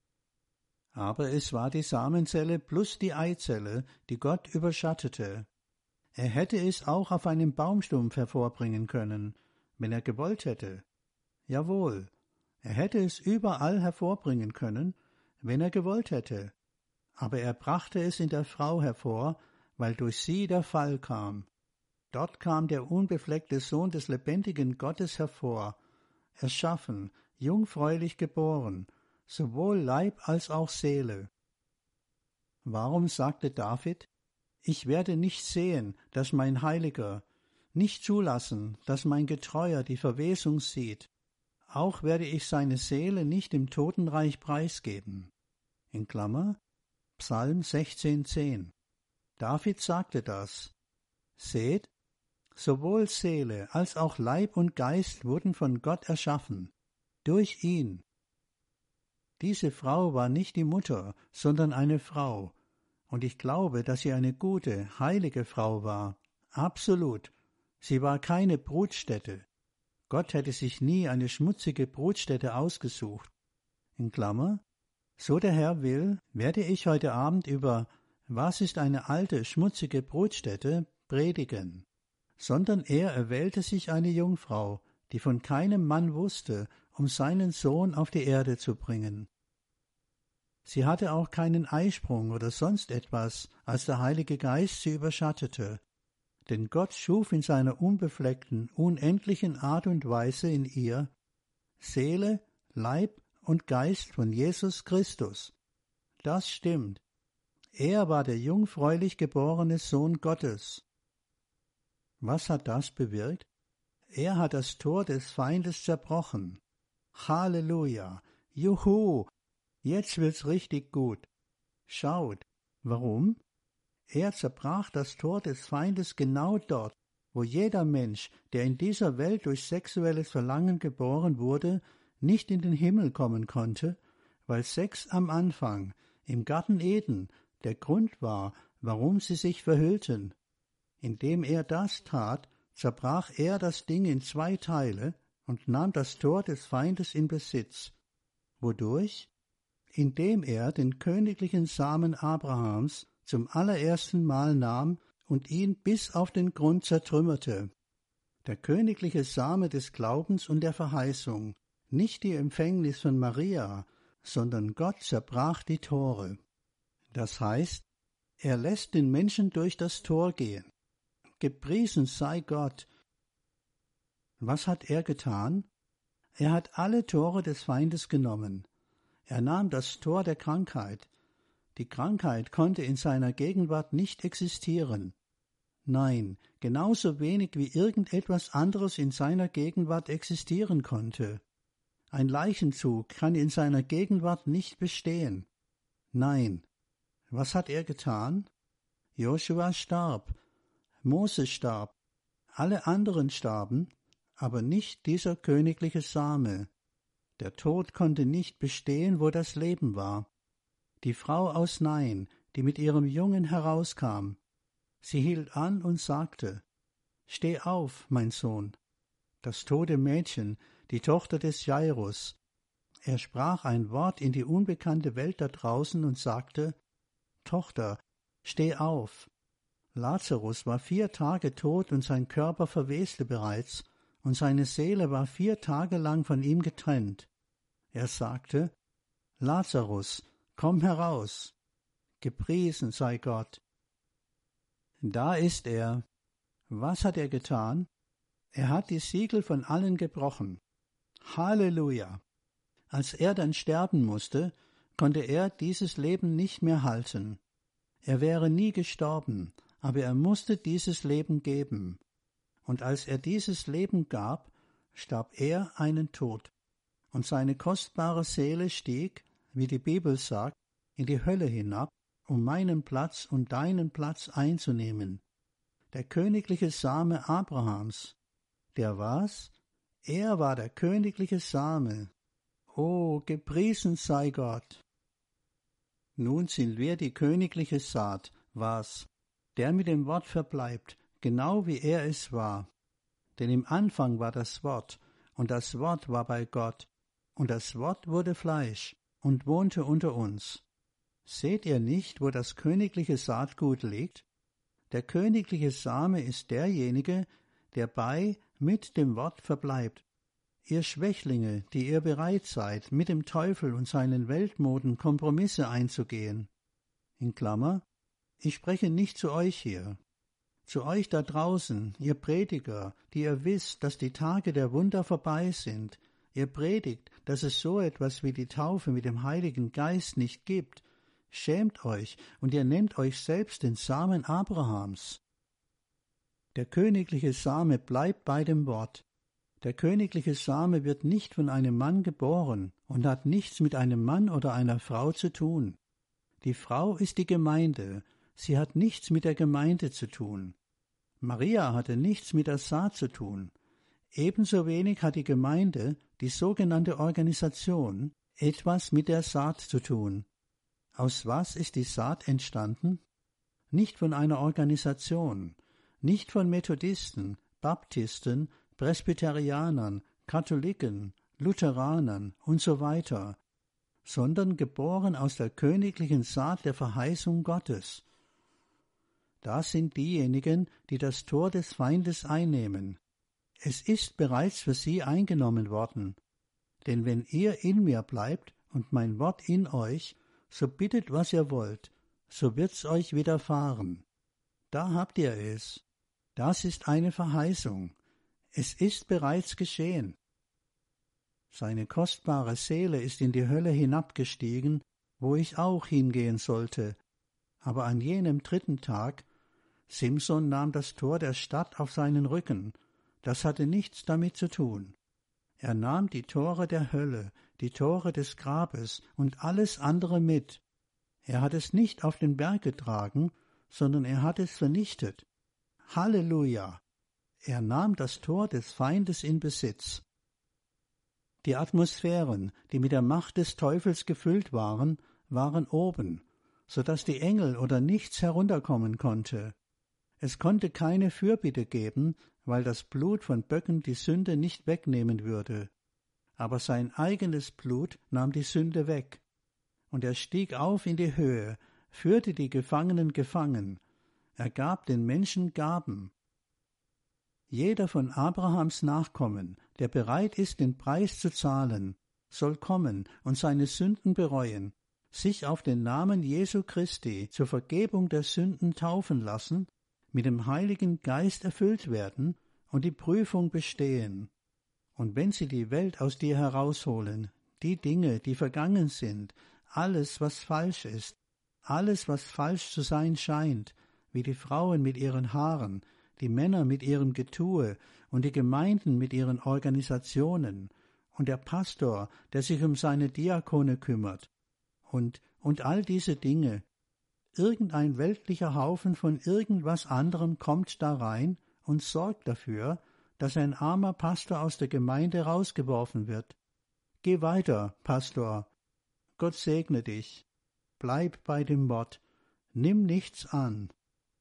Aber es war die Samenzelle plus die Eizelle, die Gott überschattete. Er hätte es auch auf einem Baumstumpf hervorbringen können, wenn er gewollt hätte. Jawohl, er hätte es überall hervorbringen können, wenn er gewollt hätte. Aber er brachte es in der Frau hervor, weil durch sie der Fall kam. Dort kam der unbefleckte Sohn des lebendigen Gottes hervor, erschaffen, jungfräulich geboren, sowohl Leib als auch Seele. Warum sagte David: Ich werde nicht sehen, dass mein Heiliger, nicht zulassen, dass mein Getreuer die Verwesung sieht, auch werde ich seine Seele nicht im Totenreich preisgeben. In Klammer, Psalm sechzehn zehn. David sagte das. Seht, sowohl Seele als auch Leib und Geist wurden von Gott erschaffen, durch ihn. Diese Frau war nicht die Mutter, sondern eine Frau, und ich glaube, dass sie eine gute, heilige Frau war. Absolut. Sie war keine Brutstätte. Gott hätte sich nie eine schmutzige Brutstätte ausgesucht. In Klammer, so der Herr will, werde ich heute Abend über »Was ist eine alte, schmutzige Brutstätte?« predigen. Sondern er erwählte sich eine Jungfrau, die von keinem Mann wusste, um seinen Sohn auf die Erde zu bringen. Sie hatte auch keinen Eisprung oder sonst etwas, als der Heilige Geist sie überschattete. Denn Gott schuf in seiner unbefleckten, unendlichen Art und Weise in ihr Seele, Leib und Geist von Jesus Christus. Das stimmt. Er war der jungfräulich geborene Sohn Gottes. Was hat das bewirkt? Er hat das Tor des Feindes zerbrochen. Halleluja! Juhu! Jetzt wird's richtig gut. Schaut, warum? Er zerbrach das Tor des Feindes genau dort, wo jeder Mensch, der in dieser Welt durch sexuelles Verlangen geboren wurde, nicht in den Himmel kommen konnte, weil Sex am Anfang, im Garten Eden, der Grund war, warum sie sich verhüllten. Indem er das tat, zerbrach er das Ding in zwei Teile und nahm das Tor des Feindes in Besitz. Wodurch? Indem er den königlichen Samen Abrahams zum allerersten Mal nahm und ihn bis auf den Grund zertrümmerte. Der königliche Same des Glaubens und der Verheißung, nicht die Empfängnis von Maria, sondern Gott zerbrach die Tore. Das heißt, er lässt den Menschen durch das Tor gehen. Gepriesen sei Gott. Was hat er getan? Er hat alle Tore des Feindes genommen. Er nahm das Tor der Krankheit. Die Krankheit konnte in seiner Gegenwart nicht existieren. Nein, genauso wenig wie irgendetwas anderes in seiner Gegenwart existieren konnte. Ein Leichenzug kann in seiner Gegenwart nicht bestehen. Nein. Was hat er getan? Joshua starb, Mose starb, alle anderen starben, aber nicht dieser königliche Same. Der Tod konnte nicht bestehen, wo das Leben war. Die Frau aus Nain, die mit ihrem Jungen herauskam, sie hielt an und sagte: »Steh auf, mein Sohn.« Das tote Mädchen, die Tochter des Jairus, er sprach ein Wort in die unbekannte Welt da draußen und sagte: »Tochter, steh auf.« Lazarus war vier Tage tot und sein Körper verweste bereits, und seine Seele war vier Tage lang von ihm getrennt. Er sagte: »Lazarus, komm heraus!« Gepriesen sei Gott. Da ist er. Was hat er getan? Er hat die Siegel von allen gebrochen. Halleluja! Als er dann sterben musste, konnte er dieses Leben nicht mehr halten. Er wäre nie gestorben, aber er musste dieses Leben geben. Und als er dieses Leben gab, starb er einen Tod. Und seine kostbare Seele stieg, wie die Bibel sagt, in die Hölle hinab, um meinen Platz und deinen Platz einzunehmen. Der königliche Same Abrahams, der war's? Er war der königliche Same. Oh, gepriesen sei Gott! Nun sind wir die königliche Saat, was? der mit dem Wort verbleibt, genau wie er es war. Denn im Anfang war das Wort, und das Wort war bei Gott, und das Wort wurde Fleisch und wohnte unter uns. Seht ihr nicht, wo das königliche Saatgut liegt? Der königliche Same ist derjenige, der bei, mit dem Wort verbleibt. Ihr Schwächlinge, die ihr bereit seid, mit dem Teufel und seinen Weltmoden Kompromisse einzugehen. In Klammer, ich spreche nicht zu euch hier. Zu euch da draußen, ihr Prediger, die ihr wisst, dass die Tage der Wunder vorbei sind. Ihr predigt, dass es so etwas wie die Taufe mit dem Heiligen Geist nicht gibt. Schämt euch, und ihr nennt euch selbst den Samen Abrahams. Der königliche Same bleibt bei dem Wort. Der königliche Same wird nicht von einem Mann geboren und hat nichts mit einem Mann oder einer Frau zu tun. Die Frau ist die Gemeinde, sie hat nichts mit der Gemeinde zu tun. Maria hatte nichts mit der Saat zu tun. Ebenso wenig hat die Gemeinde, die sogenannte Organisation, etwas mit der Saat zu tun. Aus was ist die Saat entstanden? Nicht von einer Organisation, nicht von Methodisten, Baptisten, Presbyterianern, Katholiken, Lutheranern und so weiter, sondern geboren aus der königlichen Saat der Verheißung Gottes. Das sind diejenigen, die das Tor des Feindes einnehmen. Es ist bereits für sie eingenommen worden. Denn wenn ihr in mir bleibt und mein Wort in euch, so bittet, was ihr wollt, so wird's euch widerfahren. Da habt ihr es. Das ist eine Verheißung. Es ist bereits geschehen. Seine kostbare Seele ist in die Hölle hinabgestiegen, wo ich auch hingehen sollte. Aber an jenem dritten Tag, Simson nahm das Tor der Stadt auf seinen Rücken, das hatte nichts damit zu tun. Er nahm die Tore der Hölle, die Tore des Grabes und alles andere mit. Er hat es nicht auf den Berg getragen, sondern er hat es vernichtet. Halleluja! Er nahm das Tor des Feindes in Besitz. Die Atmosphären, die mit der Macht des Teufels gefüllt waren, waren oben, so dass die Engel oder nichts herunterkommen konnte. Es konnte keine Fürbitte geben, weil das Blut von Böcken die Sünde nicht wegnehmen würde. Aber sein eigenes Blut nahm die Sünde weg. Und er stieg auf in die Höhe, führte die Gefangenen gefangen. Er gab den Menschen Gaben. Jeder von Abrahams Nachkommen, der bereit ist, den Preis zu zahlen, soll kommen und seine Sünden bereuen, sich auf den Namen Jesu Christi zur Vergebung der Sünden taufen lassen, mit dem Heiligen Geist erfüllt werden und die Prüfung bestehen. Und wenn sie die Welt aus dir herausholen, die Dinge, die vergangen sind, alles, was falsch ist, alles, was falsch zu sein scheint, wie die Frauen mit ihren Haaren, die Männer mit ihrem Getue und die Gemeinden mit ihren Organisationen und der Pastor, der sich um seine Diakone kümmert, und, und all diese Dinge. Irgendein weltlicher Haufen von irgendwas anderem kommt da rein und sorgt dafür, dass ein armer Pastor aus der Gemeinde rausgeworfen wird. Geh weiter, Pastor. Gott segne dich. Bleib bei dem Wort. Nimm nichts an.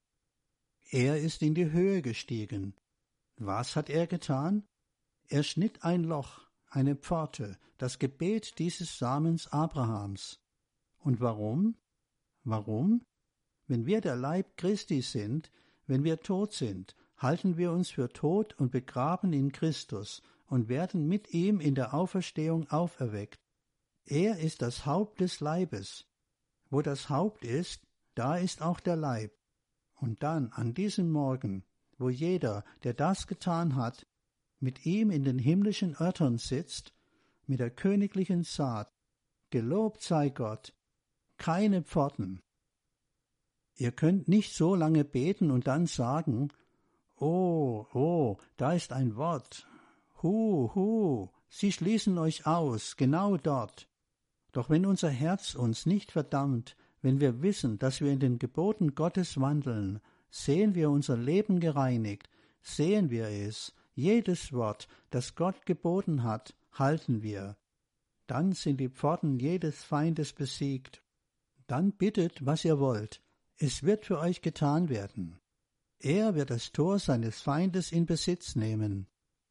Er ist in die Höhe gestiegen. Was hat er getan? Er schnitt ein Loch, eine Pforte, das Gebet dieses Samens Abrahams. Und warum? Warum? Wenn wir der Leib Christi sind, wenn wir tot sind, halten wir uns für tot und begraben in Christus und werden mit ihm in der Auferstehung auferweckt. Er ist das Haupt des Leibes. Wo das Haupt ist, da ist auch der Leib. Und dann, an diesem Morgen, wo jeder, der das getan hat, mit ihm in den himmlischen Örtern sitzt, mit der königlichen Saat, gelobt sei Gott, keine Pforten. Ihr könnt nicht so lange beten und dann sagen, oh, oh, da ist ein Wort, hu, hu, sie schließen euch aus, genau dort. Doch wenn unser Herz uns nicht verdammt, wenn wir wissen, dass wir in den Geboten Gottes wandeln, sehen wir unser Leben gereinigt, sehen wir es, jedes Wort, das Gott geboten hat, halten wir. Dann sind die Pforten jedes Feindes besiegt. Dann bittet, was ihr wollt. Es wird für euch getan werden. Er wird das Tor seines Feindes in Besitz nehmen.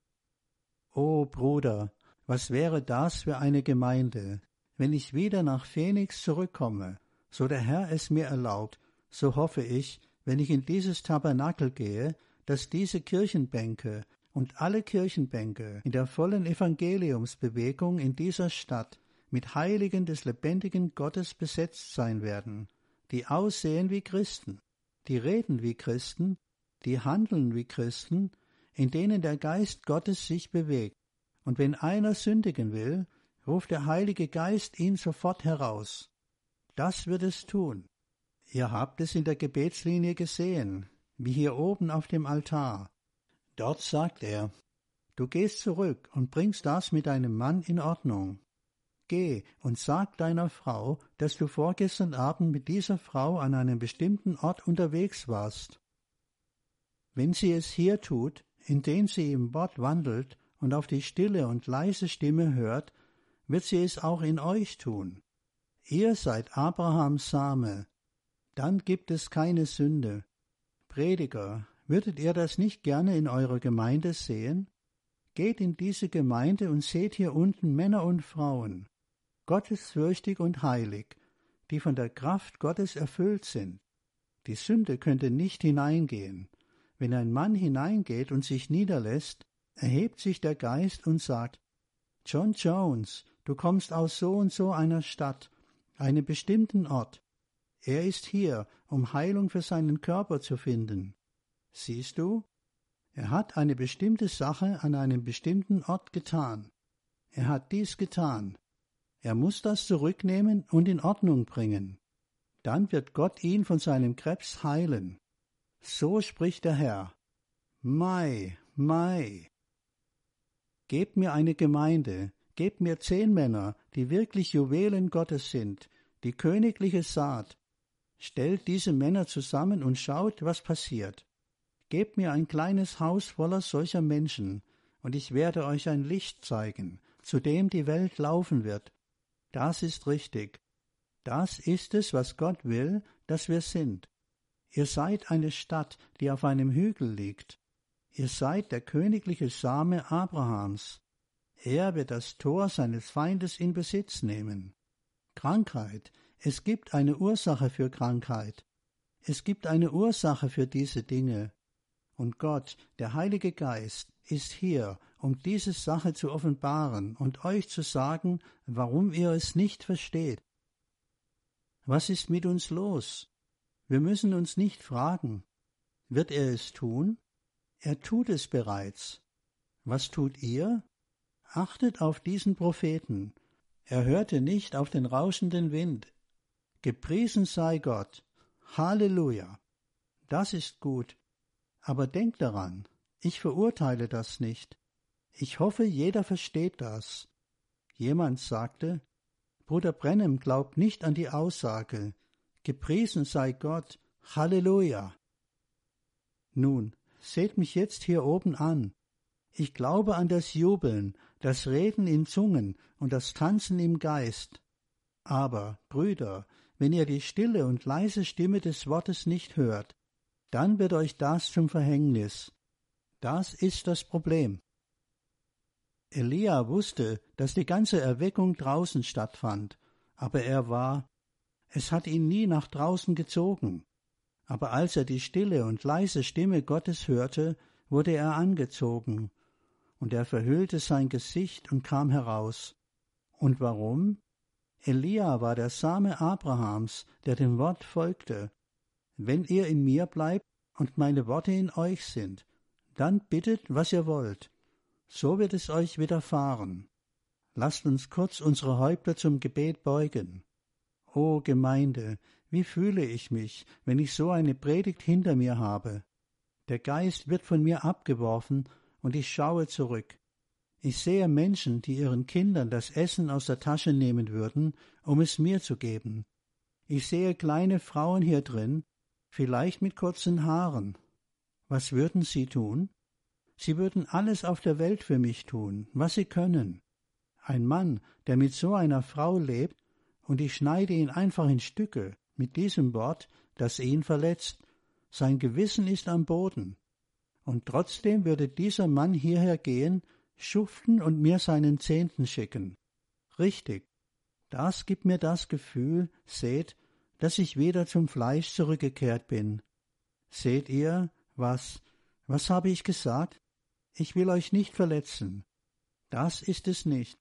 O Bruder, was wäre das für eine Gemeinde, wenn ich wieder nach Phoenix zurückkomme, so der Herr es mir erlaubt, so hoffe ich, wenn ich in dieses Tabernakel gehe, dass diese Kirchenbänke und alle Kirchenbänke in der vollen Evangeliumsbewegung in dieser Stadt mit Heiligen des lebendigen Gottes besetzt sein werden, die aussehen wie Christen, die reden wie Christen, die handeln wie Christen, in denen der Geist Gottes sich bewegt. Und wenn einer sündigen will, ruft der Heilige Geist ihn sofort heraus. Das wird es tun. Ihr habt es in der Gebetslinie gesehen, wie hier oben auf dem Altar. Dort sagt er, du gehst zurück und bringst das mit deinem Mann in Ordnung. Geh und sag deiner Frau, dass du vorgestern Abend mit dieser Frau an einem bestimmten Ort unterwegs warst. Wenn sie es hier tut, indem sie im Wort wandelt und auf die stille und leise Stimme hört, wird sie es auch in euch tun. Ihr seid Abrahams Same. Dann gibt es keine Sünde. Prediger, würdet ihr das nicht gerne in eurer Gemeinde sehen? Geht in diese Gemeinde und seht hier unten Männer und Frauen, gottesfürchtig und heilig, die von der Kraft Gottes erfüllt sind. Die Sünde könnte nicht hineingehen. Wenn ein Mann hineingeht und sich niederlässt, erhebt sich der Geist und sagt, John Jones, du kommst aus so und so einer Stadt, einem bestimmten Ort. Er ist hier, um Heilung für seinen Körper zu finden. Siehst du? Er hat eine bestimmte Sache an einem bestimmten Ort getan. Er hat dies getan. Er muss das zurücknehmen und in Ordnung bringen. Dann wird Gott ihn von seinem Krebs heilen. So spricht der Herr. Mai, Mai. Gebt mir eine Gemeinde, gebt mir zehn Männer, die wirklich Juwelen Gottes sind, die königliche Saat. Stellt diese Männer zusammen und schaut, was passiert. Gebt mir ein kleines Haus voller solcher Menschen, und ich werde euch ein Licht zeigen, zu dem die Welt laufen wird. Das ist richtig. Das ist es, was Gott will, dass wir sind. Ihr seid eine Stadt, die auf einem Hügel liegt. Ihr seid der königliche Same Abrahams. Er wird das Tor seines Feindes in Besitz nehmen. Krankheit. Es gibt eine Ursache für Krankheit. Es gibt eine Ursache für diese Dinge. Und Gott, der Heilige Geist, ist hier, um diese Sache zu offenbaren und euch zu sagen, warum ihr es nicht versteht. Was ist mit uns los? Wir müssen uns nicht fragen. Wird er es tun? Er tut es bereits. Was tut ihr? Achtet auf diesen Propheten. Er hörte nicht auf den rauschenden Wind. Gepriesen sei Gott. Halleluja. Das ist gut. Aber denkt daran, ich verurteile das nicht. Ich hoffe, jeder versteht das. Jemand sagte, Bruder Branham glaubt nicht an die Aussage, gepriesen sei Gott, Halleluja. Nun, seht mich jetzt hier oben an. Ich glaube an das Jubeln, das Reden in Zungen und das Tanzen im Geist. Aber, Brüder, wenn ihr die stille und leise Stimme des Wortes nicht hört, dann wird euch das zum Verhängnis. Das ist das Problem. Elia wusste, dass die ganze Erweckung draußen stattfand, aber er war, es hat ihn nie nach draußen gezogen. Aber als er die stille und leise Stimme Gottes hörte, wurde er angezogen, und er verhüllte sein Gesicht und kam heraus. Und warum? Elia war der Same Abrahams, der dem Wort folgte. Wenn ihr in mir bleibt und meine Worte in euch sind, dann bittet, was ihr wollt. So wird es euch widerfahren. Lasst uns kurz unsere Häupter zum Gebet beugen. O Gemeinde, wie fühle ich mich, wenn ich so eine Predigt hinter mir habe? Der Geist wird von mir abgeworfen, und ich schaue zurück. Ich sehe Menschen, die ihren Kindern das Essen aus der Tasche nehmen würden, um es mir zu geben. Ich sehe kleine Frauen hier drin, vielleicht mit kurzen Haaren. Was würden sie tun? Sie würden alles auf der Welt für mich tun, was sie können. Ein Mann, der mit so einer Frau lebt, und ich schneide ihn einfach in Stücke, mit diesem Wort, das ihn verletzt. Sein Gewissen ist am Boden. Und trotzdem würde dieser Mann hierher gehen, schuften und mir seinen Zehnten schicken. Richtig. Das gibt mir das Gefühl, seht, dass ich wieder zum Fleisch zurückgekehrt bin. Seht ihr, was, was habe ich gesagt? Ich will euch nicht verletzen. Das ist es nicht.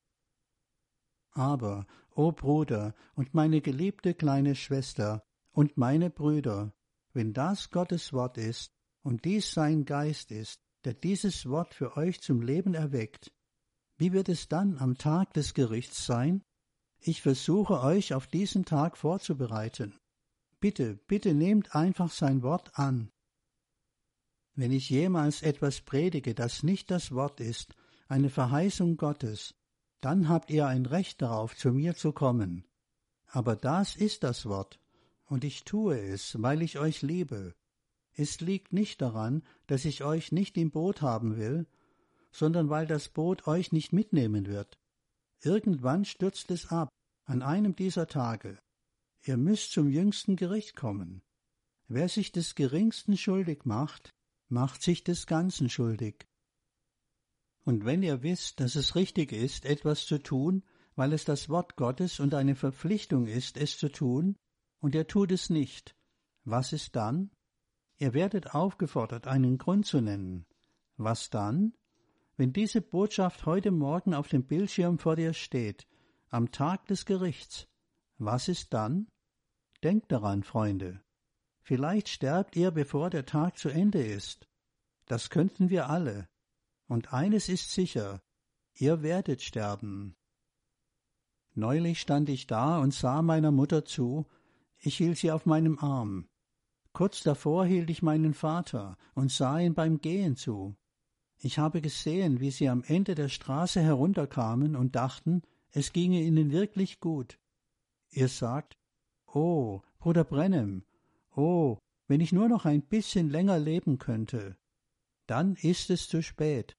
Aber, o Bruder und meine geliebte kleine Schwester und meine Brüder, wenn das Gottes Wort ist und dies sein Geist ist, der dieses Wort für euch zum Leben erweckt, wie wird es dann am Tag des Gerichts sein? Ich versuche euch auf diesen Tag vorzubereiten. Bitte, bitte nehmt einfach sein Wort an. Wenn ich jemals etwas predige, das nicht das Wort ist, eine Verheißung Gottes, dann habt ihr ein Recht darauf, zu mir zu kommen. Aber das ist das Wort, und ich tue es, weil ich euch liebe. Es liegt nicht daran, dass ich euch nicht im Boot haben will, sondern weil das Boot euch nicht mitnehmen wird. Irgendwann stürzt es ab, an einem dieser Tage. Ihr müsst zum jüngsten Gericht kommen. Wer sich des Geringsten schuldig macht, macht sich des Ganzen schuldig. Und wenn ihr wisst, dass es richtig ist, etwas zu tun, weil es das Wort Gottes und eine Verpflichtung ist, es zu tun, und ihr tut es nicht, was ist dann? Ihr werdet aufgefordert, einen Grund zu nennen. Was dann? Wenn diese Botschaft heute Morgen auf dem Bildschirm vor dir steht, am Tag des Gerichts, was ist dann? Denkt daran, Freunde. Vielleicht sterbt ihr, bevor der Tag zu Ende ist. Das könnten wir alle. Und eines ist sicher, ihr werdet sterben. Neulich stand ich da und sah meiner Mutter zu, ich hielt sie auf meinem Arm. Kurz davor hielt ich meinen Vater und sah ihn beim Gehen zu. Ich habe gesehen, wie sie am Ende der Straße herunterkamen und dachten, es ginge ihnen wirklich gut. Ihr sagt, »Oh, Bruder Branham, oh, wenn ich nur noch ein bisschen länger leben könnte.« Dann ist es zu spät.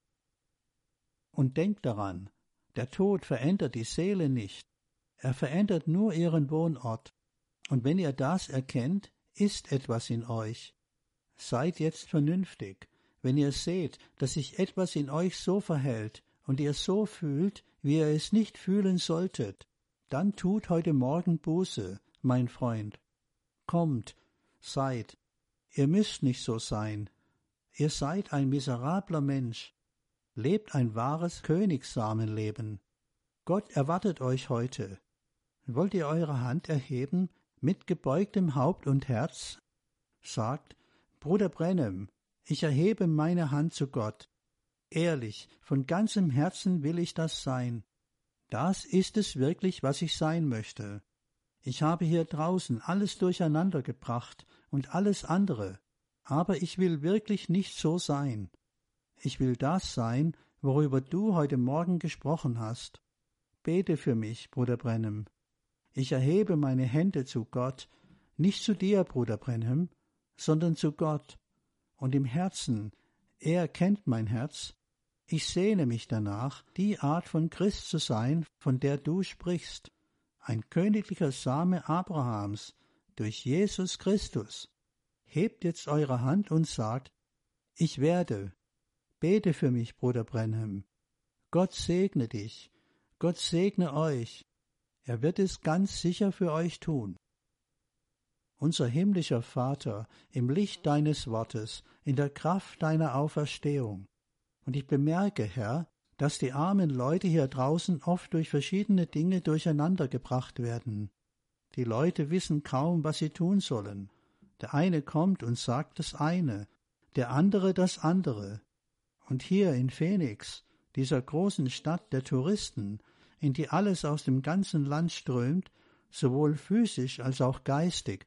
Und denkt daran, der Tod verändert die Seele nicht. Er verändert nur ihren Wohnort. Und wenn ihr das erkennt, ist etwas in euch. Seid jetzt vernünftig. Wenn ihr seht, dass sich etwas in euch so verhält und ihr so fühlt, wie ihr es nicht fühlen solltet, dann tut heute Morgen Buße, mein Freund. Kommt, seid. Ihr müsst nicht so sein. Ihr seid ein miserabler Mensch. Lebt ein wahres Königssamenleben. Gott erwartet euch heute. Wollt ihr eure Hand erheben, mit gebeugtem Haupt und Herz? Sagt, Bruder Branham, ich erhebe meine Hand zu Gott. Ehrlich, von ganzem Herzen will ich das sein. Das ist es wirklich, was ich sein möchte. Ich habe hier draußen alles durcheinander gebracht und alles andere, aber ich will wirklich nicht so sein. Ich will das sein, worüber du heute Morgen gesprochen hast. Bete für mich, Bruder Branham. Ich erhebe meine Hände zu Gott, nicht zu dir, Bruder Branham, sondern zu Gott. Und im Herzen, er kennt mein Herz, ich sehne mich danach, die Art von Christ zu sein, von der du sprichst, ein königlicher Same Abrahams, durch Jesus Christus. Hebt jetzt eure Hand und sagt, ich werde. Bete für mich, Bruder Branham. Gott segne dich, Gott segne euch. Er wird es ganz sicher für euch tun. Unser himmlischer Vater, im Licht deines Wortes, in der Kraft deiner Auferstehung. Und ich bemerke, Herr, dass die armen Leute hier draußen oft durch verschiedene Dinge durcheinandergebracht werden. Die Leute wissen kaum, was sie tun sollen. Der eine kommt und sagt das eine, der andere das andere. Und hier in Phoenix, dieser großen Stadt der Touristen, in die alles aus dem ganzen Land strömt, sowohl physisch als auch geistig.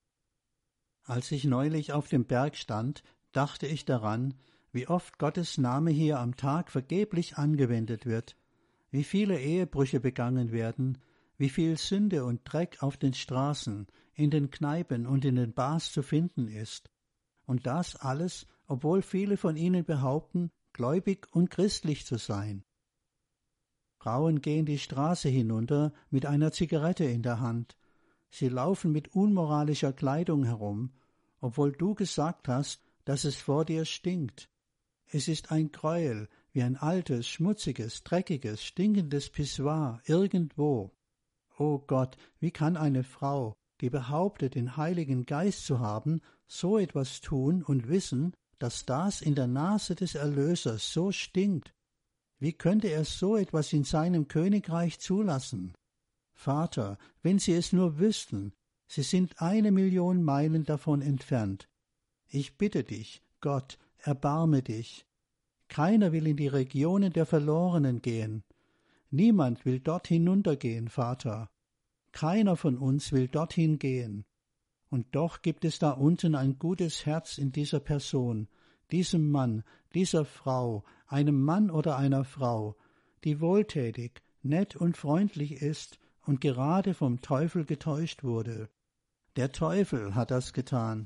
Als ich neulich auf dem Berg stand, dachte ich daran, wie oft Gottes Name hier am Tag vergeblich angewendet wird, wie viele Ehebrüche begangen werden, wie viel Sünde und Dreck auf den Straßen, in den Kneipen und in den Bars zu finden ist. Und das alles, obwohl viele von ihnen behaupten, gläubig und christlich zu sein. Frauen gehen die Straße hinunter mit einer Zigarette in der Hand. Sie laufen mit unmoralischer Kleidung herum, obwohl du gesagt hast, dass es vor dir stinkt. Es ist ein Gräuel, wie ein altes, schmutziges, dreckiges, stinkendes Pissoir irgendwo. O Gott, wie kann eine Frau, die behauptet, den Heiligen Geist zu haben, so etwas tun und wissen, dass das in der Nase des Erlösers so stinkt? Wie könnte er so etwas in seinem Königreich zulassen? Vater, wenn sie es nur wüssten, sie sind eine Million Meilen davon entfernt. Ich bitte dich, Gott, erbarme dich. Keiner will in die Regionen der Verlorenen gehen. Niemand will dort hinuntergehen, Vater. Keiner von uns will dorthin gehen. Und doch gibt es da unten ein gutes Herz in dieser Person, diesem Mann, dieser Frau, einem Mann oder einer Frau, die wohltätig, nett und freundlich ist und gerade vom Teufel getäuscht wurde. Der Teufel hat das getan.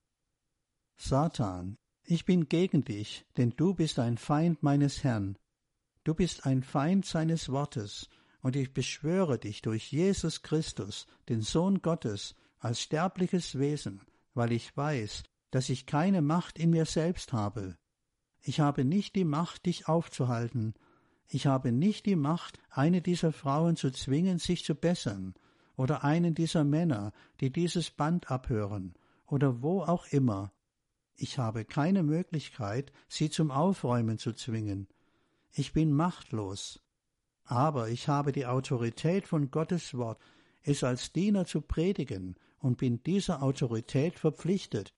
Satan, ich bin gegen dich, denn du bist ein Feind meines Herrn. Du bist ein Feind seines Wortes, und ich beschwöre dich durch Jesus Christus, den Sohn Gottes, als sterbliches Wesen, weil ich weiß, dass ich keine Macht in mir selbst habe. Ich habe nicht die Macht, dich aufzuhalten. Ich habe nicht die Macht, eine dieser Frauen zu zwingen, sich zu bessern, oder einen dieser Männer, die dieses Band abhören, oder wo auch immer. Ich habe keine Möglichkeit, sie zum Aufräumen zu zwingen. Ich bin machtlos. Aber ich habe die Autorität von Gottes Wort, es als Diener zu predigen, und bin dieser Autorität verpflichtet.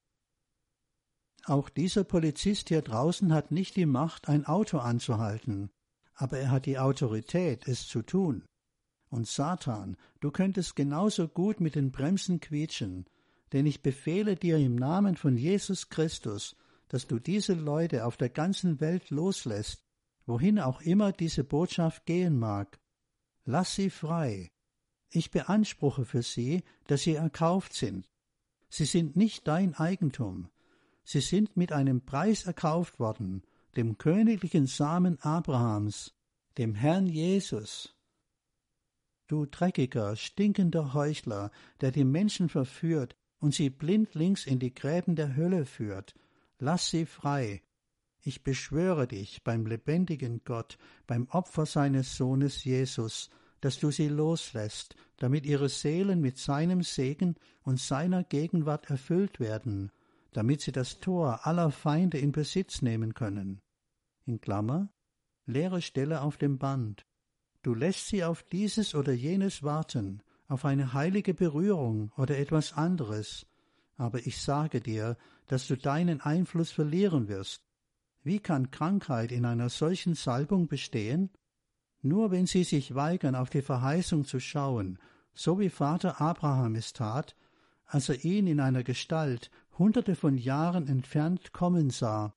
Auch dieser Polizist hier draußen hat nicht die Macht, ein Auto anzuhalten, aber er hat die Autorität, es zu tun. Und Satan, du könntest genauso gut mit den Bremsen quietschen, denn ich befehle dir im Namen von Jesus Christus, dass du diese Leute auf der ganzen Welt loslässt, wohin auch immer diese Botschaft gehen mag. Lass sie frei. Ich beanspruche für sie, dass sie erkauft sind. Sie sind nicht dein Eigentum. Sie sind mit einem Preis erkauft worden, dem königlichen Samen Abrahams, dem Herrn Jesus. Du dreckiger, stinkender Heuchler, der die Menschen verführt und sie blindlings in die Gräben der Hölle führt, lass sie frei. Ich beschwöre dich beim lebendigen Gott, beim Opfer seines Sohnes Jesus, dass du sie loslässt, damit ihre Seelen mit seinem Segen und seiner Gegenwart erfüllt werden, damit sie das Tor aller Feinde in Besitz nehmen können. In Klammer, leere Stelle auf dem Band. Du lässt sie auf dieses oder jenes warten, auf eine heilige Berührung oder etwas anderes, aber ich sage dir, dass du deinen Einfluss verlieren wirst. Wie kann Krankheit in einer solchen Salbung bestehen? Nur wenn sie sich weigern, auf die Verheißung zu schauen, so wie Vater Abraham es tat, als er ihn in einer Gestalt hunderte von Jahren entfernt kommen sah.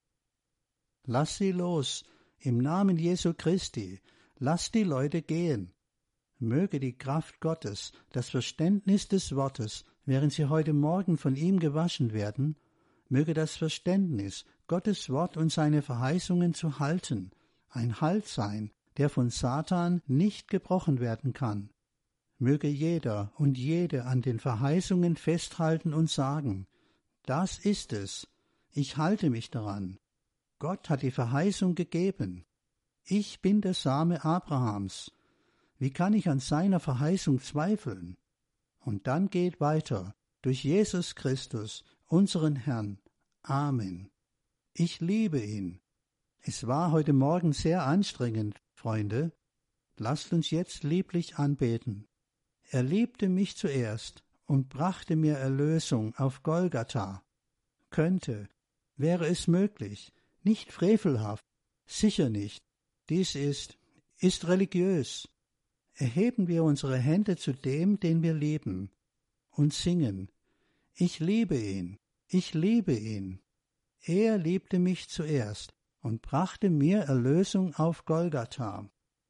Lass sie los, im Namen Jesu Christi, lass die Leute gehen. Möge die Kraft Gottes, das Verständnis des Wortes, während sie heute Morgen von ihm gewaschen werden, möge das Verständnis, Gottes Wort und seine Verheißungen zu halten, ein Halt sein, der von Satan nicht gebrochen werden kann. Möge jeder und jede an den Verheißungen festhalten und sagen, das ist es, ich halte mich daran. Gott hat die Verheißung gegeben. Ich bin der Same Abrahams. Wie kann ich an seiner Verheißung zweifeln? Und dann geht weiter, durch Jesus Christus, unseren Herrn. Amen. Ich liebe ihn. Es war heute Morgen sehr anstrengend, Freunde. Lasst uns jetzt lieblich anbeten. Er liebte mich zuerst und brachte mir Erlösung auf Golgatha. Könnte, wäre es möglich, nicht frevelhaft, sicher nicht. Dies ist, ist religiös. Erheben wir unsere Hände zu dem, den wir lieben, und singen. Ich liebe ihn, ich liebe ihn. Er liebte mich zuerst und brachte mir Erlösung auf Golgatha.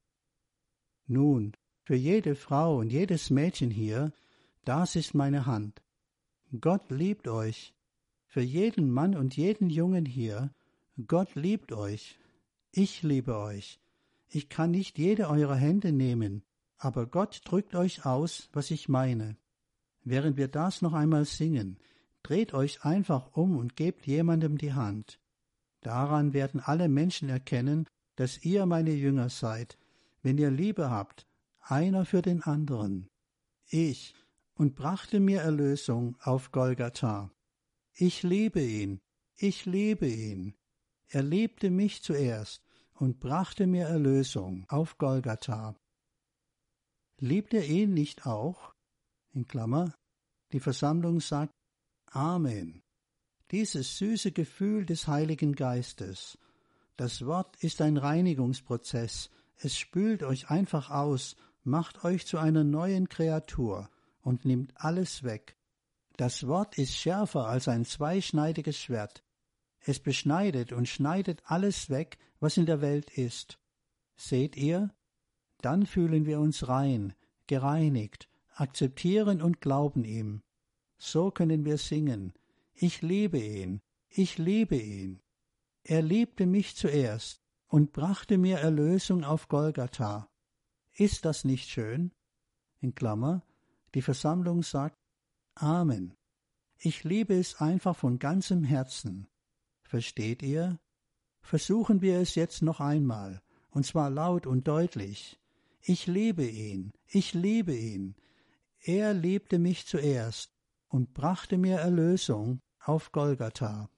Nun, für jede Frau und jedes Mädchen hier, das ist meine Hand. Gott liebt euch. Für jeden Mann und jeden Jungen hier, Gott liebt euch. Ich liebe euch. Ich kann nicht jede eurer Hände nehmen, aber Gott drückt euch aus, was ich meine. Während wir das noch einmal singen, dreht euch einfach um und gebt jemandem die Hand. Daran werden alle Menschen erkennen, dass ihr meine Jünger seid, wenn ihr Liebe habt, einer für den anderen. Ich, und brachte mir Erlösung auf Golgatha. Ich liebe ihn, ich liebe ihn. Er liebte mich zuerst und brachte mir Erlösung auf Golgatha. Liebt ihr ihn nicht auch? In Klammer, die Versammlung sagt Amen. Dieses süße Gefühl des Heiligen Geistes. Das Wort ist ein Reinigungsprozess. Es spült euch einfach aus, macht euch zu einer neuen Kreatur und nimmt alles weg. Das Wort ist schärfer als ein zweischneidiges Schwert. Es beschneidet und schneidet alles weg, was in der Welt ist. Seht ihr? Dann fühlen wir uns rein, gereinigt, akzeptieren und glauben ihm. So können wir singen. Ich liebe ihn, ich liebe ihn. Er liebte mich zuerst und brachte mir Erlösung auf Golgatha. Ist das nicht schön? In Klammer, die Versammlung sagt Amen. Ich liebe es einfach von ganzem Herzen. Versteht ihr? Versuchen wir es jetzt noch einmal, und zwar laut und deutlich. Ich liebe ihn, ich liebe ihn. Er liebte mich zuerst und brachte mir Erlösung auf Golgatha.